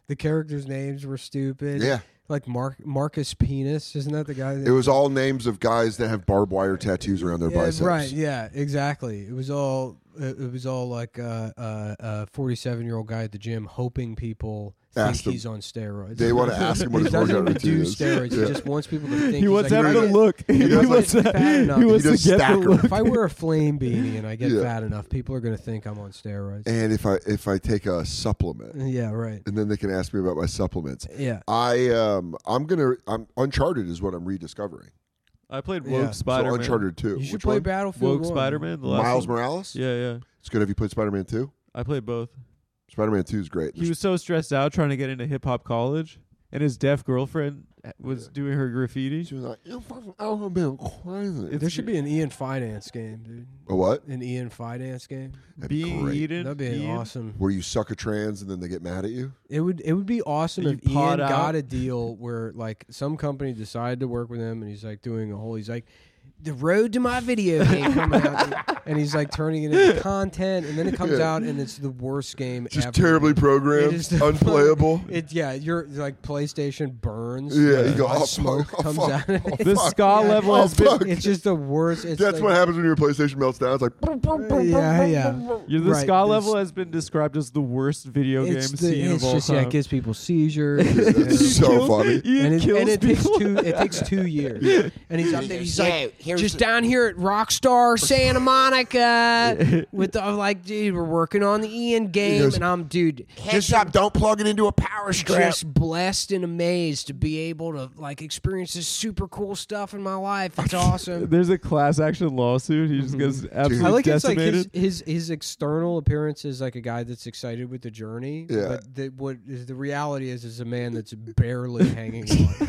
Speaker 3: The characters' names were stupid.
Speaker 2: Yeah.
Speaker 3: Like Mark Marcus Penis, isn't that the guy? That
Speaker 2: It was all names of guys that have barbed wire tattoos around their
Speaker 3: yeah,
Speaker 2: biceps.
Speaker 3: right? Yeah, exactly. It was all it, it was all like a uh, uh, uh, forty-seven-year-old guy at the gym hoping people
Speaker 2: Asked
Speaker 3: think
Speaker 2: him.
Speaker 3: he's on steroids.
Speaker 2: They want to ask him what
Speaker 3: he
Speaker 2: his
Speaker 3: doesn't
Speaker 2: workout
Speaker 3: even
Speaker 2: routine
Speaker 3: do
Speaker 2: is.
Speaker 3: steroids.
Speaker 2: Yeah.
Speaker 3: He just wants people to think
Speaker 1: He
Speaker 3: he's
Speaker 1: wants to
Speaker 3: like,
Speaker 1: have
Speaker 3: "Right,
Speaker 1: the look. He,
Speaker 2: does
Speaker 1: wants
Speaker 3: like
Speaker 1: to,
Speaker 3: fat enough.
Speaker 1: he
Speaker 3: He
Speaker 1: wants to
Speaker 2: does
Speaker 1: get the
Speaker 2: stacker.
Speaker 1: look.
Speaker 3: if I wear a flame beanie and I get
Speaker 2: Yeah.
Speaker 3: fat enough, people are going to think I'm on steroids.
Speaker 2: And if I if I take a supplement,
Speaker 3: yeah, right.
Speaker 2: and then they can ask me about my supplements.
Speaker 3: Yeah.
Speaker 2: I um I'm gonna I'm Uncharted is what I'm rediscovering.
Speaker 1: I played
Speaker 3: Yeah.
Speaker 1: Woke
Speaker 3: So
Speaker 1: Spider
Speaker 2: So
Speaker 1: Man.
Speaker 2: Uncharted two.
Speaker 3: You should
Speaker 2: Which
Speaker 3: play
Speaker 2: one?
Speaker 3: Battlefield
Speaker 1: Woke
Speaker 3: one.
Speaker 1: Spider Man. The last
Speaker 2: Miles
Speaker 1: one.
Speaker 2: Morales.
Speaker 1: Yeah, yeah.
Speaker 2: It's good. Have you played Spider Man two?
Speaker 1: I played both.
Speaker 2: Spider Man two is great.
Speaker 1: He was so stressed out trying to get into hip hop college, and his deaf girlfriend was doing her graffiti.
Speaker 2: She was like, "You fucking out of being crazy."
Speaker 3: There should be an Ian Finance game, dude.
Speaker 2: A what?
Speaker 3: An Ian Finance game.
Speaker 2: That'd be
Speaker 1: Being
Speaker 2: great.
Speaker 1: Eden.
Speaker 3: That'd be
Speaker 1: Ian.
Speaker 3: awesome.
Speaker 2: Where you suck a trans and then they get mad at you.
Speaker 3: It would it would be awesome
Speaker 1: You
Speaker 3: if Ian
Speaker 1: pod out.
Speaker 3: got a deal where like some company decided to work with him and he's like doing a whole he's like the road to my video game coming out and he's like turning it into content and then it comes
Speaker 2: Yeah.
Speaker 3: out and it's the worst game
Speaker 2: Just
Speaker 3: ever.
Speaker 2: terribly programmed,
Speaker 3: It is the-
Speaker 2: unplayable.
Speaker 3: It yeah, you're like PlayStation burns.
Speaker 2: Yeah,
Speaker 3: like,
Speaker 2: you go,
Speaker 3: hot
Speaker 2: oh,
Speaker 3: smoke
Speaker 2: fuck, oh,
Speaker 3: comes
Speaker 2: fuck,
Speaker 3: out.
Speaker 2: oh,
Speaker 1: The
Speaker 2: fuck.
Speaker 1: ska
Speaker 3: Yeah.
Speaker 1: level
Speaker 2: Oh,
Speaker 1: has been.
Speaker 2: fuck.
Speaker 3: It's just the worst. It's
Speaker 2: That's
Speaker 3: like,
Speaker 2: what happens when your PlayStation melts down. It's like,
Speaker 3: Yeah, yeah.
Speaker 1: Yeah, the
Speaker 3: Right,
Speaker 1: ska
Speaker 3: this-
Speaker 1: level has been described as the worst video game
Speaker 3: It's, the,
Speaker 1: scene
Speaker 3: it's
Speaker 1: of all
Speaker 3: just
Speaker 1: time.
Speaker 3: yeah, it gives people seizures.
Speaker 2: It's so
Speaker 1: Kills-
Speaker 2: funny.
Speaker 1: Ian
Speaker 3: and it,
Speaker 1: kills
Speaker 3: and it takes
Speaker 1: people.
Speaker 3: two. It takes two years. And he's up there. He's like,
Speaker 4: Yeah, here's
Speaker 3: just
Speaker 4: the-
Speaker 3: down here at Rockstar Santa Monica with the, I'm like, dude, we're working on the Ian game,
Speaker 2: goes,
Speaker 3: and I'm, dude,
Speaker 4: Heads
Speaker 3: just
Speaker 4: up, don't plug it into a power strap.
Speaker 3: just blessed and amazed to be able to like experience this super cool stuff in my life. It's awesome.
Speaker 1: There's a class action lawsuit. He just gets absolutely
Speaker 3: I like it's like his,
Speaker 1: decimated.
Speaker 3: his his external appearance is like a guy that's excited with the journey.
Speaker 2: Yeah.
Speaker 3: But the, what is the reality is is a man that's barely hanging on.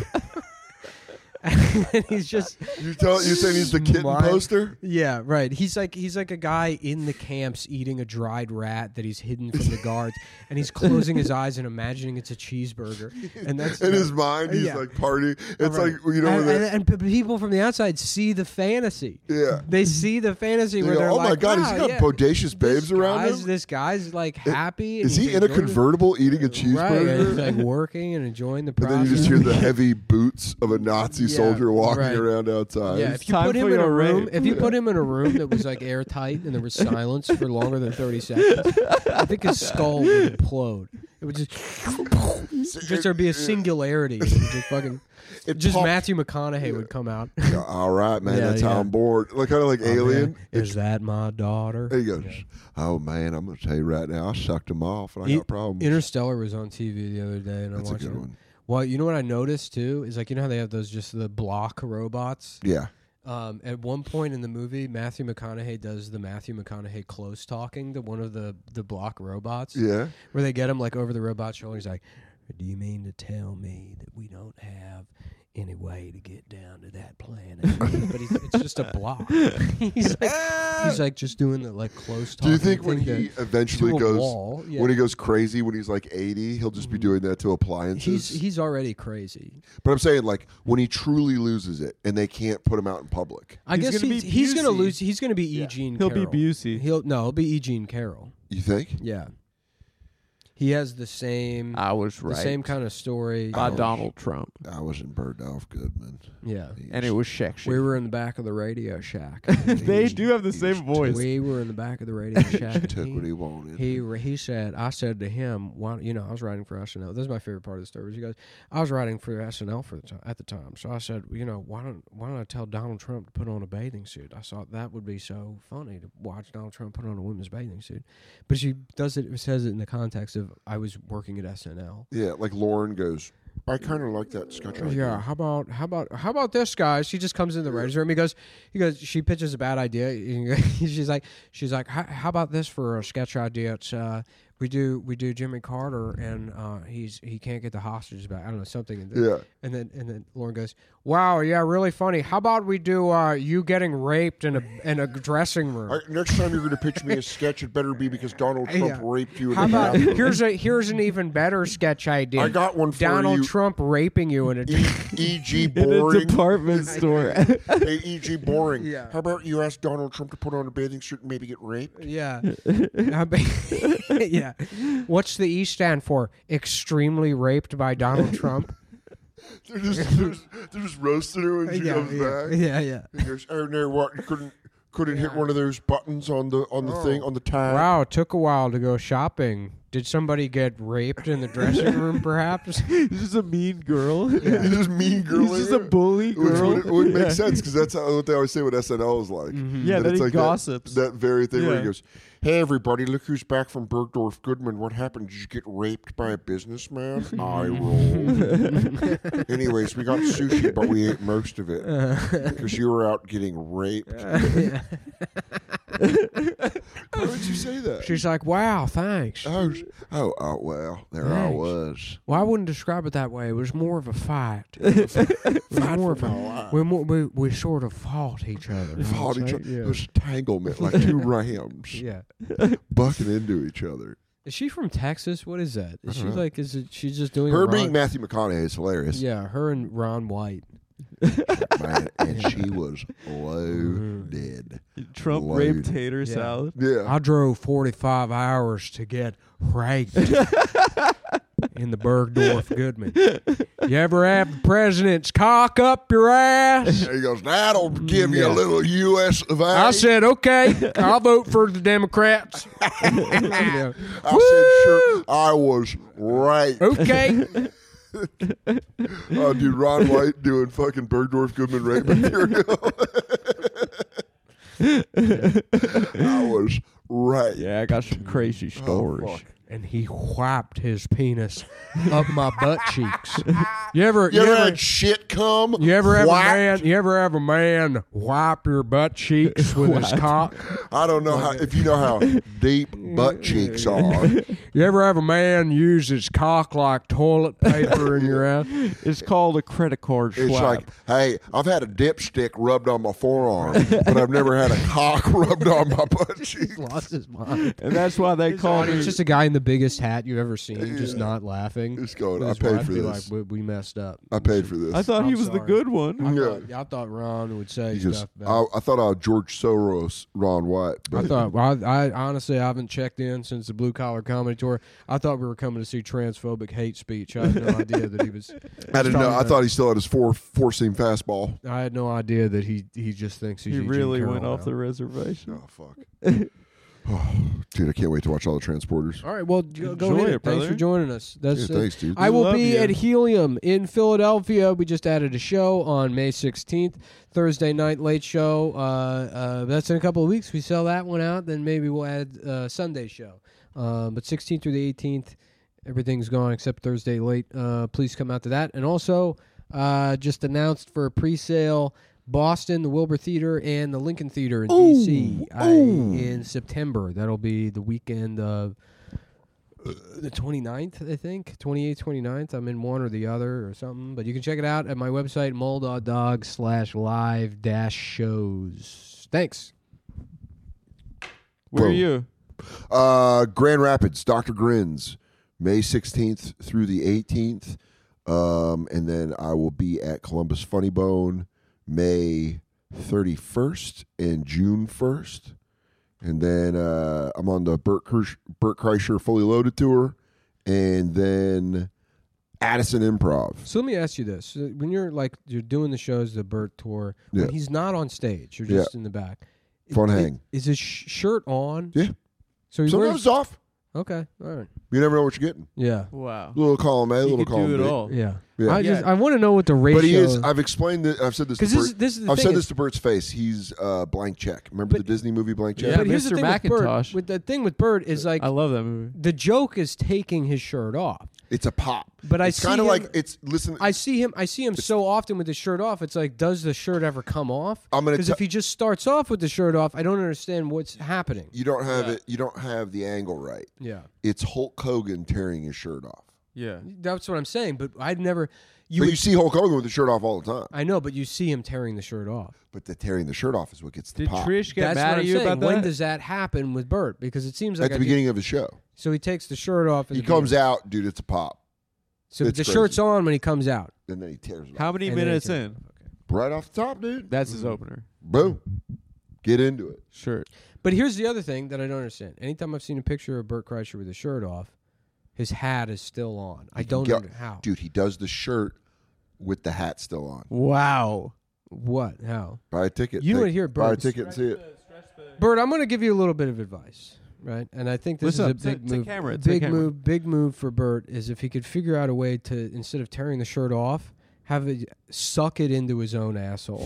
Speaker 3: And he's just
Speaker 2: You tell you saying he's the kitten
Speaker 3: Smart.
Speaker 2: poster?
Speaker 3: yeah, right. He's like he's like a guy in the camps eating a dried rat that he's hidden from the guards, and he's closing his eyes and imagining it's a cheeseburger. And that's
Speaker 2: In his mind, he's
Speaker 3: Yeah.
Speaker 2: like party. It's
Speaker 3: Right.
Speaker 2: like you know,
Speaker 3: and,
Speaker 2: when
Speaker 3: and, and p- people from the outside see the fantasy.
Speaker 2: they, yeah.
Speaker 3: They see the fantasy
Speaker 2: They
Speaker 3: where
Speaker 2: go,
Speaker 3: they're
Speaker 2: oh
Speaker 3: like,
Speaker 2: my god,
Speaker 3: wow,
Speaker 2: he's got
Speaker 3: yeah,
Speaker 2: bodacious babes
Speaker 3: this
Speaker 2: around
Speaker 3: guy's,
Speaker 2: him.
Speaker 3: This guy's like happy. And
Speaker 2: Is he
Speaker 3: he's
Speaker 2: in a
Speaker 3: enjoying it.
Speaker 2: convertible eating a
Speaker 3: Right, and
Speaker 2: cheeseburger?
Speaker 3: he's like working and enjoying the
Speaker 2: And
Speaker 3: process.
Speaker 2: then you just hear the heavy boots of a Nazi
Speaker 3: Yeah,
Speaker 2: soldier walking
Speaker 3: right.
Speaker 2: around outside.
Speaker 3: Yeah,
Speaker 1: It's
Speaker 3: if you
Speaker 1: time
Speaker 3: put him
Speaker 1: for
Speaker 3: in a
Speaker 1: your
Speaker 3: room,
Speaker 1: rape.
Speaker 3: if you put him in a room that was like airtight and there was silence for longer than thirty seconds, I think his skull would implode. It would just, just there'd be a singularity. It would just fucking,
Speaker 2: It
Speaker 3: just
Speaker 2: popped-
Speaker 3: Matthew McConaughey would come out.
Speaker 2: Yeah, all right, man,
Speaker 3: Yeah,
Speaker 2: that's
Speaker 3: yeah.
Speaker 2: how I'm bored. Like kind of like
Speaker 3: Oh,
Speaker 2: Alien.
Speaker 3: man, is that my daughter?
Speaker 2: He goes, "Oh man, I'm gonna tell you right now, I sucked him off, and I
Speaker 3: I-
Speaker 2: got problems."
Speaker 3: Interstellar was on T V the other day, and I
Speaker 2: That's a
Speaker 3: watched
Speaker 2: good
Speaker 3: it.
Speaker 2: one.
Speaker 3: Well, you know what I noticed too is like you know how they have those just the block robots.
Speaker 2: Yeah,
Speaker 3: Um, at one point in the movie, Matthew McConaughey does the Matthew McConaughey close talking to one of the the block robots.
Speaker 2: yeah.
Speaker 3: Where they get him like over the robot's shoulder. He's like, "Do you mean to tell me that we don't have any way to get down to that planet?" But he's, it's just a block. he's like, he's like just doing the like close
Speaker 2: Do
Speaker 3: talking.
Speaker 2: you think when
Speaker 3: thing
Speaker 2: he
Speaker 3: to,
Speaker 2: eventually
Speaker 3: to a
Speaker 2: goes,
Speaker 3: wall. Yeah.
Speaker 2: when he goes crazy, when he's like eighty, he'll just be doing that to appliances?
Speaker 3: He's he's already crazy.
Speaker 2: but I'm saying, like, when he truly loses it and they can't put him out in public,
Speaker 3: I
Speaker 1: He's
Speaker 3: guess
Speaker 1: gonna
Speaker 3: he's,
Speaker 1: be
Speaker 3: he's gonna
Speaker 1: Busey.
Speaker 3: lose. He's gonna be E. Gene.
Speaker 1: He'll be
Speaker 3: Carroll.
Speaker 1: Busey.
Speaker 3: He'll no, he'll be E. Gene Carroll.
Speaker 2: you think?
Speaker 3: Yeah, he has the same
Speaker 1: I was
Speaker 3: the
Speaker 1: right.
Speaker 3: same kind of story.
Speaker 1: by
Speaker 2: Oh.
Speaker 1: Donald Trump,
Speaker 2: I wasn't burned off good, man.
Speaker 3: Yeah,
Speaker 1: and it was sexy.
Speaker 3: we were in the back of the Radio Shack.
Speaker 1: they do have the
Speaker 2: He
Speaker 1: same
Speaker 2: was
Speaker 1: voice.
Speaker 3: We were in the back of the Radio Shack.
Speaker 2: He took
Speaker 3: He-
Speaker 2: what he wanted.
Speaker 3: He he said, I said to him, why, you know, I was writing for S N L. This is my favorite part of the story. He goes, I was writing for S N L for the time, at the time. So I said, you know, why don't why don't I tell Donald Trump to put on a bathing suit? I thought that would be so funny to watch Donald Trump put on a women's bathing suit. But she does it, says it in the context of I was working at S N L.
Speaker 2: yeah, like Lauren goes, I kind of like that sketch. idea."
Speaker 3: Yeah, how about how about how about this guy? She just comes in the writers' room. He goes, he goes. She pitches a bad idea. she's like, she's like, how, how about this for a sketch idea? It's uh, we do we do Jimmy Carter and uh, he's he can't get the hostages back. I don't know something. And then,
Speaker 2: Yeah.
Speaker 3: and then and then Lauren goes, wow, yeah, really funny. How about we do uh, you getting raped in a in a dressing room?
Speaker 2: All right, next time you're going to pitch me a sketch, it better be because Donald Trump
Speaker 3: Yeah.
Speaker 2: raped you. In
Speaker 3: How
Speaker 2: the
Speaker 3: about
Speaker 2: bathroom.
Speaker 3: here's a here's an even better sketch idea.
Speaker 2: I got one for
Speaker 3: Donald
Speaker 2: you.
Speaker 3: Trump raping you in a.
Speaker 2: E G
Speaker 1: in a
Speaker 2: boring.
Speaker 1: department store.
Speaker 2: Hey, E G boring.
Speaker 3: Yeah.
Speaker 2: How about you ask Donald Trump to put on a bathing suit and maybe get raped?
Speaker 3: Yeah. I bet- yeah. yeah. What's the E stand for? Extremely raped by Donald Trump.
Speaker 2: They're just, they're just, they're just roasting her when she
Speaker 3: yeah,
Speaker 2: comes
Speaker 3: yeah,
Speaker 2: back.
Speaker 3: yeah, yeah.
Speaker 2: He goes, "Oh no, what? You couldn't couldn't hit
Speaker 3: Yeah.
Speaker 2: one of those buttons on the on the
Speaker 3: Oh.
Speaker 2: thing on the tag."
Speaker 3: Wow, it took a while to go shopping. Did somebody get raped in the dressing room, perhaps?
Speaker 1: This is a mean girl.
Speaker 2: He's just mean girl.
Speaker 1: He's just a bully
Speaker 2: Which
Speaker 1: girl.
Speaker 2: would, would make
Speaker 1: Yeah.
Speaker 2: sense because that's how, what they always say what S N L is like.
Speaker 1: Yeah,
Speaker 2: That
Speaker 1: then
Speaker 2: it's
Speaker 1: he
Speaker 2: like
Speaker 1: gossips.
Speaker 2: That, that very thing where
Speaker 1: Yeah.
Speaker 2: he goes, "Hey everybody, look who's back from Bergdorf Goodman. What happened? Did you get raped by a businessman?" I rolled. Anyways, we got sushi, but we ate most of it because you were out getting raped. Why would you say that?
Speaker 3: She's like, wow, thanks.
Speaker 2: Oh, s- oh, oh, well, there I
Speaker 3: Thanks.
Speaker 2: was.
Speaker 3: Well, I wouldn't describe it that way. It was more of a fight. It was more of a, we, more, we, we sort of fought each other.
Speaker 2: Fought each
Speaker 3: Right?
Speaker 2: other.
Speaker 3: Yeah.
Speaker 2: It was entanglement like two rams
Speaker 3: Yeah.
Speaker 2: bucking into each other.
Speaker 3: Is she from Texas? What is that? Is she
Speaker 2: don't know.
Speaker 3: like? Is it? She's just doing
Speaker 2: Her
Speaker 3: a
Speaker 2: being
Speaker 3: Ron,
Speaker 2: Matthew McConaughey is hilarious.
Speaker 3: Yeah, her and Ron White.
Speaker 2: Man, and she was loaded.
Speaker 1: Trump
Speaker 2: Loaded.
Speaker 1: raped tater
Speaker 3: Yeah.
Speaker 1: salad.
Speaker 2: Yeah.
Speaker 3: I drove forty-five hours to get raped in the Bergdorf Goodman. You ever have the president's cock up your ass?
Speaker 2: He goes, that'll give you
Speaker 3: Yeah.
Speaker 2: a little U S of A.
Speaker 3: I said, okay, I'll vote for the Democrats. Yeah.
Speaker 2: I said, sure. I was right.
Speaker 3: Okay.
Speaker 2: Oh, dude, Ron White doing fucking Bergdorf Goodman rape material. I was right.
Speaker 1: Yeah, I got some crazy stories.
Speaker 2: fuck.
Speaker 3: And he wiped his penis up my butt cheeks. You ever,
Speaker 2: You
Speaker 3: you
Speaker 2: ever
Speaker 3: ever,
Speaker 2: had shit come?
Speaker 3: you ever have
Speaker 2: Whacked?
Speaker 3: a man, you ever have a man wipe your butt cheeks with his cock?
Speaker 2: I don't know how if you know how deep butt cheeks are.
Speaker 3: You ever have a man use his cock like toilet paper in your ass?
Speaker 1: It's called a credit card
Speaker 2: It's
Speaker 1: swap.
Speaker 2: like, hey, I've had a dipstick rubbed on my forearm, but I've never had a cock rubbed on my butt cheek.
Speaker 3: Lost his mind.
Speaker 1: and that's why they call
Speaker 3: It's
Speaker 1: me.
Speaker 3: just a guy in the biggest hat you've ever seen, just not laughing.
Speaker 2: Just going,
Speaker 3: With
Speaker 2: I
Speaker 3: his
Speaker 2: paid
Speaker 3: wife
Speaker 2: for
Speaker 3: be
Speaker 2: this.
Speaker 3: Like, we, we messed up.
Speaker 2: I paid for this.
Speaker 1: I thought he
Speaker 3: I'm
Speaker 1: was the
Speaker 3: sorry.
Speaker 1: good one.
Speaker 3: I,
Speaker 2: Yeah.
Speaker 3: thought, I thought Ron would say
Speaker 2: He just,
Speaker 3: stuff
Speaker 2: I,
Speaker 3: about.
Speaker 2: I thought I George Soros, Ron White.
Speaker 3: I
Speaker 2: But
Speaker 3: thought. Well, I, I honestly I haven't checked in since the Blue Collar Comedy Tour. I thought we were coming to see transphobic hate speech. I had no idea that he was.
Speaker 2: I didn't know. I
Speaker 3: talking
Speaker 2: thought he still had his four four seam fastball.
Speaker 3: I had no idea that he he just thinks he's.
Speaker 1: He
Speaker 3: Eugene
Speaker 1: really
Speaker 3: Carroll
Speaker 1: went off
Speaker 3: now.
Speaker 1: the reservation.
Speaker 2: Oh fuck. Oh, dude, I can't wait to watch all the transporters.
Speaker 3: All right, well, go, go
Speaker 1: Enjoy
Speaker 3: hit
Speaker 1: it,
Speaker 3: it. Thanks
Speaker 1: brother.
Speaker 3: for joining us. That's
Speaker 2: Yeah,
Speaker 3: uh,
Speaker 2: thanks, dude.
Speaker 3: I
Speaker 1: We
Speaker 3: will
Speaker 1: love
Speaker 3: be
Speaker 1: you.
Speaker 3: at Helium in Philadelphia. We just added a show on May sixteenth, Thursday night late show. Uh, uh, that's in a couple of weeks. We sell that one out, then maybe we'll add uh, Sunday show. Uh, but sixteenth through the eighteenth, everything's gone except Thursday late. Uh, please come out to that. And also, uh, just announced for pre-sale Boston, the Wilbur Theater, and the Lincoln Theater in D C I, in September. That'll be the weekend of uh, the twenty-ninth, I think. twenty-eighth, twenty-ninth. I'm in one or the other or something. But you can check it out at my website, mull.dog slash live dash shows. Thanks.
Speaker 1: Where are
Speaker 2: Boom.
Speaker 1: you?
Speaker 2: Uh, Grand Rapids, Doctor Grins, May sixteenth through the eighteenth. Um, and then I will be at Columbus Funny Bone May thirty-first and June first. And then uh, I'm on the Burt, Kirsch, Burt Kreischer Fully Loaded Tour. And then Addison Improv.
Speaker 3: So let me ask you this: Uh, when you're like you're doing the shows, the Burt tour,
Speaker 2: Yeah.
Speaker 3: when he's not on stage, you're
Speaker 2: Yeah.
Speaker 3: just in the back.
Speaker 2: Fun
Speaker 3: I-
Speaker 2: hang.
Speaker 3: Is his sh- shirt on?
Speaker 2: Yeah.
Speaker 3: So he
Speaker 2: Sometimes
Speaker 3: wears.
Speaker 2: it's off.
Speaker 3: Okay. All right.
Speaker 2: You never know what you're getting.
Speaker 3: Yeah.
Speaker 1: Wow.
Speaker 2: Little column A,
Speaker 1: He
Speaker 2: little
Speaker 1: could
Speaker 2: column
Speaker 1: do it
Speaker 2: B.
Speaker 1: all.
Speaker 3: Yeah.
Speaker 2: Yeah.
Speaker 3: I just
Speaker 1: Yeah.
Speaker 3: I want to know what the ratio.
Speaker 2: But he is. I've explained it. I've said this. To
Speaker 3: Because this,
Speaker 2: Bert.
Speaker 3: this is the
Speaker 2: I've
Speaker 3: thing.
Speaker 2: said
Speaker 3: is-
Speaker 2: this to Bert's face. He's uh, Blank Check. Remember
Speaker 3: But-
Speaker 2: the Disney movie Blank Check?
Speaker 1: Yeah,
Speaker 3: but here's the
Speaker 1: Mister
Speaker 3: thing with Bert.
Speaker 1: Macintosh.
Speaker 3: With the thing with Bert is like
Speaker 1: I love that movie.
Speaker 3: the joke is taking his shirt off.
Speaker 2: It's a pop.
Speaker 3: But I
Speaker 2: it's
Speaker 3: see
Speaker 2: kind of
Speaker 3: him-
Speaker 2: like it's. Listen,
Speaker 3: I see him. I see him so often with his shirt off. It's like, does the shirt ever come off?
Speaker 2: I'm gonna
Speaker 3: Because
Speaker 2: te-
Speaker 3: if he just starts off with the shirt off, I don't understand what's happening.
Speaker 2: you don't have
Speaker 1: Yeah.
Speaker 2: it. You don't have the angle right.
Speaker 3: Yeah,
Speaker 2: It's Hulk Hogan tearing his shirt off.
Speaker 1: Yeah.
Speaker 3: that's what I'm saying. But I'd never. You,
Speaker 2: but
Speaker 3: would,
Speaker 2: you see Hulk Hogan with the shirt off all the time.
Speaker 3: I know, but you see him tearing the shirt off.
Speaker 2: But the tearing the shirt off is what gets the
Speaker 1: Did
Speaker 2: pop
Speaker 1: Trish get
Speaker 3: That's
Speaker 1: mad
Speaker 3: what
Speaker 1: at
Speaker 3: I'm
Speaker 1: you
Speaker 3: saying.
Speaker 1: about that?
Speaker 3: When does that happen with Bert? Because it seems like
Speaker 2: at the
Speaker 3: I did-
Speaker 2: beginning of the show.
Speaker 3: so he takes the shirt off. at
Speaker 2: He
Speaker 3: the
Speaker 2: comes
Speaker 3: beginning.
Speaker 2: out, dude. It's a pop,
Speaker 3: So
Speaker 2: it's
Speaker 3: the
Speaker 2: crazy.
Speaker 3: shirt's on when he comes out.
Speaker 2: and then he tears it
Speaker 1: How
Speaker 2: off
Speaker 1: many
Speaker 3: And then
Speaker 1: minutes
Speaker 3: he
Speaker 1: in?
Speaker 2: right off the top, dude.
Speaker 1: That's his opener.
Speaker 2: Boom. Get into it.
Speaker 1: Sure.
Speaker 3: But here's the other thing that I don't understand. Anytime I've seen a picture of Bert Kreischer with his shirt off, his hat is still on. I don't
Speaker 2: Go-
Speaker 3: know how.
Speaker 2: Dude, he does the shirt with the hat still on.
Speaker 1: Wow.
Speaker 3: What? How?
Speaker 2: Buy a ticket.
Speaker 3: You
Speaker 2: Take-
Speaker 3: want to hear
Speaker 2: Buy a
Speaker 3: Bert's-
Speaker 2: ticket and see it.
Speaker 3: Bert, I'm going to give you a little bit of advice, right? And I think this
Speaker 1: What's
Speaker 3: is a
Speaker 1: up?
Speaker 3: big
Speaker 1: Take- take
Speaker 3: move.
Speaker 1: camera, take
Speaker 3: big
Speaker 1: camera.
Speaker 3: move. Big move for Bert is if he could figure out a way to, instead of tearing the shirt off, have it suck it into his own asshole.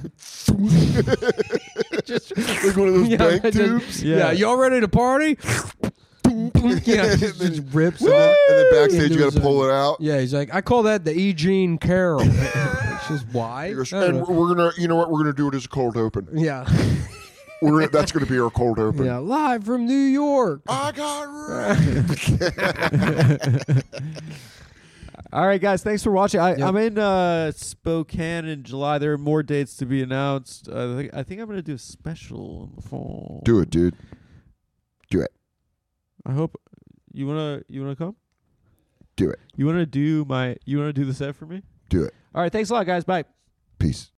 Speaker 2: Just like one of those
Speaker 3: Yeah,
Speaker 2: bank
Speaker 3: just-
Speaker 2: tubes.
Speaker 3: Yeah.
Speaker 1: Yeah.
Speaker 3: y'all ready to party? yeah, just, just rips
Speaker 2: And
Speaker 3: it.
Speaker 2: then, and then backstage,
Speaker 3: Into
Speaker 2: you got
Speaker 3: his
Speaker 2: to pull
Speaker 3: own-
Speaker 2: it out.
Speaker 3: Yeah, he's like, I call that the E. Jean Carroll. Which is why.
Speaker 2: He goes,
Speaker 3: I don't
Speaker 2: and
Speaker 3: know.
Speaker 2: we're gonna, you know what? We're gonna do it as a cold open.
Speaker 3: Yeah,
Speaker 2: We're gonna, that's gonna be our cold open.
Speaker 3: yeah, live from New York.
Speaker 2: I got wrecked.
Speaker 1: All right, guys. Thanks for watching. I,
Speaker 3: Yep.
Speaker 1: I'm in uh, Spokane in July. There are more dates to be announced. Uh, I, think, I think I'm going to do a special in the fall.
Speaker 2: Do it, dude. Do it.
Speaker 1: I hope you want to. You want to come?
Speaker 2: Do it.
Speaker 1: You want to do my? You want to do the set for me?
Speaker 2: Do it.
Speaker 1: All right. Thanks a lot, guys. Bye.
Speaker 2: Peace.